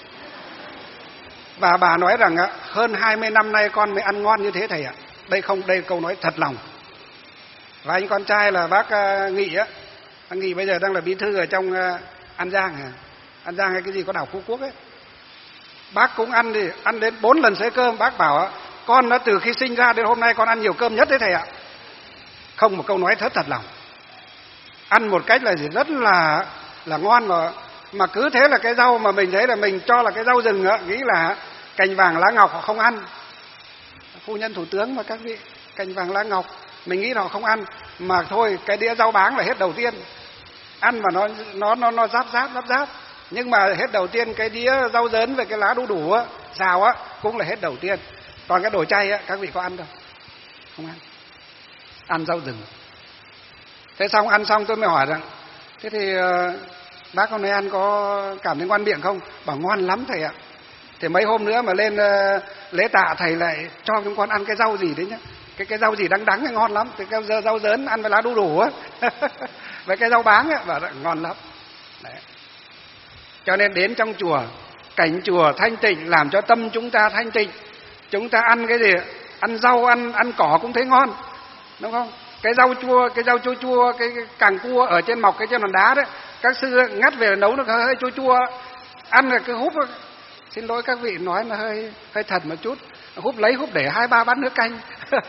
Và bà nói rằng hơn 20 năm nay con mới ăn ngon như thế thầy ạ. Đây câu nói thật lòng. Và anh con trai là bác Nghị á, anh Nghị bây giờ đang là bí thư ở trong An Giang hay cái gì có đảo Phú Quốc ấy. Bác cũng ăn đến 4 lần sấy cơm. Bác bảo con nó từ khi sinh ra đến hôm nay con ăn nhiều cơm nhất đấy thầy ạ. Không, một câu nói thật lòng. Ăn một cách là rất là ngon, mà cứ thế là cái rau mà mình thấy là mình cho là cái rau rừng á, nghĩ là cành vàng lá ngọc họ không ăn. Phu nhân thủ tướng mà các vị, cành vàng lá ngọc mình nghĩ họ không ăn, mà thôi cái đĩa rau báng là hết đầu tiên. Ăn mà nó giáp. Nhưng mà hết đầu tiên cái đĩa rau dớn với cái lá đu đủ á, xào á cũng là hết đầu tiên. Còn cái đồ chay á các vị có ăn không? Không ăn. Ăn rau rừng. Thế xong ăn xong tôi mới hỏi rằng thế thì bác hôm nay ăn có cảm thấy ngon miệng không? Bảo ngon lắm thầy ạ. Thì mấy hôm nữa mà lên lễ tạ thầy lại cho chúng con ăn cái rau gì đấy nhá. Cái rau gì đắng đắng ngon lắm. Cái rau dớn ăn với lá đu đủ á. Với cái rau báng á, bảo ngon lắm. Đấy. Cho nên đến trong chùa, cảnh chùa thanh tịnh làm cho tâm chúng ta thanh tịnh. Chúng ta ăn cái gì? Ăn rau, ăn cỏ cũng thấy ngon. Đúng không? Cái rau chua, cái càng cua ở trên mọc cái trên hòn đá đấy, các sư ngắt về nấu nó hơi chua, ăn là cứ húp. Xin lỗi các vị nói nó hơi thật một chút, húp để 2-3 bát nước canh.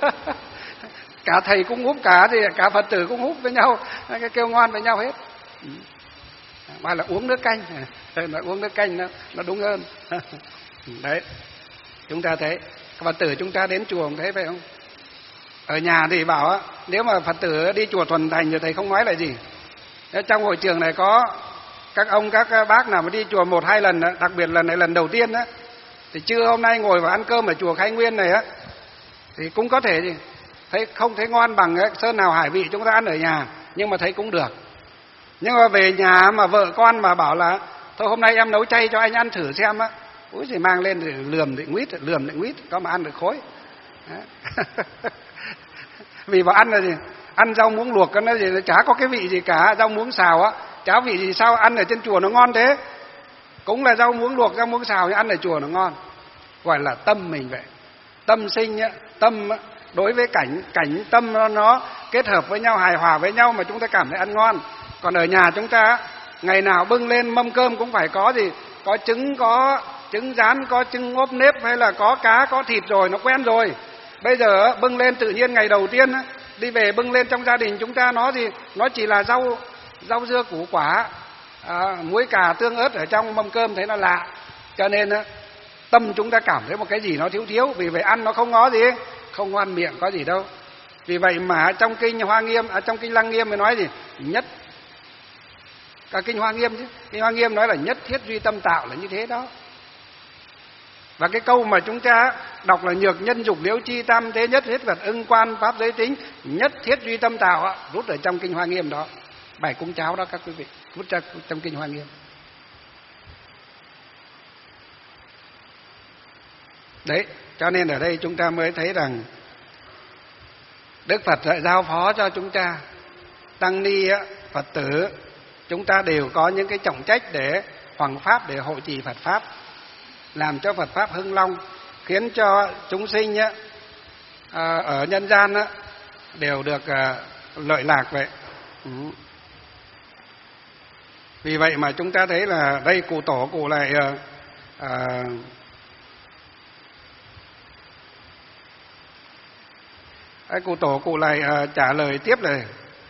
Cả thầy cũng húp, cả Phật tử cũng húp với nhau, cái kêu ngon với nhau hết. Mà là uống nước canh, nó uống nước canh nó đúng hơn. Đấy, chúng ta thấy Phật tử chúng ta đến chùa thấy phải không? Ở nhà thì bảo á, nếu mà Phật tử đi chùa thuần thành thì thầy không nói là gì. Trong hội trường này có các ông các bác nào mà đi chùa 1-2 lần, đặc biệt lần này lần đầu tiên á, thì trưa hôm nay ngồi vào ăn cơm ở chùa Khai Nguyên này á, thì cũng có thể gì không thấy ngon bằng sơn hào hải vị chúng ta ăn ở nhà, nhưng mà thấy cũng được. Nhưng mà về nhà mà vợ con mà bảo là thôi hôm nay em nấu chay cho anh ăn thử xem á, úi thì mang lên thì lườm định nguyết có mà ăn được khối. Vì bảo ăn là gì? Ăn rau muống luộc cái nó gì, nó chả có cái vị gì cả, rau muống xào á, chả vị gì, sao ăn ở trên chùa nó ngon thế? Cũng là rau muống luộc, rau muống xào nhưng ăn ở chùa nó ngon. Gọi là tâm mình vậy. Tâm sinh á, tâm á, đối với cảnh tâm nó kết hợp với nhau, hài hòa với nhau mà chúng ta cảm thấy ăn ngon. Còn ở nhà chúng ta ngày nào bưng lên mâm cơm cũng phải có gì? Có trứng rán, có trứng ốp nếp, hay là có cá, có thịt rồi, nó quen rồi. Bây giờ bưng lên tự nhiên ngày đầu tiên đi về bưng lên trong gia đình chúng ta nó gì? Nó chỉ là rau dưa củ quả, muối cà tương ớt ở trong mâm cơm, thấy nó lạ. Cho nên tâm chúng ta cảm thấy một cái gì nó thiếu, vì vậy ăn nó không có gì, không ngon miệng có gì đâu. Vì vậy mà trong kinh Hoa Nghiêm, trong kinh Lăng Nghiêm mới nói gì? Nhất, cả kinh Hoa Nghiêm chứ, kinh Hoa Nghiêm nói là nhất thiết duy tâm tạo là như thế đó. Và cái câu mà chúng ta đọc là nhược nhân dục liễu chi tam thế nhất thiết vật ưng quan pháp giới tính nhất thiết duy tâm tạo, rút ở trong kinh Hoa Nghiêm đó, bài cúng cháo đó các quý vị, rút ra trong kinh Hoa Nghiêm. Đấy, cho nên ở đây chúng ta mới thấy rằng Đức Phật lại giao phó cho chúng ta, tăng ni Phật tử, chúng ta đều có những cái trọng trách để hoằng pháp, để hộ trì Phật pháp, làm cho Phật pháp hưng long, khiến cho chúng sinh ở nhân gian đều được lợi lạc vậy. Vì vậy mà chúng ta thấy là đây cụ tổ cụ lại cụ tổ cụ lại trả lời tiếp này.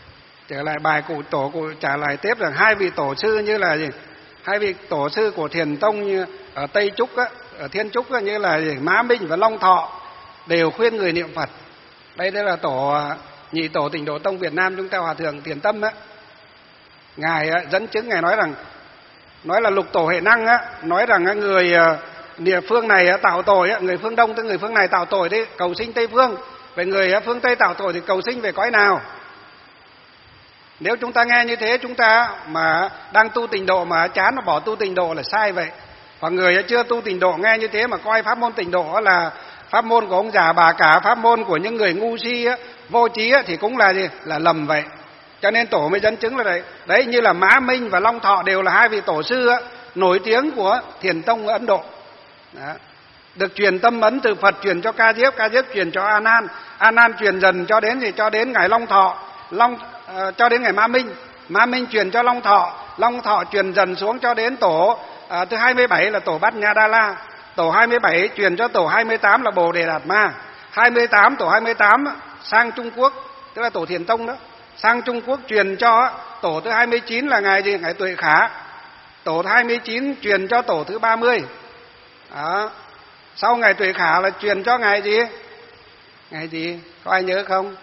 Trở lại bài cụ tổ cụ trả lời tiếp rằng hai vị tổ sư như là gì? Hai vị tổ sư của Thiền Tông như ở Tây Trúc á, ở Thiên Trúc á, như là gì? Mã Minh và Long Thọ đều khuyên người niệm Phật. Đây là nhị tổ Tịnh Độ Tông Việt Nam chúng ta, Hòa thượng Thiền Tâm á. Ngài dẫn chứng, ngài nói là lục tổ Huệ Năng á, nói rằng người địa phương này tạo tội á, người phương Đông tức người phương này tạo tội đấy, cầu sinh Tây phương. Về người phương Tây tạo tội thì cầu sinh về cõi nào? Nếu chúng ta nghe như thế, chúng ta mà đang tu Tịnh Độ mà chán mà bỏ tu Tịnh Độ là sai vậy. Và người chưa tu Tịnh Độ nghe như thế mà coi pháp môn Tịnh Độ là pháp môn của ông già bà cả, pháp môn của những người ngu si á, vô trí á, thì cũng là gì? Là lầm vậy. Cho nên tổ mới dẫn chứng là đấy. Đấy, như là Mã Minh và Long Thọ đều là hai vị tổ sư á, nổi tiếng của Thiền Tông ở Ấn Độ. Đó. Được truyền tâm ấn từ Phật truyền cho Ca Diếp truyền cho A Nan truyền dần cho đến cho đến ngài Long Thọ, cho đến ngài Mã Minh truyền cho Long Thọ truyền dần xuống cho đến tổ thứ 27 là tổ Bát Nhã Đa La, tổ 27 truyền cho tổ 28 là Bồ Đề Đạt Ma, tổ 28 sang Trung Quốc, tức là tổ Thiền Tông đó, sang Trung Quốc truyền cho tổ thứ 29 là ngài ngài Tuệ Khả, tổ thứ 29 truyền cho tổ thứ 30. Đó. Sau ngài Tuệ Khả là truyền cho ngài gì? Có ai nhớ không?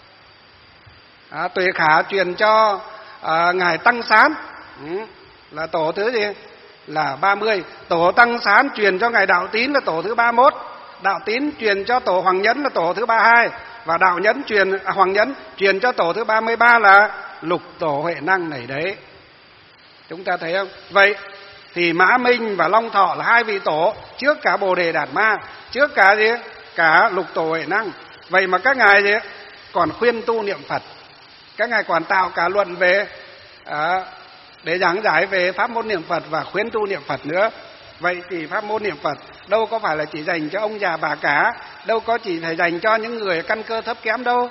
Tuệ Khả truyền cho ngài Tăng Sán, là tổ thứ gì? Là 30. Tổ Tăng Sán truyền cho ngài Đạo Tín là tổ thứ 31. Đạo Tín truyền cho tổ Hoàng Nhẫn là tổ thứ 32. Và Hoàng Nhẫn truyền cho tổ thứ 33 là lục tổ Huệ Năng này đấy. Chúng ta thấy không? Vậy thì Mã Minh và Long Thọ là hai vị tổ trước cả Bồ Đề Đạt Ma, trước cả cả lục tổ Huệ Năng. Vậy mà các ngài còn khuyên tu niệm Phật, các ngài còn tạo cả luận về để giảng giải về pháp môn niệm Phật và khuyến tu niệm Phật nữa. Vậy thì pháp môn niệm Phật đâu có phải là chỉ dành cho ông già bà cả, đâu có chỉ phải dành cho những người căn cơ thấp kém đâu.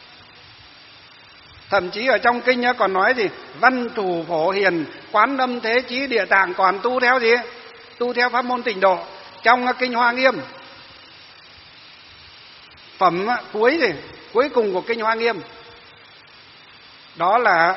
Thậm chí ở trong kinh còn nói gì? Văn thủ phổ hiền, quán âm thế chí địa tạng còn tu theo gì? Tu theo pháp môn Tịnh Độ. Trong kinh Hoa Nghiêm, phẩm cuối cùng của kinh Hoa Nghiêm, đó là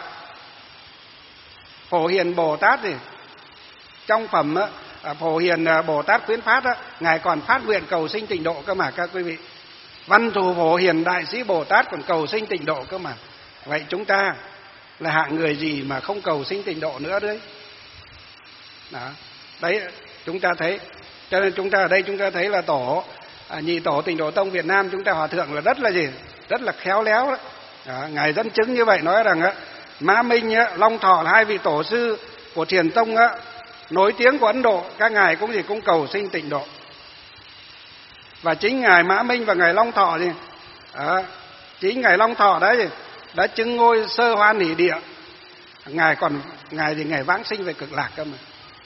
Phổ Hiền Bồ Tát trong phẩm Phổ Hiền Bồ Tát khuyến phát ngài còn phát nguyện cầu sinh Tịnh Độ cơ mà các quý vị. Văn thù Phổ Hiền Đại Sĩ Bồ Tát còn cầu sinh Tịnh Độ cơ mà. Vậy chúng ta là hạng người gì mà không cầu sinh Tịnh Độ nữa đấy? Đó. Đấy chúng ta thấy. Cho nên chúng ta ở đây chúng ta thấy là nhị tổ Tịnh Độ Tông Việt Nam chúng ta hòa thượng là rất là khéo léo đó. Đó. Ngài dẫn chứng như vậy, nói rằng Mã Minh, Long Thọ là hai vị tổ sư của Thiền Tông nổi tiếng của Ấn Độ, các ngài cũng cầu sinh Tịnh Độ. Và chính ngài Mã Minh và ngài Long Thọ chính ngài Long Thọ đấy đã chứng ngôi Sơ Hoan Hỷ Địa. Ngài vãng sinh về Cực Lạc cơ mà.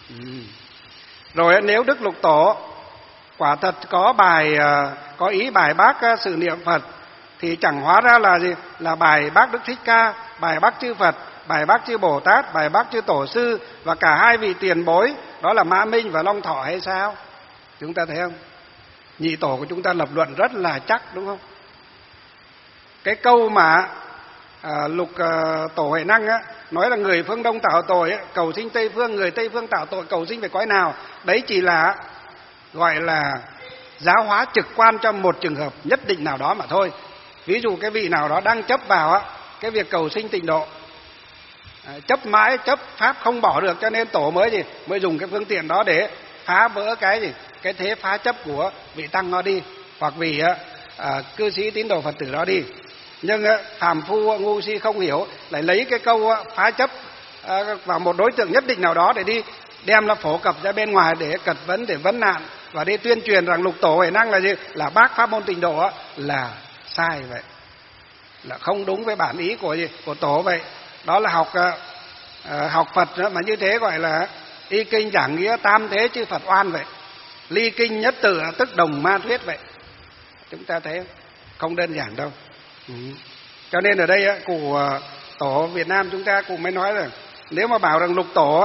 Rồi nếu Đức Lục Tổ quả thật có ý bài bác sự niệm Phật thì chẳng hóa ra là gì? Là bài bác Đức Thích Ca, bài bác chư Phật, bài bác chư Bồ Tát, bài bác chư Tổ sư và cả hai vị tiền bối, đó là Mã Minh và Long Thọ hay sao? Chúng ta thấy không? Nhị tổ của chúng ta lập luận rất là chắc, đúng không? Cái câu mà lục tổ Huệ Năng nói là người phương Đông tạo tội cầu sinh Tây phương, người Tây phương tạo tội cầu sinh về cõi nào, đấy chỉ là gọi là giáo hóa trực quan cho một trường hợp nhất định nào đó mà thôi. Ví dụ cái vị nào đó đang chấp vào cái việc cầu sinh Tịnh Độ, chấp mãi, chấp pháp không bỏ được, cho nên tổ mới dùng cái phương tiện đó để phá vỡ cái thế phá chấp của vị tăng nó đi, hoặc vì cư sĩ tín đồ Phật tử đó đi. Nhưng phàm phu ngu si không hiểu, lại lấy cái câu phá chấp vào một đối tượng nhất định nào đó để đi đem nó phổ cập ra bên ngoài để cật vấn, để vấn nạn và để tuyên truyền rằng lục tổ Huệ Năng là gì? Là bác pháp môn Tịnh Độ là sai vậy, là không đúng với bản ý của tổ vậy. Đó là học Phật mà như thế gọi là y kinh giảng nghĩa tam thế chư Phật oan vậy, ly kinh nhất tự tức đồng ma thuyết vậy. Chúng ta thấy không đơn giản đâu. Cho nên ở đây cụ tổ Việt Nam chúng ta cũng mới nói là nếu mà bảo rằng lục tổ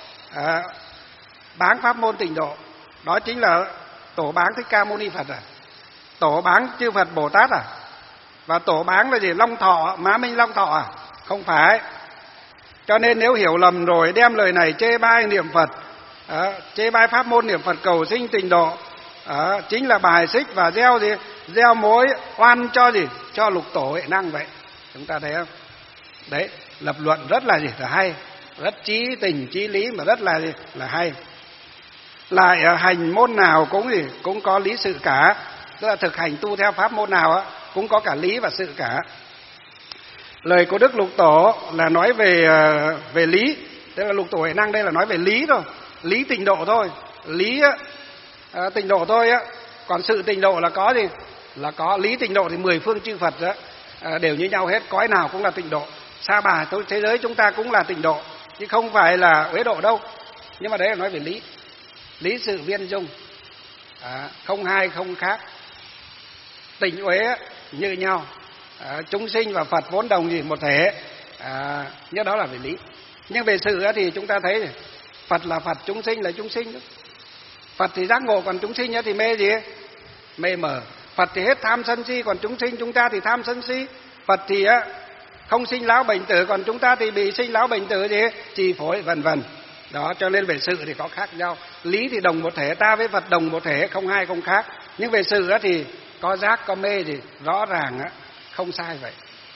báng pháp môn Tịnh Độ, đó chính là tổ báng Thích Ca Mâu Ni Phật tổ báng chư Phật Bồ Tát và tổ báng là gì? Long Thọ, Mã Minh Long Thọ không phải. Cho nên nếu hiểu lầm rồi đem lời này chê bai niệm Phật, chê bai pháp môn niệm Phật cầu sinh tịnh độ, chính là bài xích và gieo mối oan cho cho lục tổ Huệ Năng vậy. Chúng ta thấy không? Đấy, lập luận rất là là hay, rất chí tình chí lý mà rất là hay. Lại hành môn nào cũng có lý sự cả, tức là thực hành tu theo pháp môn nào cũng có cả lý và sự cả. Lời của Đức Lục Tổ là nói về lý, tức là Lục Tổ Huệ Năng đây là nói về lý thôi, lý tịnh độ thôi, lý tịnh độ thôi á. Còn sự tịnh độ là có gì? Là có lý tịnh độ thì 10 phương chư Phật đó đều như nhau hết, cõi nào cũng là tịnh độ. Sa bà thế giới chúng ta cũng là tịnh độ, chứ không phải là uế độ đâu. Nhưng mà đấy là nói về lý, lý sự viên dung, không hai không khác, tịnh uế như nhau, chúng sinh và Phật vốn đồng một thể, nhớ đó là về lý. Nhưng về sự thì chúng ta thấy Phật là Phật, chúng sinh là chúng sinh. Phật thì giác ngộ, còn chúng sinh thì mê mờ. Phật thì hết tham sân si, còn chúng sinh chúng ta thì tham sân si. Phật thì không sinh lão bệnh tử, còn chúng ta thì bị sinh lão bệnh tử chi phối vân vân. Đó, cho nên về sự thì có khác nhau. Lý thì đồng một thể, ta với Phật đồng một thể, không hai không khác. Nhưng về sự thì có giác có mê thì rõ ràng không sai vậy.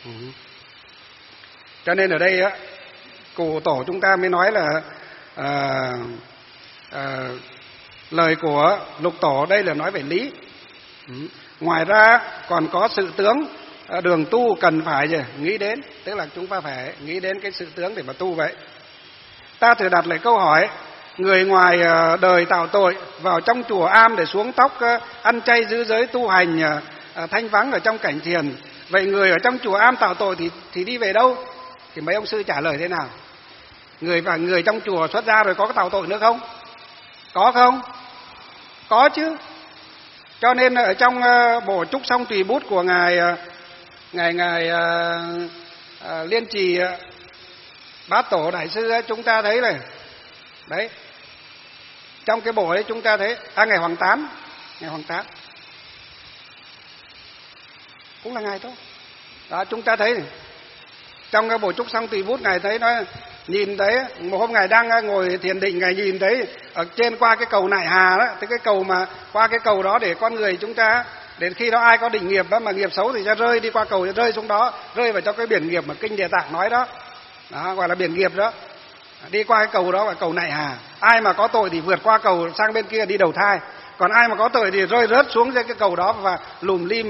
Cho nên ở đây cụ tổ chúng ta mới nói là lời của Lục Tổ đây là nói về lý. Ngoài ra còn có sự tướng, đường tu cần phải nghĩ đến, tức là chúng ta phải nghĩ đến cái sự tướng để mà tu vậy. Ta thử đặt lại câu hỏi, người ngoài đời tạo tội vào trong chùa am để xuống tóc, ăn chay giữ giới tu hành thanh vắng ở trong cảnh thiền, vậy người ở trong chùa am tạo tội thì đi về đâu? Thì mấy ông sư trả lời thế nào? Người trong chùa xuất gia rồi có tạo tội nữa không? Có không? Có chứ. Cho nên ở trong bộ Trúc Song Tùy Bút của ngài Liên Trì Bát Tổ Đại Sư chúng ta thấy này. Đấy. Trong cái bộ ấy chúng ta thấy ngày Hoàng Tán cũng là ngài thôi. Đó, chúng ta thấy này. Trong cái bộ Trúc Song Tùy Bút ngài thấy nói, nhìn thấy một hôm ngài đang ngồi thiền định, ngài nhìn thấy ở trên qua cái cầu Nại Hà đó, cái cầu mà qua cái cầu đó để con người chúng ta, đến khi đó ai có định nghiệp đó mà nghiệp xấu thì ra rơi đi qua cầu, rơi xuống đó, rơi vào trong cái biển nghiệp mà kinh Địa Tạng nói đó. Đó gọi là biển nghiệp đó. Đi qua cái cầu đó gọi cầu Nại Hà. Ai mà có tội thì vượt qua cầu sang bên kia đi đầu thai. Còn ai mà có tội thì rơi rớt xuống cái cầu đó và lùm lim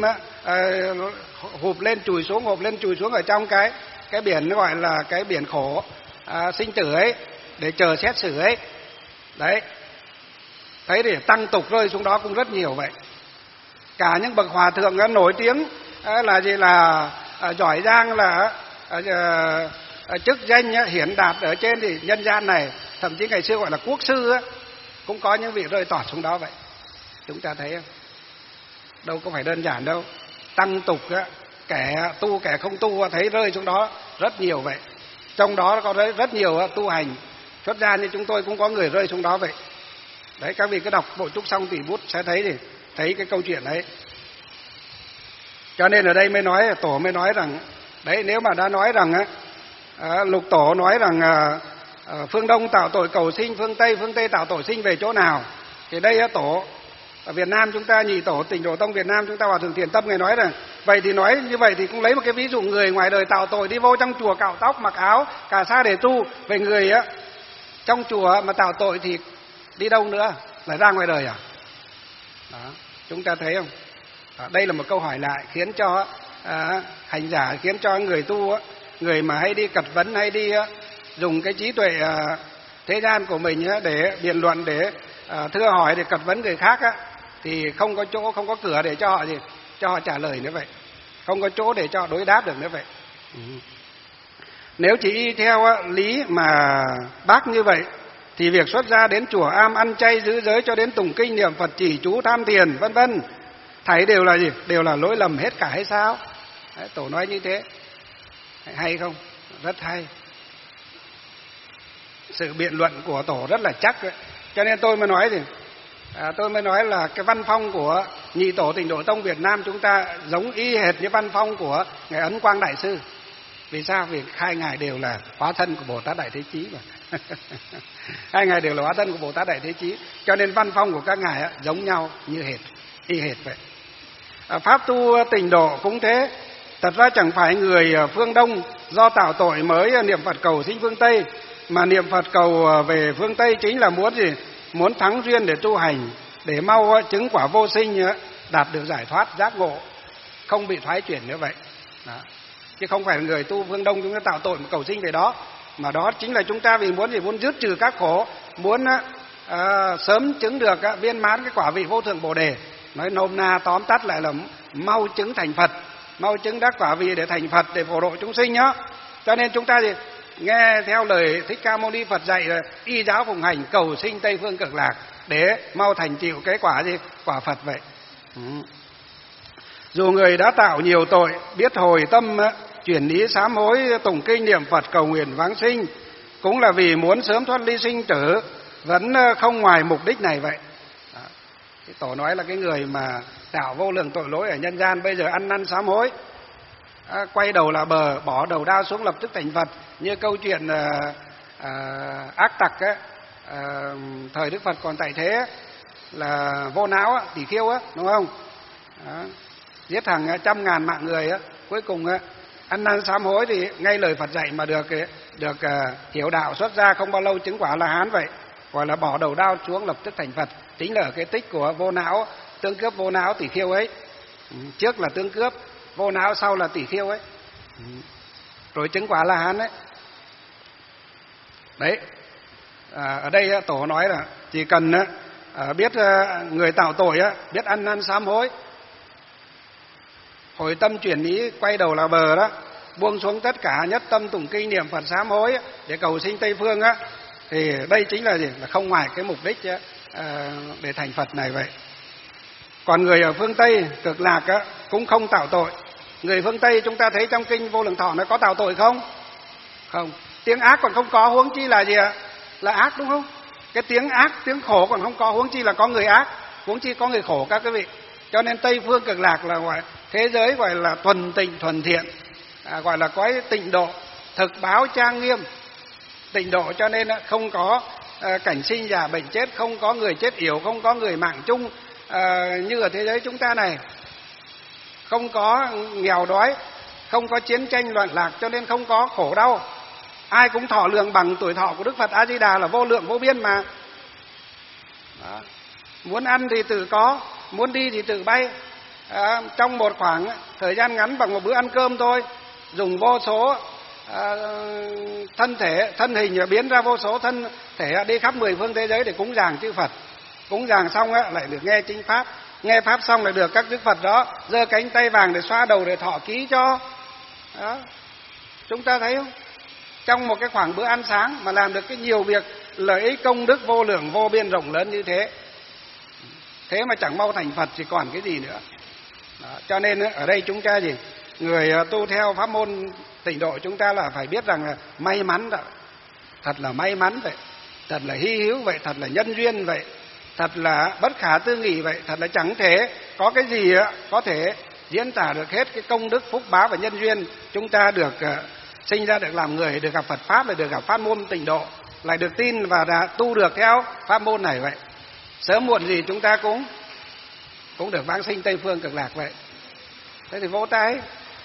hụp lên chùi xuống ở trong cái biển gọi là cái biển khổ sinh tử ấy, để chờ xét xử ấy. Đấy. Thấy để tăng tục rơi xuống đó cũng rất nhiều vậy. Cả những bậc hòa thượng nổi tiếng là giỏi giang, là chức danh hiển đạt ở trên thì nhân gian này, thậm chí ngày xưa gọi là quốc sư cũng có những vị rơi tọt xuống đó vậy. Chúng ta thấy không? Đâu có phải đơn giản đâu. Tăng tục kẻ tu kẻ không tu thấy rơi xuống đó rất nhiều vậy. Trong đó có rất nhiều tu hành xuất gia như chúng tôi cũng có người rơi xuống đó vậy. Đấy, các vị cứ đọc bộ Trúc Song Tùy Bút sẽ thấy cái câu chuyện đấy. Cho nên ở đây Tổ mới nói rằng đấy, nếu mà đã nói rằng Lục Tổ nói rằng phương Đông tạo tội cầu sinh, phương Tây tạo tội sinh về chỗ nào, thì đây Tổ ở Việt Nam chúng ta, Nhị Tổ Tịnh Độ Tông Việt Nam chúng ta Hòa Thượng Thiền Tâm người nói rằng vậy thì nói như vậy thì cũng lấy một cái ví dụ người ngoài đời tạo tội đi vô trong chùa cạo tóc mặc áo cà sa để tu, vậy người trong chùa mà tạo tội thì đi đâu nữa, lại ra ngoài đời à? Đó, chúng ta thấy không? Đó, đây là một câu hỏi lại khiến cho hành giả, khiến cho người tu, người mà hay đi cật vấn, hay đi dùng cái trí tuệ thế gian của mình để biện luận, để thưa hỏi, để cật vấn người khác thì không có chỗ, không có cửa để cho họ trả lời nữa vậy, không có chỗ để cho họ đối đáp được nữa vậy. Nếu chỉ y theo lý mà bác như vậy thì việc xuất gia đến chùa am ăn chay giữ giới cho đến tụng kinh niệm Phật chỉ chú tham thiền vân vân thảy đều là đều là lỗi lầm hết cả hay sao? Đấy, Tổ nói như thế hay không? Rất hay. Sự biện luận của Tổ rất là chắc đấy. Cho nên tôi mới nói là cái văn phong của Nhị Tổ Tịnh Độ Tông Việt Nam chúng ta giống y hệt như văn phong của ngài Ấn Quang Đại Sư. Vì sao? Vì hai ngài đều là hóa thân của Bồ Tát Đại Thế Chí mà. Hai ngài đều là hóa thân của Bồ Tát Đại Thế Chí, cho nên văn phong của các ngài giống nhau như hệt, y hệt vậy. Pháp tu tịnh độ cũng thế. Thật ra chẳng phải người phương Đông do tạo tội mới niệm Phật cầu sinh phương Tây, mà niệm Phật cầu về phương Tây chính là muốn gì? Muốn thắng duyên để tu hành, để mau chứng quả vô sinh, đạt được giải thoát giác ngộ, không bị thoái chuyển như vậy. Đó. Chứ không phải người tu phương Đông chúng ta tạo tội mà cầu sinh về đó, mà đó chính là chúng ta vì muốn gì? Muốn dứt trừ các khổ, muốn sớm chứng được viên mãn cái quả vị vô thượng Bồ đề. Nói nôm na tóm tắt lại là mau chứng thành Phật, mau chứng đắc quả vị để thành Phật, để phổ độ chúng sinh nhá. Cho nên chúng ta thì nghe theo lời Thích Ca Mâu Ni Phật dạy là y giáo phụng hành cầu sinh Tây phương Cực Lạc để mau thành tựu cái quả gì? Quả Phật vậy. Dù người đã tạo nhiều tội, biết hồi tâm chuyển ý sám hối, tụng kinh niệm Phật cầu nguyện vãng sinh, cũng là vì muốn sớm thoát ly sinh tử, vẫn không ngoài mục đích này vậy. Đó. Cái Tổ nói là cái người mà tạo vô lượng tội lỗi ở nhân gian, bây giờ ăn năn sám hối, quay đầu là bờ, bỏ đầu đao xuống lập tức thành Phật, như câu chuyện ác tặc thời Đức Phật còn tại thế là Vô Não Tỷ Khiêu đúng không? Đó. Giết hàng trăm ngàn mạng người cuối cùng ăn năn sám hối thì ngay lời Phật dạy mà được hiểu đạo xuất ra, không bao lâu chứng quả A La Hán vậy, gọi là bỏ đầu đao xuống lập tức thành Phật. Chính là ở cái tích của Vô Não, tương cướp Vô Não Tỷ Khiêu ấy. Trước là tương cướp Vô Não, sau là Tỷ Khiêu ấy, rồi chứng quả A La Hán đấy. Đấy, ở đây Tổ nói là chỉ cần biết người tạo tội biết ăn năn sám hối, hồi tâm chuyển ý, quay đầu là bờ đó, buông xuống tất cả, nhất tâm tụng kinh niệm Phật sám hối để cầu sinh Tây phương thì đây chính là gì? Là không ngoài cái mục đích để thành Phật này vậy. Còn người ở phương Tây Cực Lạc cũng không tạo tội. Người phương Tây chúng ta thấy trong kinh Vô Lượng Thọ nó có tạo tội không? Không. Tiếng ác còn không có, huống chi là gì ạ? Là ác, đúng không? Cái tiếng ác, tiếng khổ còn không có, huống chi là có người ác, huống chi có người khổ các quý vị. Cho nên Tây phương Cực Lạc là gọi thế giới gọi là thuần tịnh thuần thiện, gọi là có tịnh độ thực báo trang nghiêm. Tịnh độ cho nên không có cảnh sinh già bệnh chết, không có người chết yểu, không có người mạng chung như ở thế giới chúng ta này, không có nghèo đói, không có chiến tranh loạn lạc, cho nên không có khổ đau. Ai cũng thọ lượng bằng tuổi thọ của Đức Phật A Di Đà là vô lượng vô biên mà. Đó. Muốn ăn thì tự có, muốn đi thì tự bay. Trong một khoảng thời gian ngắn bằng một bữa ăn cơm thôi, dùng vô số thân hình biến ra vô số thân thể đi khắp 10 phương thế giới để cúng dường chư Phật. Cúng dường xong lại được nghe chính pháp, nghe pháp xong lại được các Đức Phật đó giơ cánh tay vàng để xoa đầu để thọ ký cho. Đó. Chúng ta thấy không? Trong một cái khoảng bữa ăn sáng mà làm được cái nhiều việc lợi ích công đức vô lượng vô biên rộng lớn như thế. Thế mà chẳng mau thành Phật thì còn cái gì nữa. Đó. Cho nên ở đây chúng ta gì? Người tu theo pháp môn tịnh độ chúng ta là phải biết rằng là may mắn đó. Thật là may mắn vậy, thật là hy hữu vậy, thật là nhân duyên vậy, thật là bất khả tư nghị vậy, thật là chẳng thể có cái gì có thể diễn tả được hết cái công đức phúc bá và nhân duyên chúng ta được sinh ra, được làm người, được gặp Phật pháp, lại được gặp pháp môn tịnh độ, lại được tin và đã tu được theo pháp môn này vậy. Sớm muộn gì chúng ta cũng được vãng sinh Tây phương Cực Lạc vậy. Thế thì vỗ tay.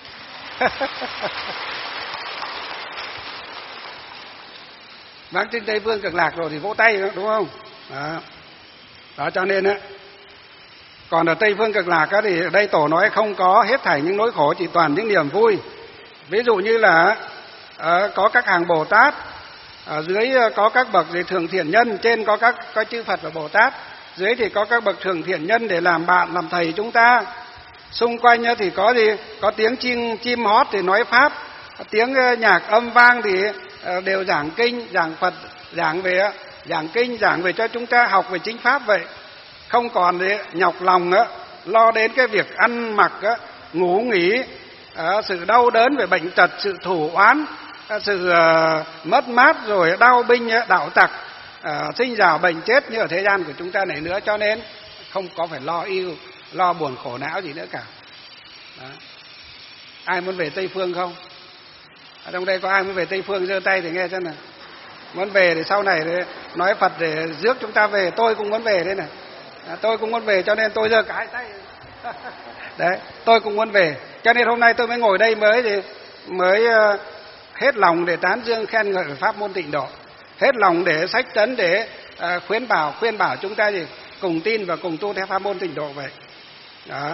Vãng sinh Tây phương Cực Lạc rồi thì vỗ tay nữa, đúng không? Đó cho nên còn ở Tây phương Cực Lạc thì ở đây Tổ nói không có hết thảy những nỗi khổ, chỉ toàn những niềm vui. Ví dụ như là có các hàng Bồ Tát, ở dưới có các bậc thường thiện nhân, trên có chư Phật và Bồ Tát, dưới thì có các bậc thường thiện nhân để làm bạn làm thầy chúng ta. Xung quanh thì có gì? Có tiếng chim hót thì nói pháp, tiếng nhạc âm vang thì đều giảng kinh, giảng Phật, giảng kinh, giảng về cho chúng ta học về chính pháp vậy. Không còn nhọc lòng lo đến cái việc ăn mặc, ngủ nghỉ, sự đau đớn về bệnh tật, sự thù oán, sự mất mát, rồi đau binh đạo tặc, sinh già bệnh chết như ở thế gian của chúng ta này nữa. Cho nên không có phải lo ưu, lo buồn khổ não gì nữa cả. Đó. Ai muốn về Tây phương không? Ở trong đây có ai muốn về Tây Phương giơ tay thì nghe xem nào. Muốn về thì sau này để nói Phật để rước chúng ta về. Tôi cũng muốn về đây này. Tôi cũng muốn về cho nên tôi giơ cả hai tay. Đấy, tôi cũng muốn về. Cho nên hôm nay tôi mới ngồi đây mới hết lòng để tán dương khen ngợi pháp môn Tịnh Độ. Hết lòng để sách tấn để khuyên bảo chúng ta cùng tin và cùng tu theo pháp môn Tịnh Độ vậy. Đó.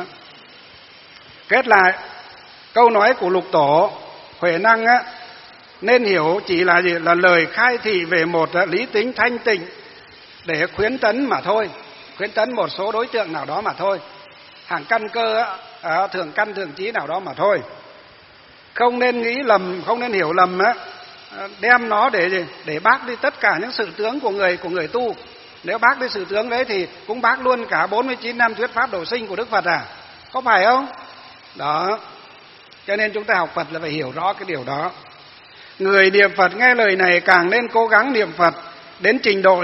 Kết lại câu nói của Lục Tổ Huệ Năng á, nên hiểu chỉ là là lời khai thị về một lý tính thanh tịnh để khuyến tấn mà thôi, khuyến tấn một số đối tượng nào đó mà thôi, hàng căn cơ thường căn thường trí nào đó mà thôi. Không nên nghĩ lầm, không nên hiểu lầm á, đem nó để bác đi tất cả những sự tướng của người tu. Nếu bác đi sự tướng đấy thì cũng bác luôn cả 49 năm thuyết pháp độ sinh của Đức Phật à? Có phải không? Đó. Cho nên chúng ta học Phật là phải hiểu rõ cái điều đó. Người niệm Phật nghe lời này càng nên cố gắng niệm Phật đến trình độ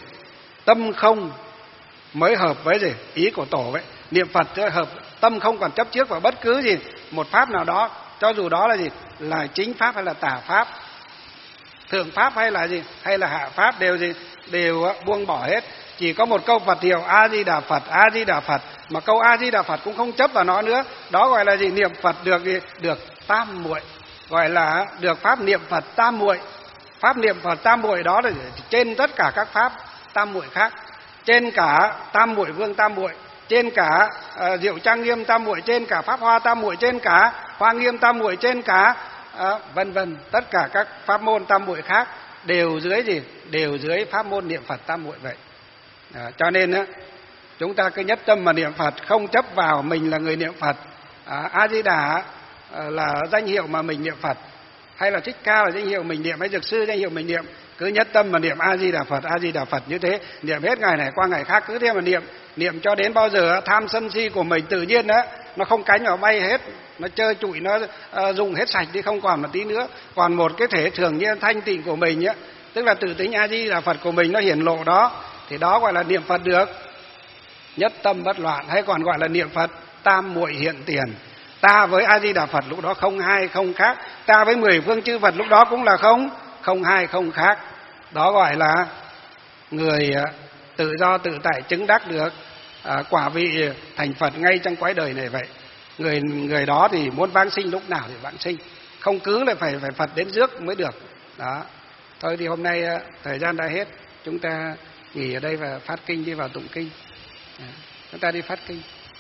tâm không mới hợp với ý của Tổ vậy. Niệm Phật cho hợp tâm không còn chấp trước vào bất cứ một pháp nào đó, cho dù đó là là chính pháp hay là tà pháp, thượng pháp hay là hạ pháp, đều buông bỏ hết. Chỉ có một câu Phật hiệu A Di Đà Phật, A Di Đà Phật, mà câu A Di Đà Phật cũng không chấp vào nó nữa. Đó gọi là niệm Phật được tam muội, gọi là được pháp niệm Phật tam muội. Pháp niệm Phật tam muội đó là trên tất cả các pháp tam muội khác, trên cả tam muội vương tam muội, trên cả Diệu Trang Nghiêm tam muội, trên cả Pháp Hoa tam muội, trên cả Hoa Nghiêm tam muội, trên cả vân vân, tất cả các pháp môn tam muội khác đều đều dưới pháp môn niệm Phật tam muội vậy. Cho nên á, chúng ta cứ nhất tâm mà niệm Phật, không chấp vào mình là người niệm Phật. A Di Đà là danh hiệu mà mình niệm Phật, hay là Thích Ca là danh hiệu mình niệm, hay Dược Sư danh hiệu mình niệm. Cứ nhất tâm mà niệm A Di Đà Phật, A Di Đà Phật như thế, niệm hết ngày này qua ngày khác, cứ thế mà niệm cho đến bao giờ tham sân si của mình tự nhiên đó nó không cánh mà bay hết, nó trơ trụi, nó dùng hết sạch đi, không còn một tí nữa. Còn một cái thể thường như thanh tịnh của mình á, tức là tự tính A Di Đà Phật của mình nó hiển lộ đó, thì đó gọi là niệm Phật được nhất tâm bất loạn, hay còn gọi là niệm Phật tam muội hiện tiền. Ta với A Di Đà Phật lúc đó không hai không khác, ta với 10 phương chư Phật lúc đó cũng là không hai không khác. Đó gọi là người tự do tự tại chứng đắc được quả vị thành Phật ngay trong cõi đời này vậy. Người đó thì muốn vãng sinh lúc nào thì vãng sinh, không cứ là phải Phật đến rước mới được. Đó. Thôi thì hôm nay thời gian đã hết, chúng ta nghỉ ở đây và phát kinh, đi vào tụng kinh. Chúng ta đi phát kinh.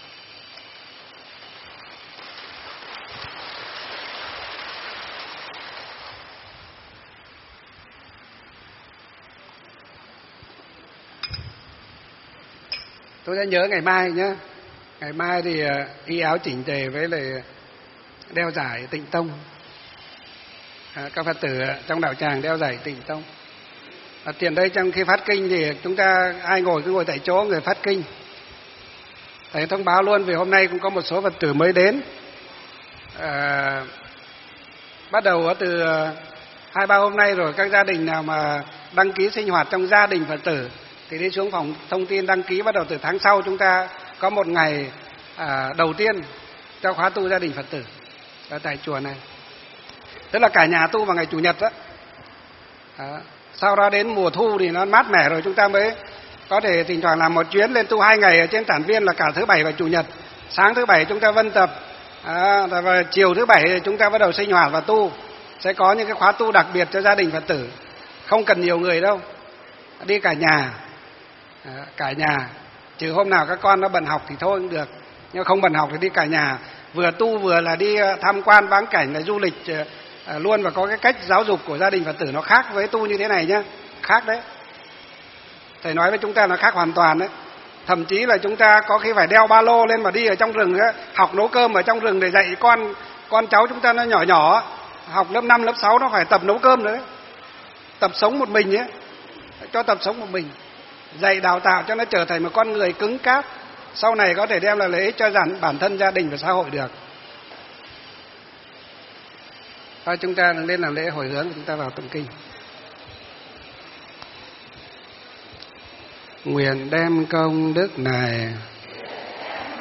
Tôi đã nhớ ngày mai nhé. Ngày mai thì y áo chỉnh tề với lại đeo giải Tịnh Tông. Các Phật tử trong đạo tràng đeo giải Tịnh Tông. Tiền đây trong khi phát kinh thì chúng ta ai ngồi cứ ngồi tại chỗ, người phát kinh. Thầy thông báo luôn vì hôm nay cũng có một số Phật tử mới đến. Bắt đầu từ 2-3 hôm nay rồi, các gia đình nào mà đăng ký sinh hoạt trong gia đình Phật tử thì đi xuống phòng thông tin đăng ký. Bắt đầu từ tháng sau chúng ta có một ngày đầu tiên cho khóa tu gia đình Phật tử ở tại chùa này, tức là cả nhà tu vào ngày Chủ nhật đó. Sau đó đến mùa thu thì nó mát mẻ rồi, chúng ta mới có thể thỉnh thoảng làm một chuyến lên tu 2 ngày ở trên Tản Viên, là cả thứ Bảy và Chủ nhật. Sáng thứ Bảy chúng ta vân tập, và chiều thứ Bảy chúng ta bắt đầu sinh hoạt và tu. Sẽ có những cái khóa tu đặc biệt cho gia đình Phật tử, không cần nhiều người đâu, đi cả nhà. Cả nhà, trừ hôm nào các con nó bận học thì thôi cũng được, nhưng không bận học thì đi cả nhà, vừa tu vừa là đi tham quan vãng cảnh, là du lịch luôn. Và có cái cách giáo dục của gia đình Phật tử nó khác với tu như thế này nhá, khác đấy. Thầy nói với chúng ta nó khác hoàn toàn đấy. Thậm chí là chúng ta có khi phải đeo ba lô lên mà đi ở trong rừng ấy, học nấu cơm ở trong rừng để dạy con cháu chúng ta nó nhỏ nhỏ, học lớp 5, lớp 6 nó phải tập nấu cơm nữa, tập sống một mình ấy, cho tập sống một mình, dạy đào tạo cho nó trở thành một con người cứng cáp, sau này có thể đem lại lợi ích cho bản thân, gia đình và xã hội được. Thôi chúng ta lên làm lễ hồi hướng, chúng ta vào tụng kinh. Nguyện đem công đức này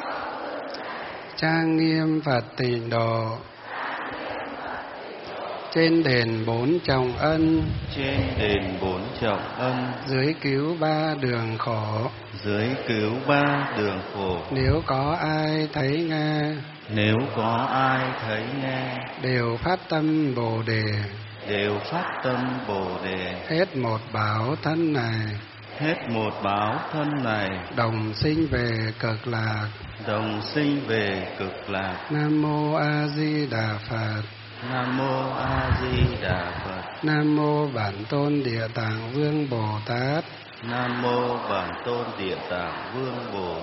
trang nghiêm Phật Tịnh Độ, trên đền bốn trọng ân, trên đền bốn trọng ân, dưới cứu ba đường khổ, dưới cứu ba đường khổ. nếu có ai thấy nghe, nếu có ai thấy nghe, đều phát tâm Bồ đề, đều phát tâm Bồ đề. hết một bảo thân này, hết một báo thân này, đồng sinh về cực lạc. đồng sinh về cực lạc. Nam mô A Di Đà Phật. Nam mô A Di Đà Phật. Nam mô Bản Tôn Địa Tạng Vương Bồ Tát. Nam mô Bản Tôn Địa Tạng Vương Bồ.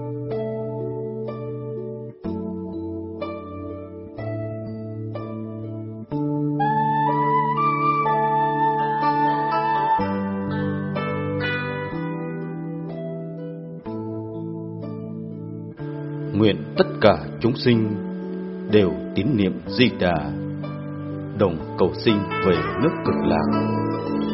Nguyện tất cả chúng sinh đều tín niệm Di Đà, đồng cầu sinh về nước cực lạc.